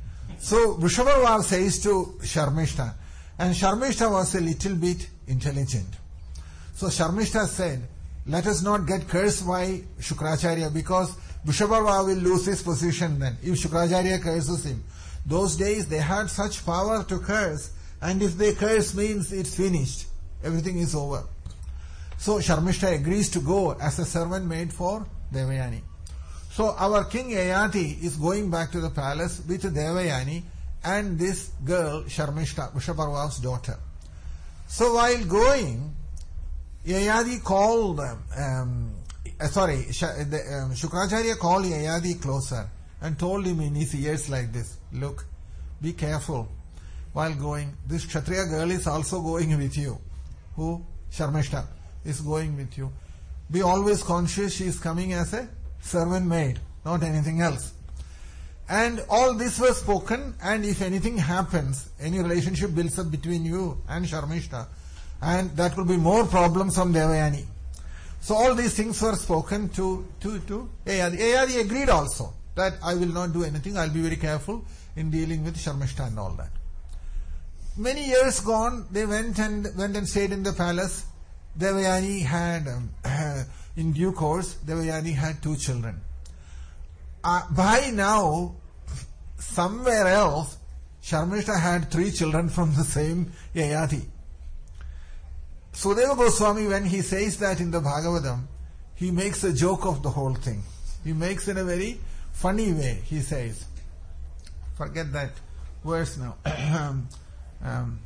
So Vrishabharva says to Sharmishta, and Sharmishta was a little bit intelligent. So Sharmishta said, let us not get cursed by Shukracharya, because Vrishabharva will lose his position then, if Shukracharya curses him. Those days they had such power to curse, and if they curse means it's finished. Everything is over. So Sharmishta agrees to go as a servant maid for Devayani. So our king Yayati is going back to the palace with Devayani and this girl Sharmishta, Vrishabharva's daughter. So while going, Yayati called, um, uh, sorry, Sh- the, um, Shukracharya called Yayati closer and told him in his ears like this, look, be careful while going. This Kshatriya girl is also going with you. Who? Sharmishta is going with you. Be always conscious she is coming as a servant maid, not anything else. And all this was spoken, and if anything happens, any relationship builds up between you and Sharmishta, and that will be more problems from Devayani. So all these things were spoken to to to Yayati. Yayati agreed also that I will not do anything, I will be very careful in dealing with Sharmishta and all that. Many years gone, they went and went and stayed in the palace. Devayani had, um, in due course, Devayani had two children. Uh, by now, somewhere else, Sharmishta had three children from the same Yayati. Sudeva Goswami, when he says that in the Bhagavatam, he makes a joke of the whole thing. He makes in a very funny way, he says. Forget that verse now. um, um,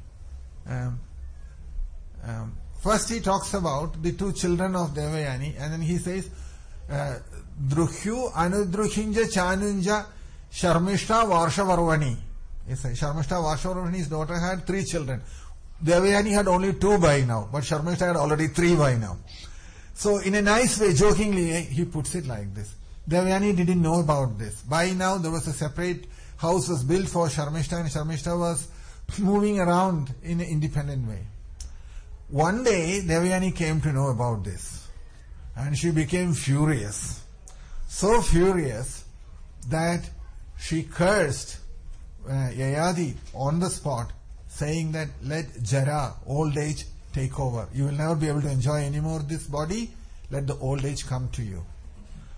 um, first he talks about the two children of Devayani, and then he says, uh, Druhyu Anudruhinja Chanunja Sharmishta Varshavarvani. He says, Sharmishta Varshavarvani's daughter had three children. Devayani had only two by now, but Sharmishta had already three by now. So in a nice way, jokingly, he puts it like this. Devayani didn't know about this. By now there was a separate house was built for Sharmishta, and Sharmishta was moving around in an independent way. One day Devayani came to know about this, and she became furious. So furious that she cursed uh, Yayati on the spot, saying that let Jara, old age, take over. You will never be able to enjoy anymore this body. Let the old age come to you.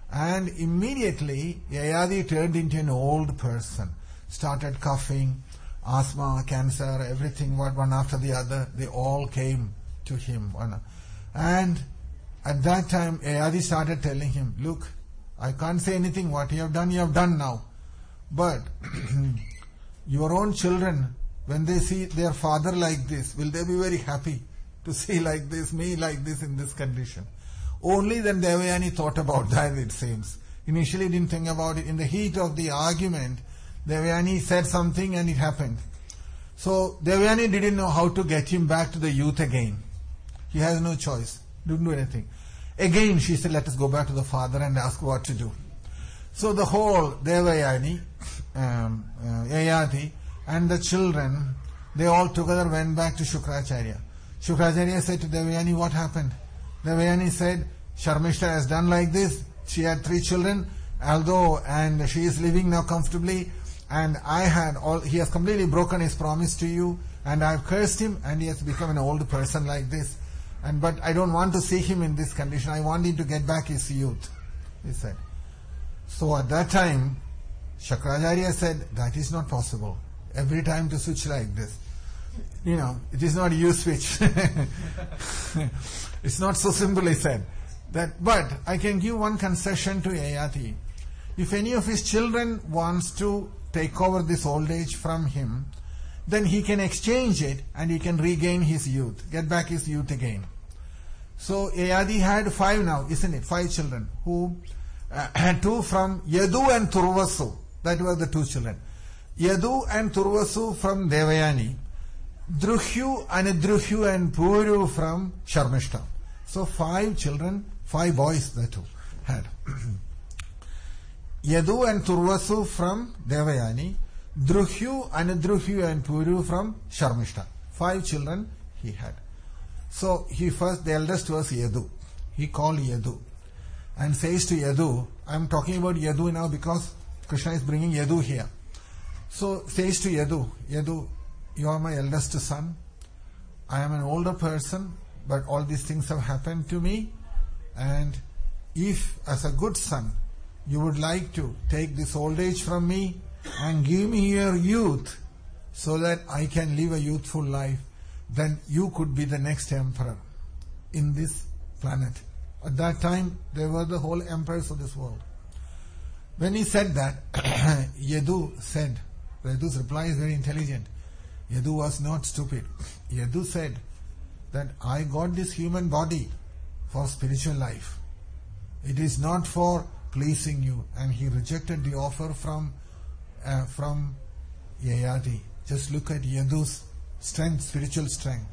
And immediately, Yayadi turned into an old person, started coughing, asthma, cancer, everything, what one after the other, they all came to him. And at that time, Yayadi started telling him, look, I can't say anything, what you have done, you have done now. But your own children, when they see their father like this, will they be very happy to see like this, me like this in this condition? Only then Devayani thought about that, it seems. Initially didn't think about it. In the heat of the argument, Devayani said something and it happened. So Devayani didn't know how to get him back to the youth again. He has no choice. Didn't do anything. Again she said, let us go back to the father and ask what to do. So the whole Devayani, um, uh, Yayati and the children, they all together went back to Shukracharya. Shukracharya said to Devayani, what happened? Devayani said, Sharmishta has done like this. She had three children, although, and she is living now comfortably, and I had all, he has completely broken his promise to you, and I have cursed him, and he has become an old person like this. And but I don't want to see him in this condition. I want him to get back his youth, he said. So at that time, Shukracharya said, that is not possible. Every time to switch like this. You know, it is not you switch. It's not so simple, he said. That, but I can give one concession to Yayati. If any of his children wants to take over this old age from him, then he can exchange it and he can regain his youth, get back his youth again. So Yayati had five now, isn't it? Five children, who uh, had two from Yadu and Turvasu. That were the two children. Yadu and Turvasu from Devayani. Druhyu, Anidruhyu and Puru from Sharmishta. So five children, five boys the two had. Yadu and Turvasu from Devayani. Druhyu, Anidruhyu and Puru from Sharmishta. Five children he had. So he first, the eldest was Yadu. He called Yadu and says to Yadu, I am talking about Yadu now because Krishna is bringing Yadu here. So says to Yadu, Yadu, you are my eldest son. I am an older person, but all these things have happened to me. And if, as a good son, you would like to take this old age from me and give me your youth so that I can live a youthful life, then you could be the next emperor in this planet. At that time, they were the whole emperors of this world. When he said that, Yadu said, Yadu's reply is very intelligent. Yadu was not stupid. Yadu said that I got this human body for spiritual life. It is not for pleasing you. And he rejected the offer from uh, from Yayati. Just look at Yadu's strength, spiritual strength.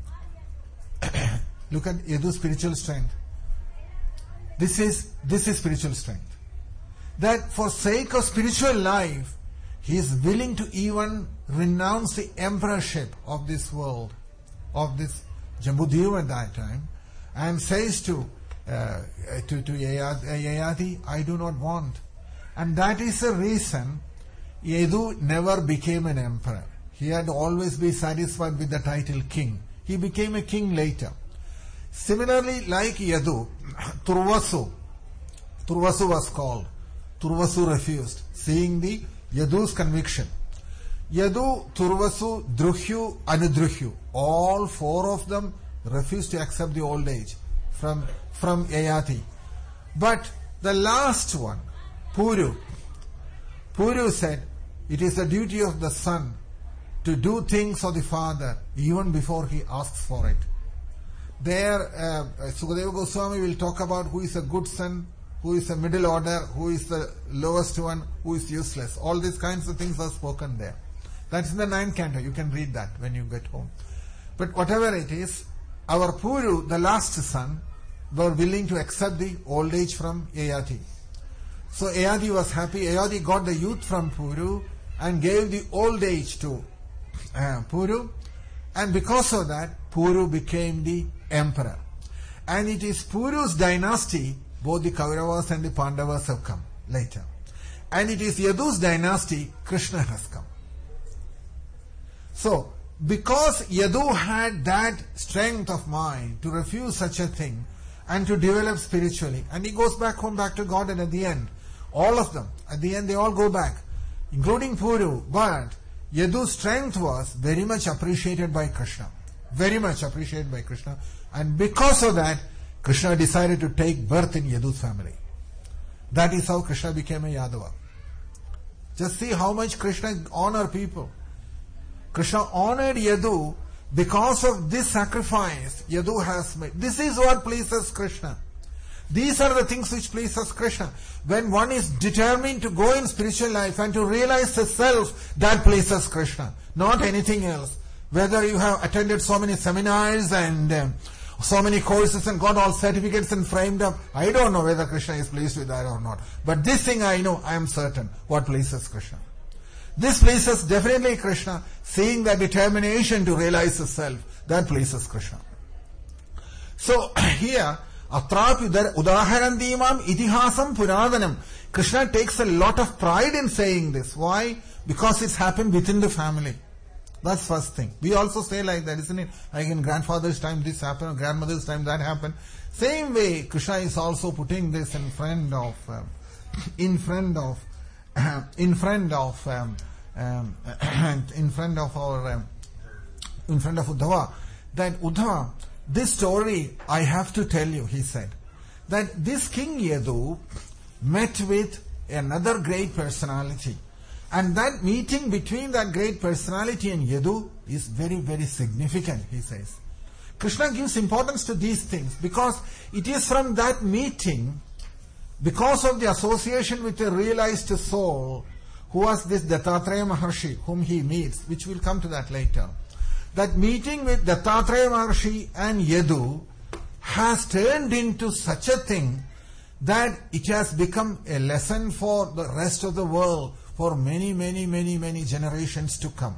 Look at Yadu's spiritual strength. This is this is spiritual strength. That for sake of spiritual life, he is willing to even renounce the emperorship of this world, of this Jambudvipa at that time, and says to uh, to, to Yayati, I do not want. And that is the reason Yadu never became an emperor. He had always been satisfied with the title king. He became a king later. Similarly, like Yadu, Turvasu, Turvasu was called. Turvasu refused, seeing the Yadu's conviction. Yadu, Turvasu, Druhyu, Anudruhyu, all four of them refused to accept the old age from, from Yayati. But the last one, Puru, Puru said, it is the duty of the son to do things for the father even before he asks for it. There, uh, Sukadeva Goswami will talk about who is a good son, who is a middle order, who is the lowest one, who is useless. All these kinds of things are spoken there. That's in the ninth canto. You can read that when you get home. But whatever it is, our Puru, the last son, were willing to accept the old age from Yayati. So Yayati was happy. Yayati got the youth from Puru and gave the old age to uh, Puru. And because of that, Puru became the emperor. And it is Puru's dynasty, both the Kauravas and the Pandavas have come later. And it is Yadu's dynasty, Krishna has come. So, because Yadu had that strength of mind to refuse such a thing, and to develop spiritually. And he goes back home, back to God, and at the end, all of them, at the end they all go back, including Puru. But Yadu's strength was very much appreciated by Krishna. Very much appreciated by Krishna. And because of that, Krishna decided to take birth in Yadu's family. That is how Krishna became a Yadava. Just see how much Krishna honored people. Krishna honored Yadu because of this sacrifice Yadu has made. This is what pleases Krishna. These are the things which pleases Krishna. When one is determined to go in spiritual life and to realize the self, that pleases Krishna, not anything else. Whether you have attended so many seminars and um, so many courses and got all certificates and framed up, I don't know whether Krishna is pleased with that or not. But this thing I know, I am certain, what pleases Krishna. This pleases definitely Krishna, seeing the determination to realize the self, that pleases Krishna. So here, Atrapi udaharandimam itihasam puradanam. Krishna takes a lot of pride in saying this. Why? Because it's happened within the family. That's first thing. We also say like that, isn't it? Like in grandfather's time this happened, grandmother's time that happened. Same way, Krishna is also putting this in front of, um, in front of, uh, in front of, um, um, in front of our, um, in front of Uddhava. That Uddhava, this story I have to tell you, he said, that this King Yadu met with another great personality. And that meeting between that great personality and Yadu is very, very significant, he says. Krishna gives importance to these things because it is from that meeting, because of the association with a realized soul, who was this Dattatreya Maharshi, whom he meets, which we'll come to that later. That meeting with Dattatreya Maharshi and Yadu has turned into such a thing that it has become a lesson for the rest of the world for many, many, many, many generations to come.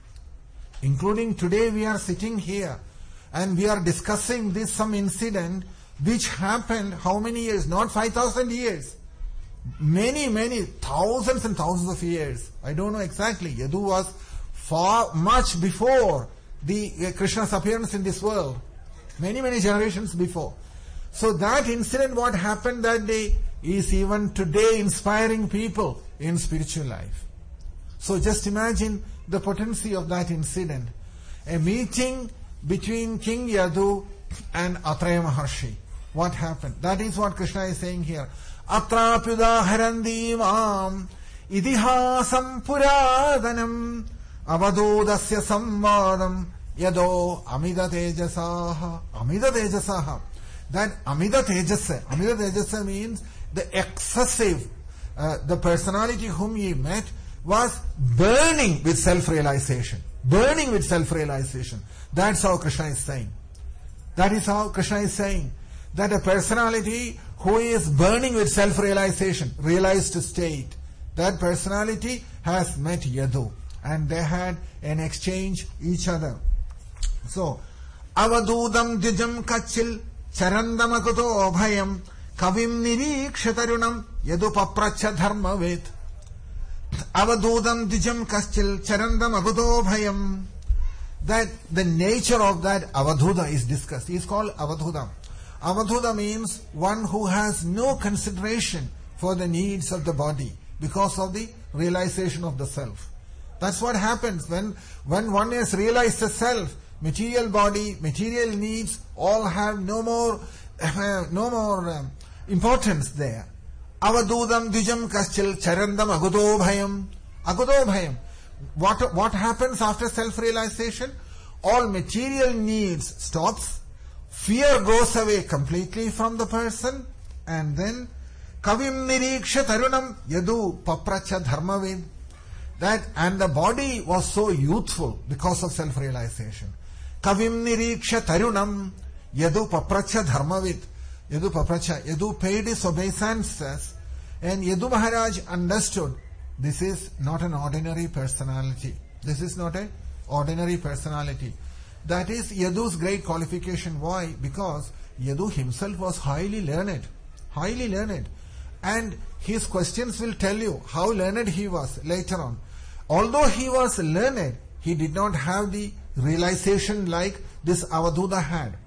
Including today we are sitting here and we are discussing this some incident which happened how many years? Not five thousand years. Many, many, thousands and thousands of years. I don't know exactly. Yadu was far, much before the uh, Krishna's appearance in this world. Many, many generations before. So that incident, what happened that day, is even today inspiring people in spiritual life. So just imagine the potency of that incident. A meeting between King Yadu and Atreya Maharshi. What happened? That is what Krishna is saying here. Atrapyudaharandi mam idihasam puradanam avadodasya samvadam yado amida tejasaha. Amida tejasaha. That Amida Tejasa, Amida Tejasa means the excessive, uh, the personality whom he met was burning with self-realization. Burning with self-realization. That's how Krishna is saying. That is how Krishna is saying. That a personality who is burning with self-realization, realized state, that personality has met Yadu. And they had an exchange each other. So, Avadudam Dijam Kachil Charandamakuto Bhayam Kavim Nirikshatarunam Yadupapracha Dharmavet. Avadudam Dijam Kachil Charandamakuto Bhayam. That the nature of that Avadhuda is discussed. He is called Avadhuda. Avadhuda means one who has no consideration for the needs of the body because of the realization of the self. That's what happens when, when one has realized the self. Material body, material needs all have no more, uh, no more um, importance there. Avadudam dijam kaschil charandam agudo bhayam. Agudo bhayam. What, what happens after self-realization? All material needs stops. Fear goes away completely from the person. And then, kavim niriksha tarunam yadu papracha dharmavid. That, and the body was so youthful because of self-realization. Kavim niriksha tarunam yadu papracha dharmavid. Yadu papracha. Yadu paid his obeisances and Yadu Maharaj understood this is not an ordinary personality. This is not an ordinary personality. That is Yadu's great qualification. Why? Because Yadu himself was highly learned. Highly learned. And his questions will tell you how learned he was later on. Although he was learned, he did not have the realization like this Avadhuda had.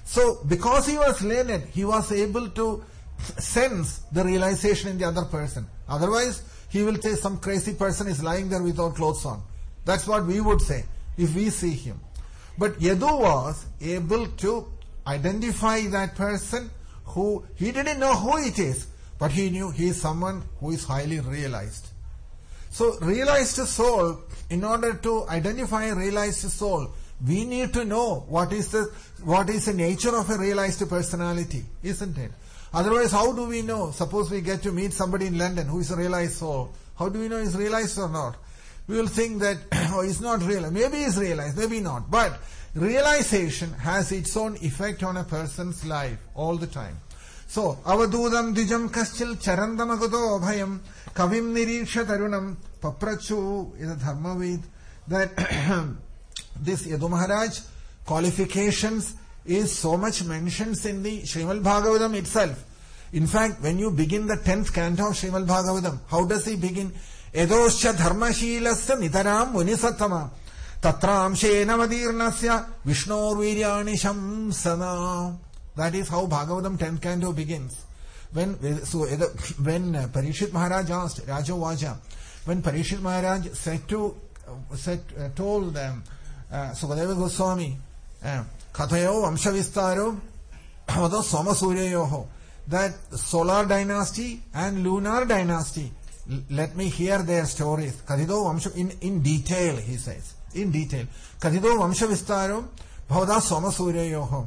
So, because he was learned, he was able to sense the realization in the other person. Otherwise, he will say some crazy person is lying there without clothes on. That's what we would say if we see him. But Yadu was able to identify that person who, he didn't know who it is, but he knew he is someone who is highly realized. So, realized soul, in order to identify a realized soul, we need to know what is the what is the nature of a realized personality, isn't it? Otherwise, how do we know? Suppose we get to meet somebody in London who is a realized soul. How do we know he's realized or not? We will think that, oh, he's not realized. Maybe he's realized, maybe not. But realization has its own effect on a person's life all the time. So, avadudam dijam kaschil charandamagudo abhayam kavim niriksha tarunam paprachu is a dharmavid that this Yadu Maharaj qualifications is so much mentioned in the Srimad Bhagavatam itself. In fact, when you begin the tenth canto of Srimad Bhagavatam, how does he begin? Edoscha dharmashilasya nitaram munisatama tatram shenamadhirnasya vishnor viryani shamsana. That is how Bhagavatam tenth canto begins. When so when Parikshit Maharaj asked Raja Vaja, when Parikshit Maharaj said to said uh, told them uh, Sukadeva Goswami uh, Kathayo Vamshavistaro Avado Soma Suryayoho, that solar dynasty and lunar dynasty, l- let me hear their stories. Kathido Vamsha in, in detail, he says. In detail. Kathido Vamshavistaro Bhavada Soma Suryayoho.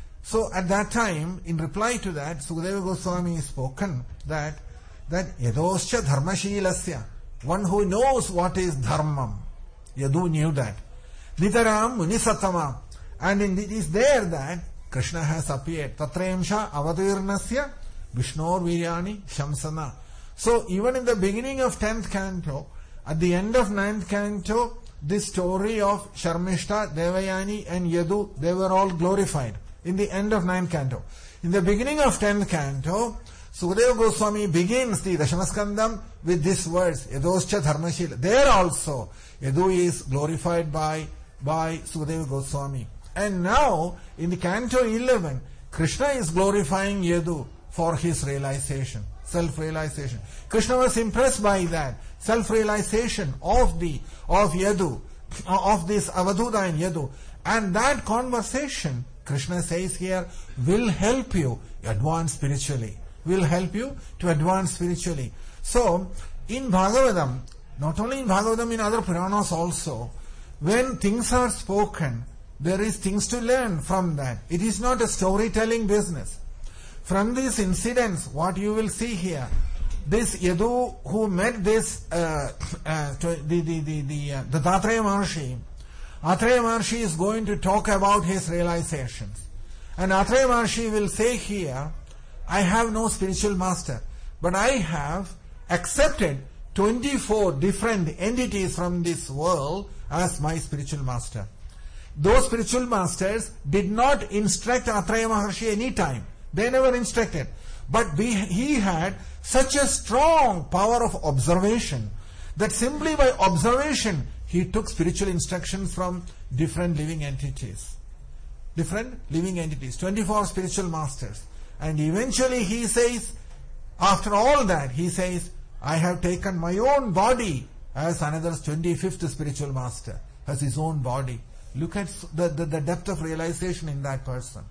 So at that time, in reply to that, Sukadeva Goswami spoken that that Yadoscha Dharmashilasya, one who knows what is dharmam. Yadu knew that. Nitaram Munisatama. And in it is there that Krishna has appeared. Tatremsha avatirnasya Vishnor Viryani Shamsana. So even in the beginning of tenth canto, at the end of ninth canto, this story of Sharmishta, Devayani and Yadu, they were all glorified. In the end of ninth canto. In the beginning of tenth canto, Sukadeva Goswami begins the Dashamaskandam with these words, Yadoscha Dharmashila. There also, Yadu is glorified by, by Sukadeva Goswami. And now, in the canto eleven, Krishna is glorifying Yadu for his realization, self-realization. Krishna was impressed by that, self-realization of the, of Yadu, of this Avadhuta and Yadu. And that conversation, Krishna says here, will help you advance spiritually. Will help you to advance spiritually. So, in Bhagavatam, not only in Bhagavatam, in other Puranas also, when things are spoken, there is things to learn from that. It is not a storytelling business. From these incidents, what you will see here, this Yadu who met this, uh, uh, the, the, the, the, uh, the Datreya Maharshi, Atreya Maharshi is going to talk about his realizations. And Atreya Maharshi will say here, I have no spiritual master, but I have accepted twenty-four different entities from this world as my spiritual master. Those spiritual masters did not instruct Atreya Maharshi any time. They never instructed. But we, he had such a strong power of observation that simply by observation he took spiritual instructions from different living entities. Different living entities. twenty-four spiritual masters. And eventually he says, after all that, he says, I have taken my own body as another twenty-fifth spiritual master, as his own body. Look at the, the, the depth of realization in that person.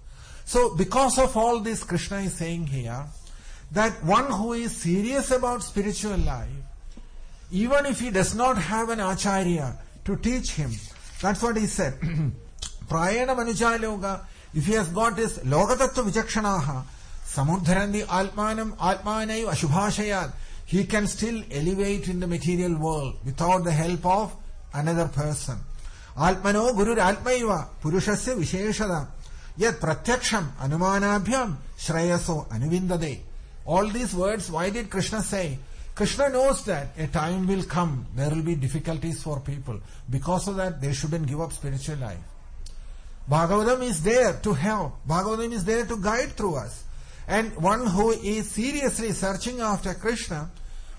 So, because of all this, Krishna is saying here, that one who is serious about spiritual life, even if he does not have an acharya to teach him, that's what he said. Prayena manujaya loga, if he has got this logatattva vichakshanaha, samudharandi atmanam atmanai ashubhashayat, he can still elevate in the material world without the help of another person. Atmano gurur atmaiva purushasya visheshada yat pratyaksham anumanabhyam shrayaso anuvindade. All these words, why did Krishna say? Krishna knows that a time will come, there will be difficulties for people. Because of that, they shouldn't give up spiritual life. Bhagavatam is there to help. Bhagavatam is there to guide through us. And one who is seriously searching after Krishna,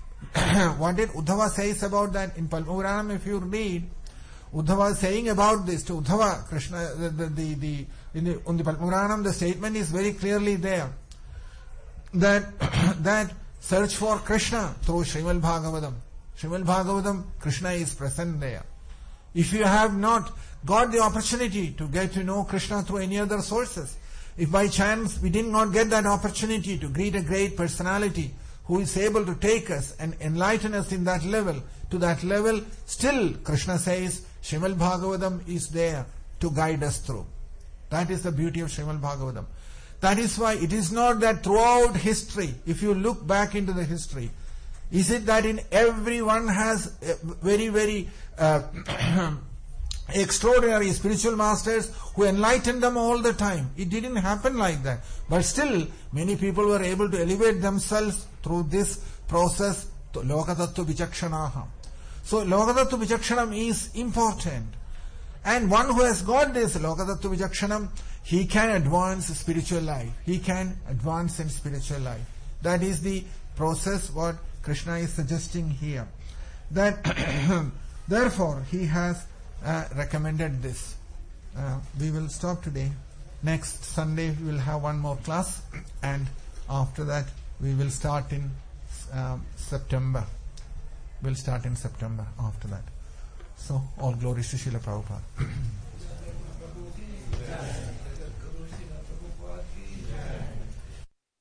what did Uddhava says about that in Padma if you read, Uddhava is saying about this to Uddhava, Krishna, the, the, the, the in the, on the Padmapuranam, the statement is very clearly there that that search for Krishna through Srimad Bhagavatam. Srimad Bhagavatam, Krishna is present there. If you have not got the opportunity to get to know Krishna through any other sources, if by chance we did not get that opportunity to greet a great personality who is able to take us and enlighten us in that level, to that level, still Krishna says Srimad Bhagavatam is there to guide us through. That is the beauty of Srimad Bhagavatam. That is why it is not that throughout history, if you look back into the history, is it that in everyone has very, very uh, extraordinary spiritual masters who enlightened them all the time? It didn't happen like that. But still, many people were able to elevate themselves through this process, Lokatattva Vichakshanaha. So, Lokatattva Vichakshanam is important. And one who has got this Lokatattva Vichakshanam, he can advance spiritual life. He can advance in spiritual life. That is the process what Krishna is suggesting here. That therefore he has uh, recommended this. Uh, we will stop today. Next Sunday we will have one more class, and after that we will start in um, September. We'll start in September after that. So all glories to Srila Prabhupada.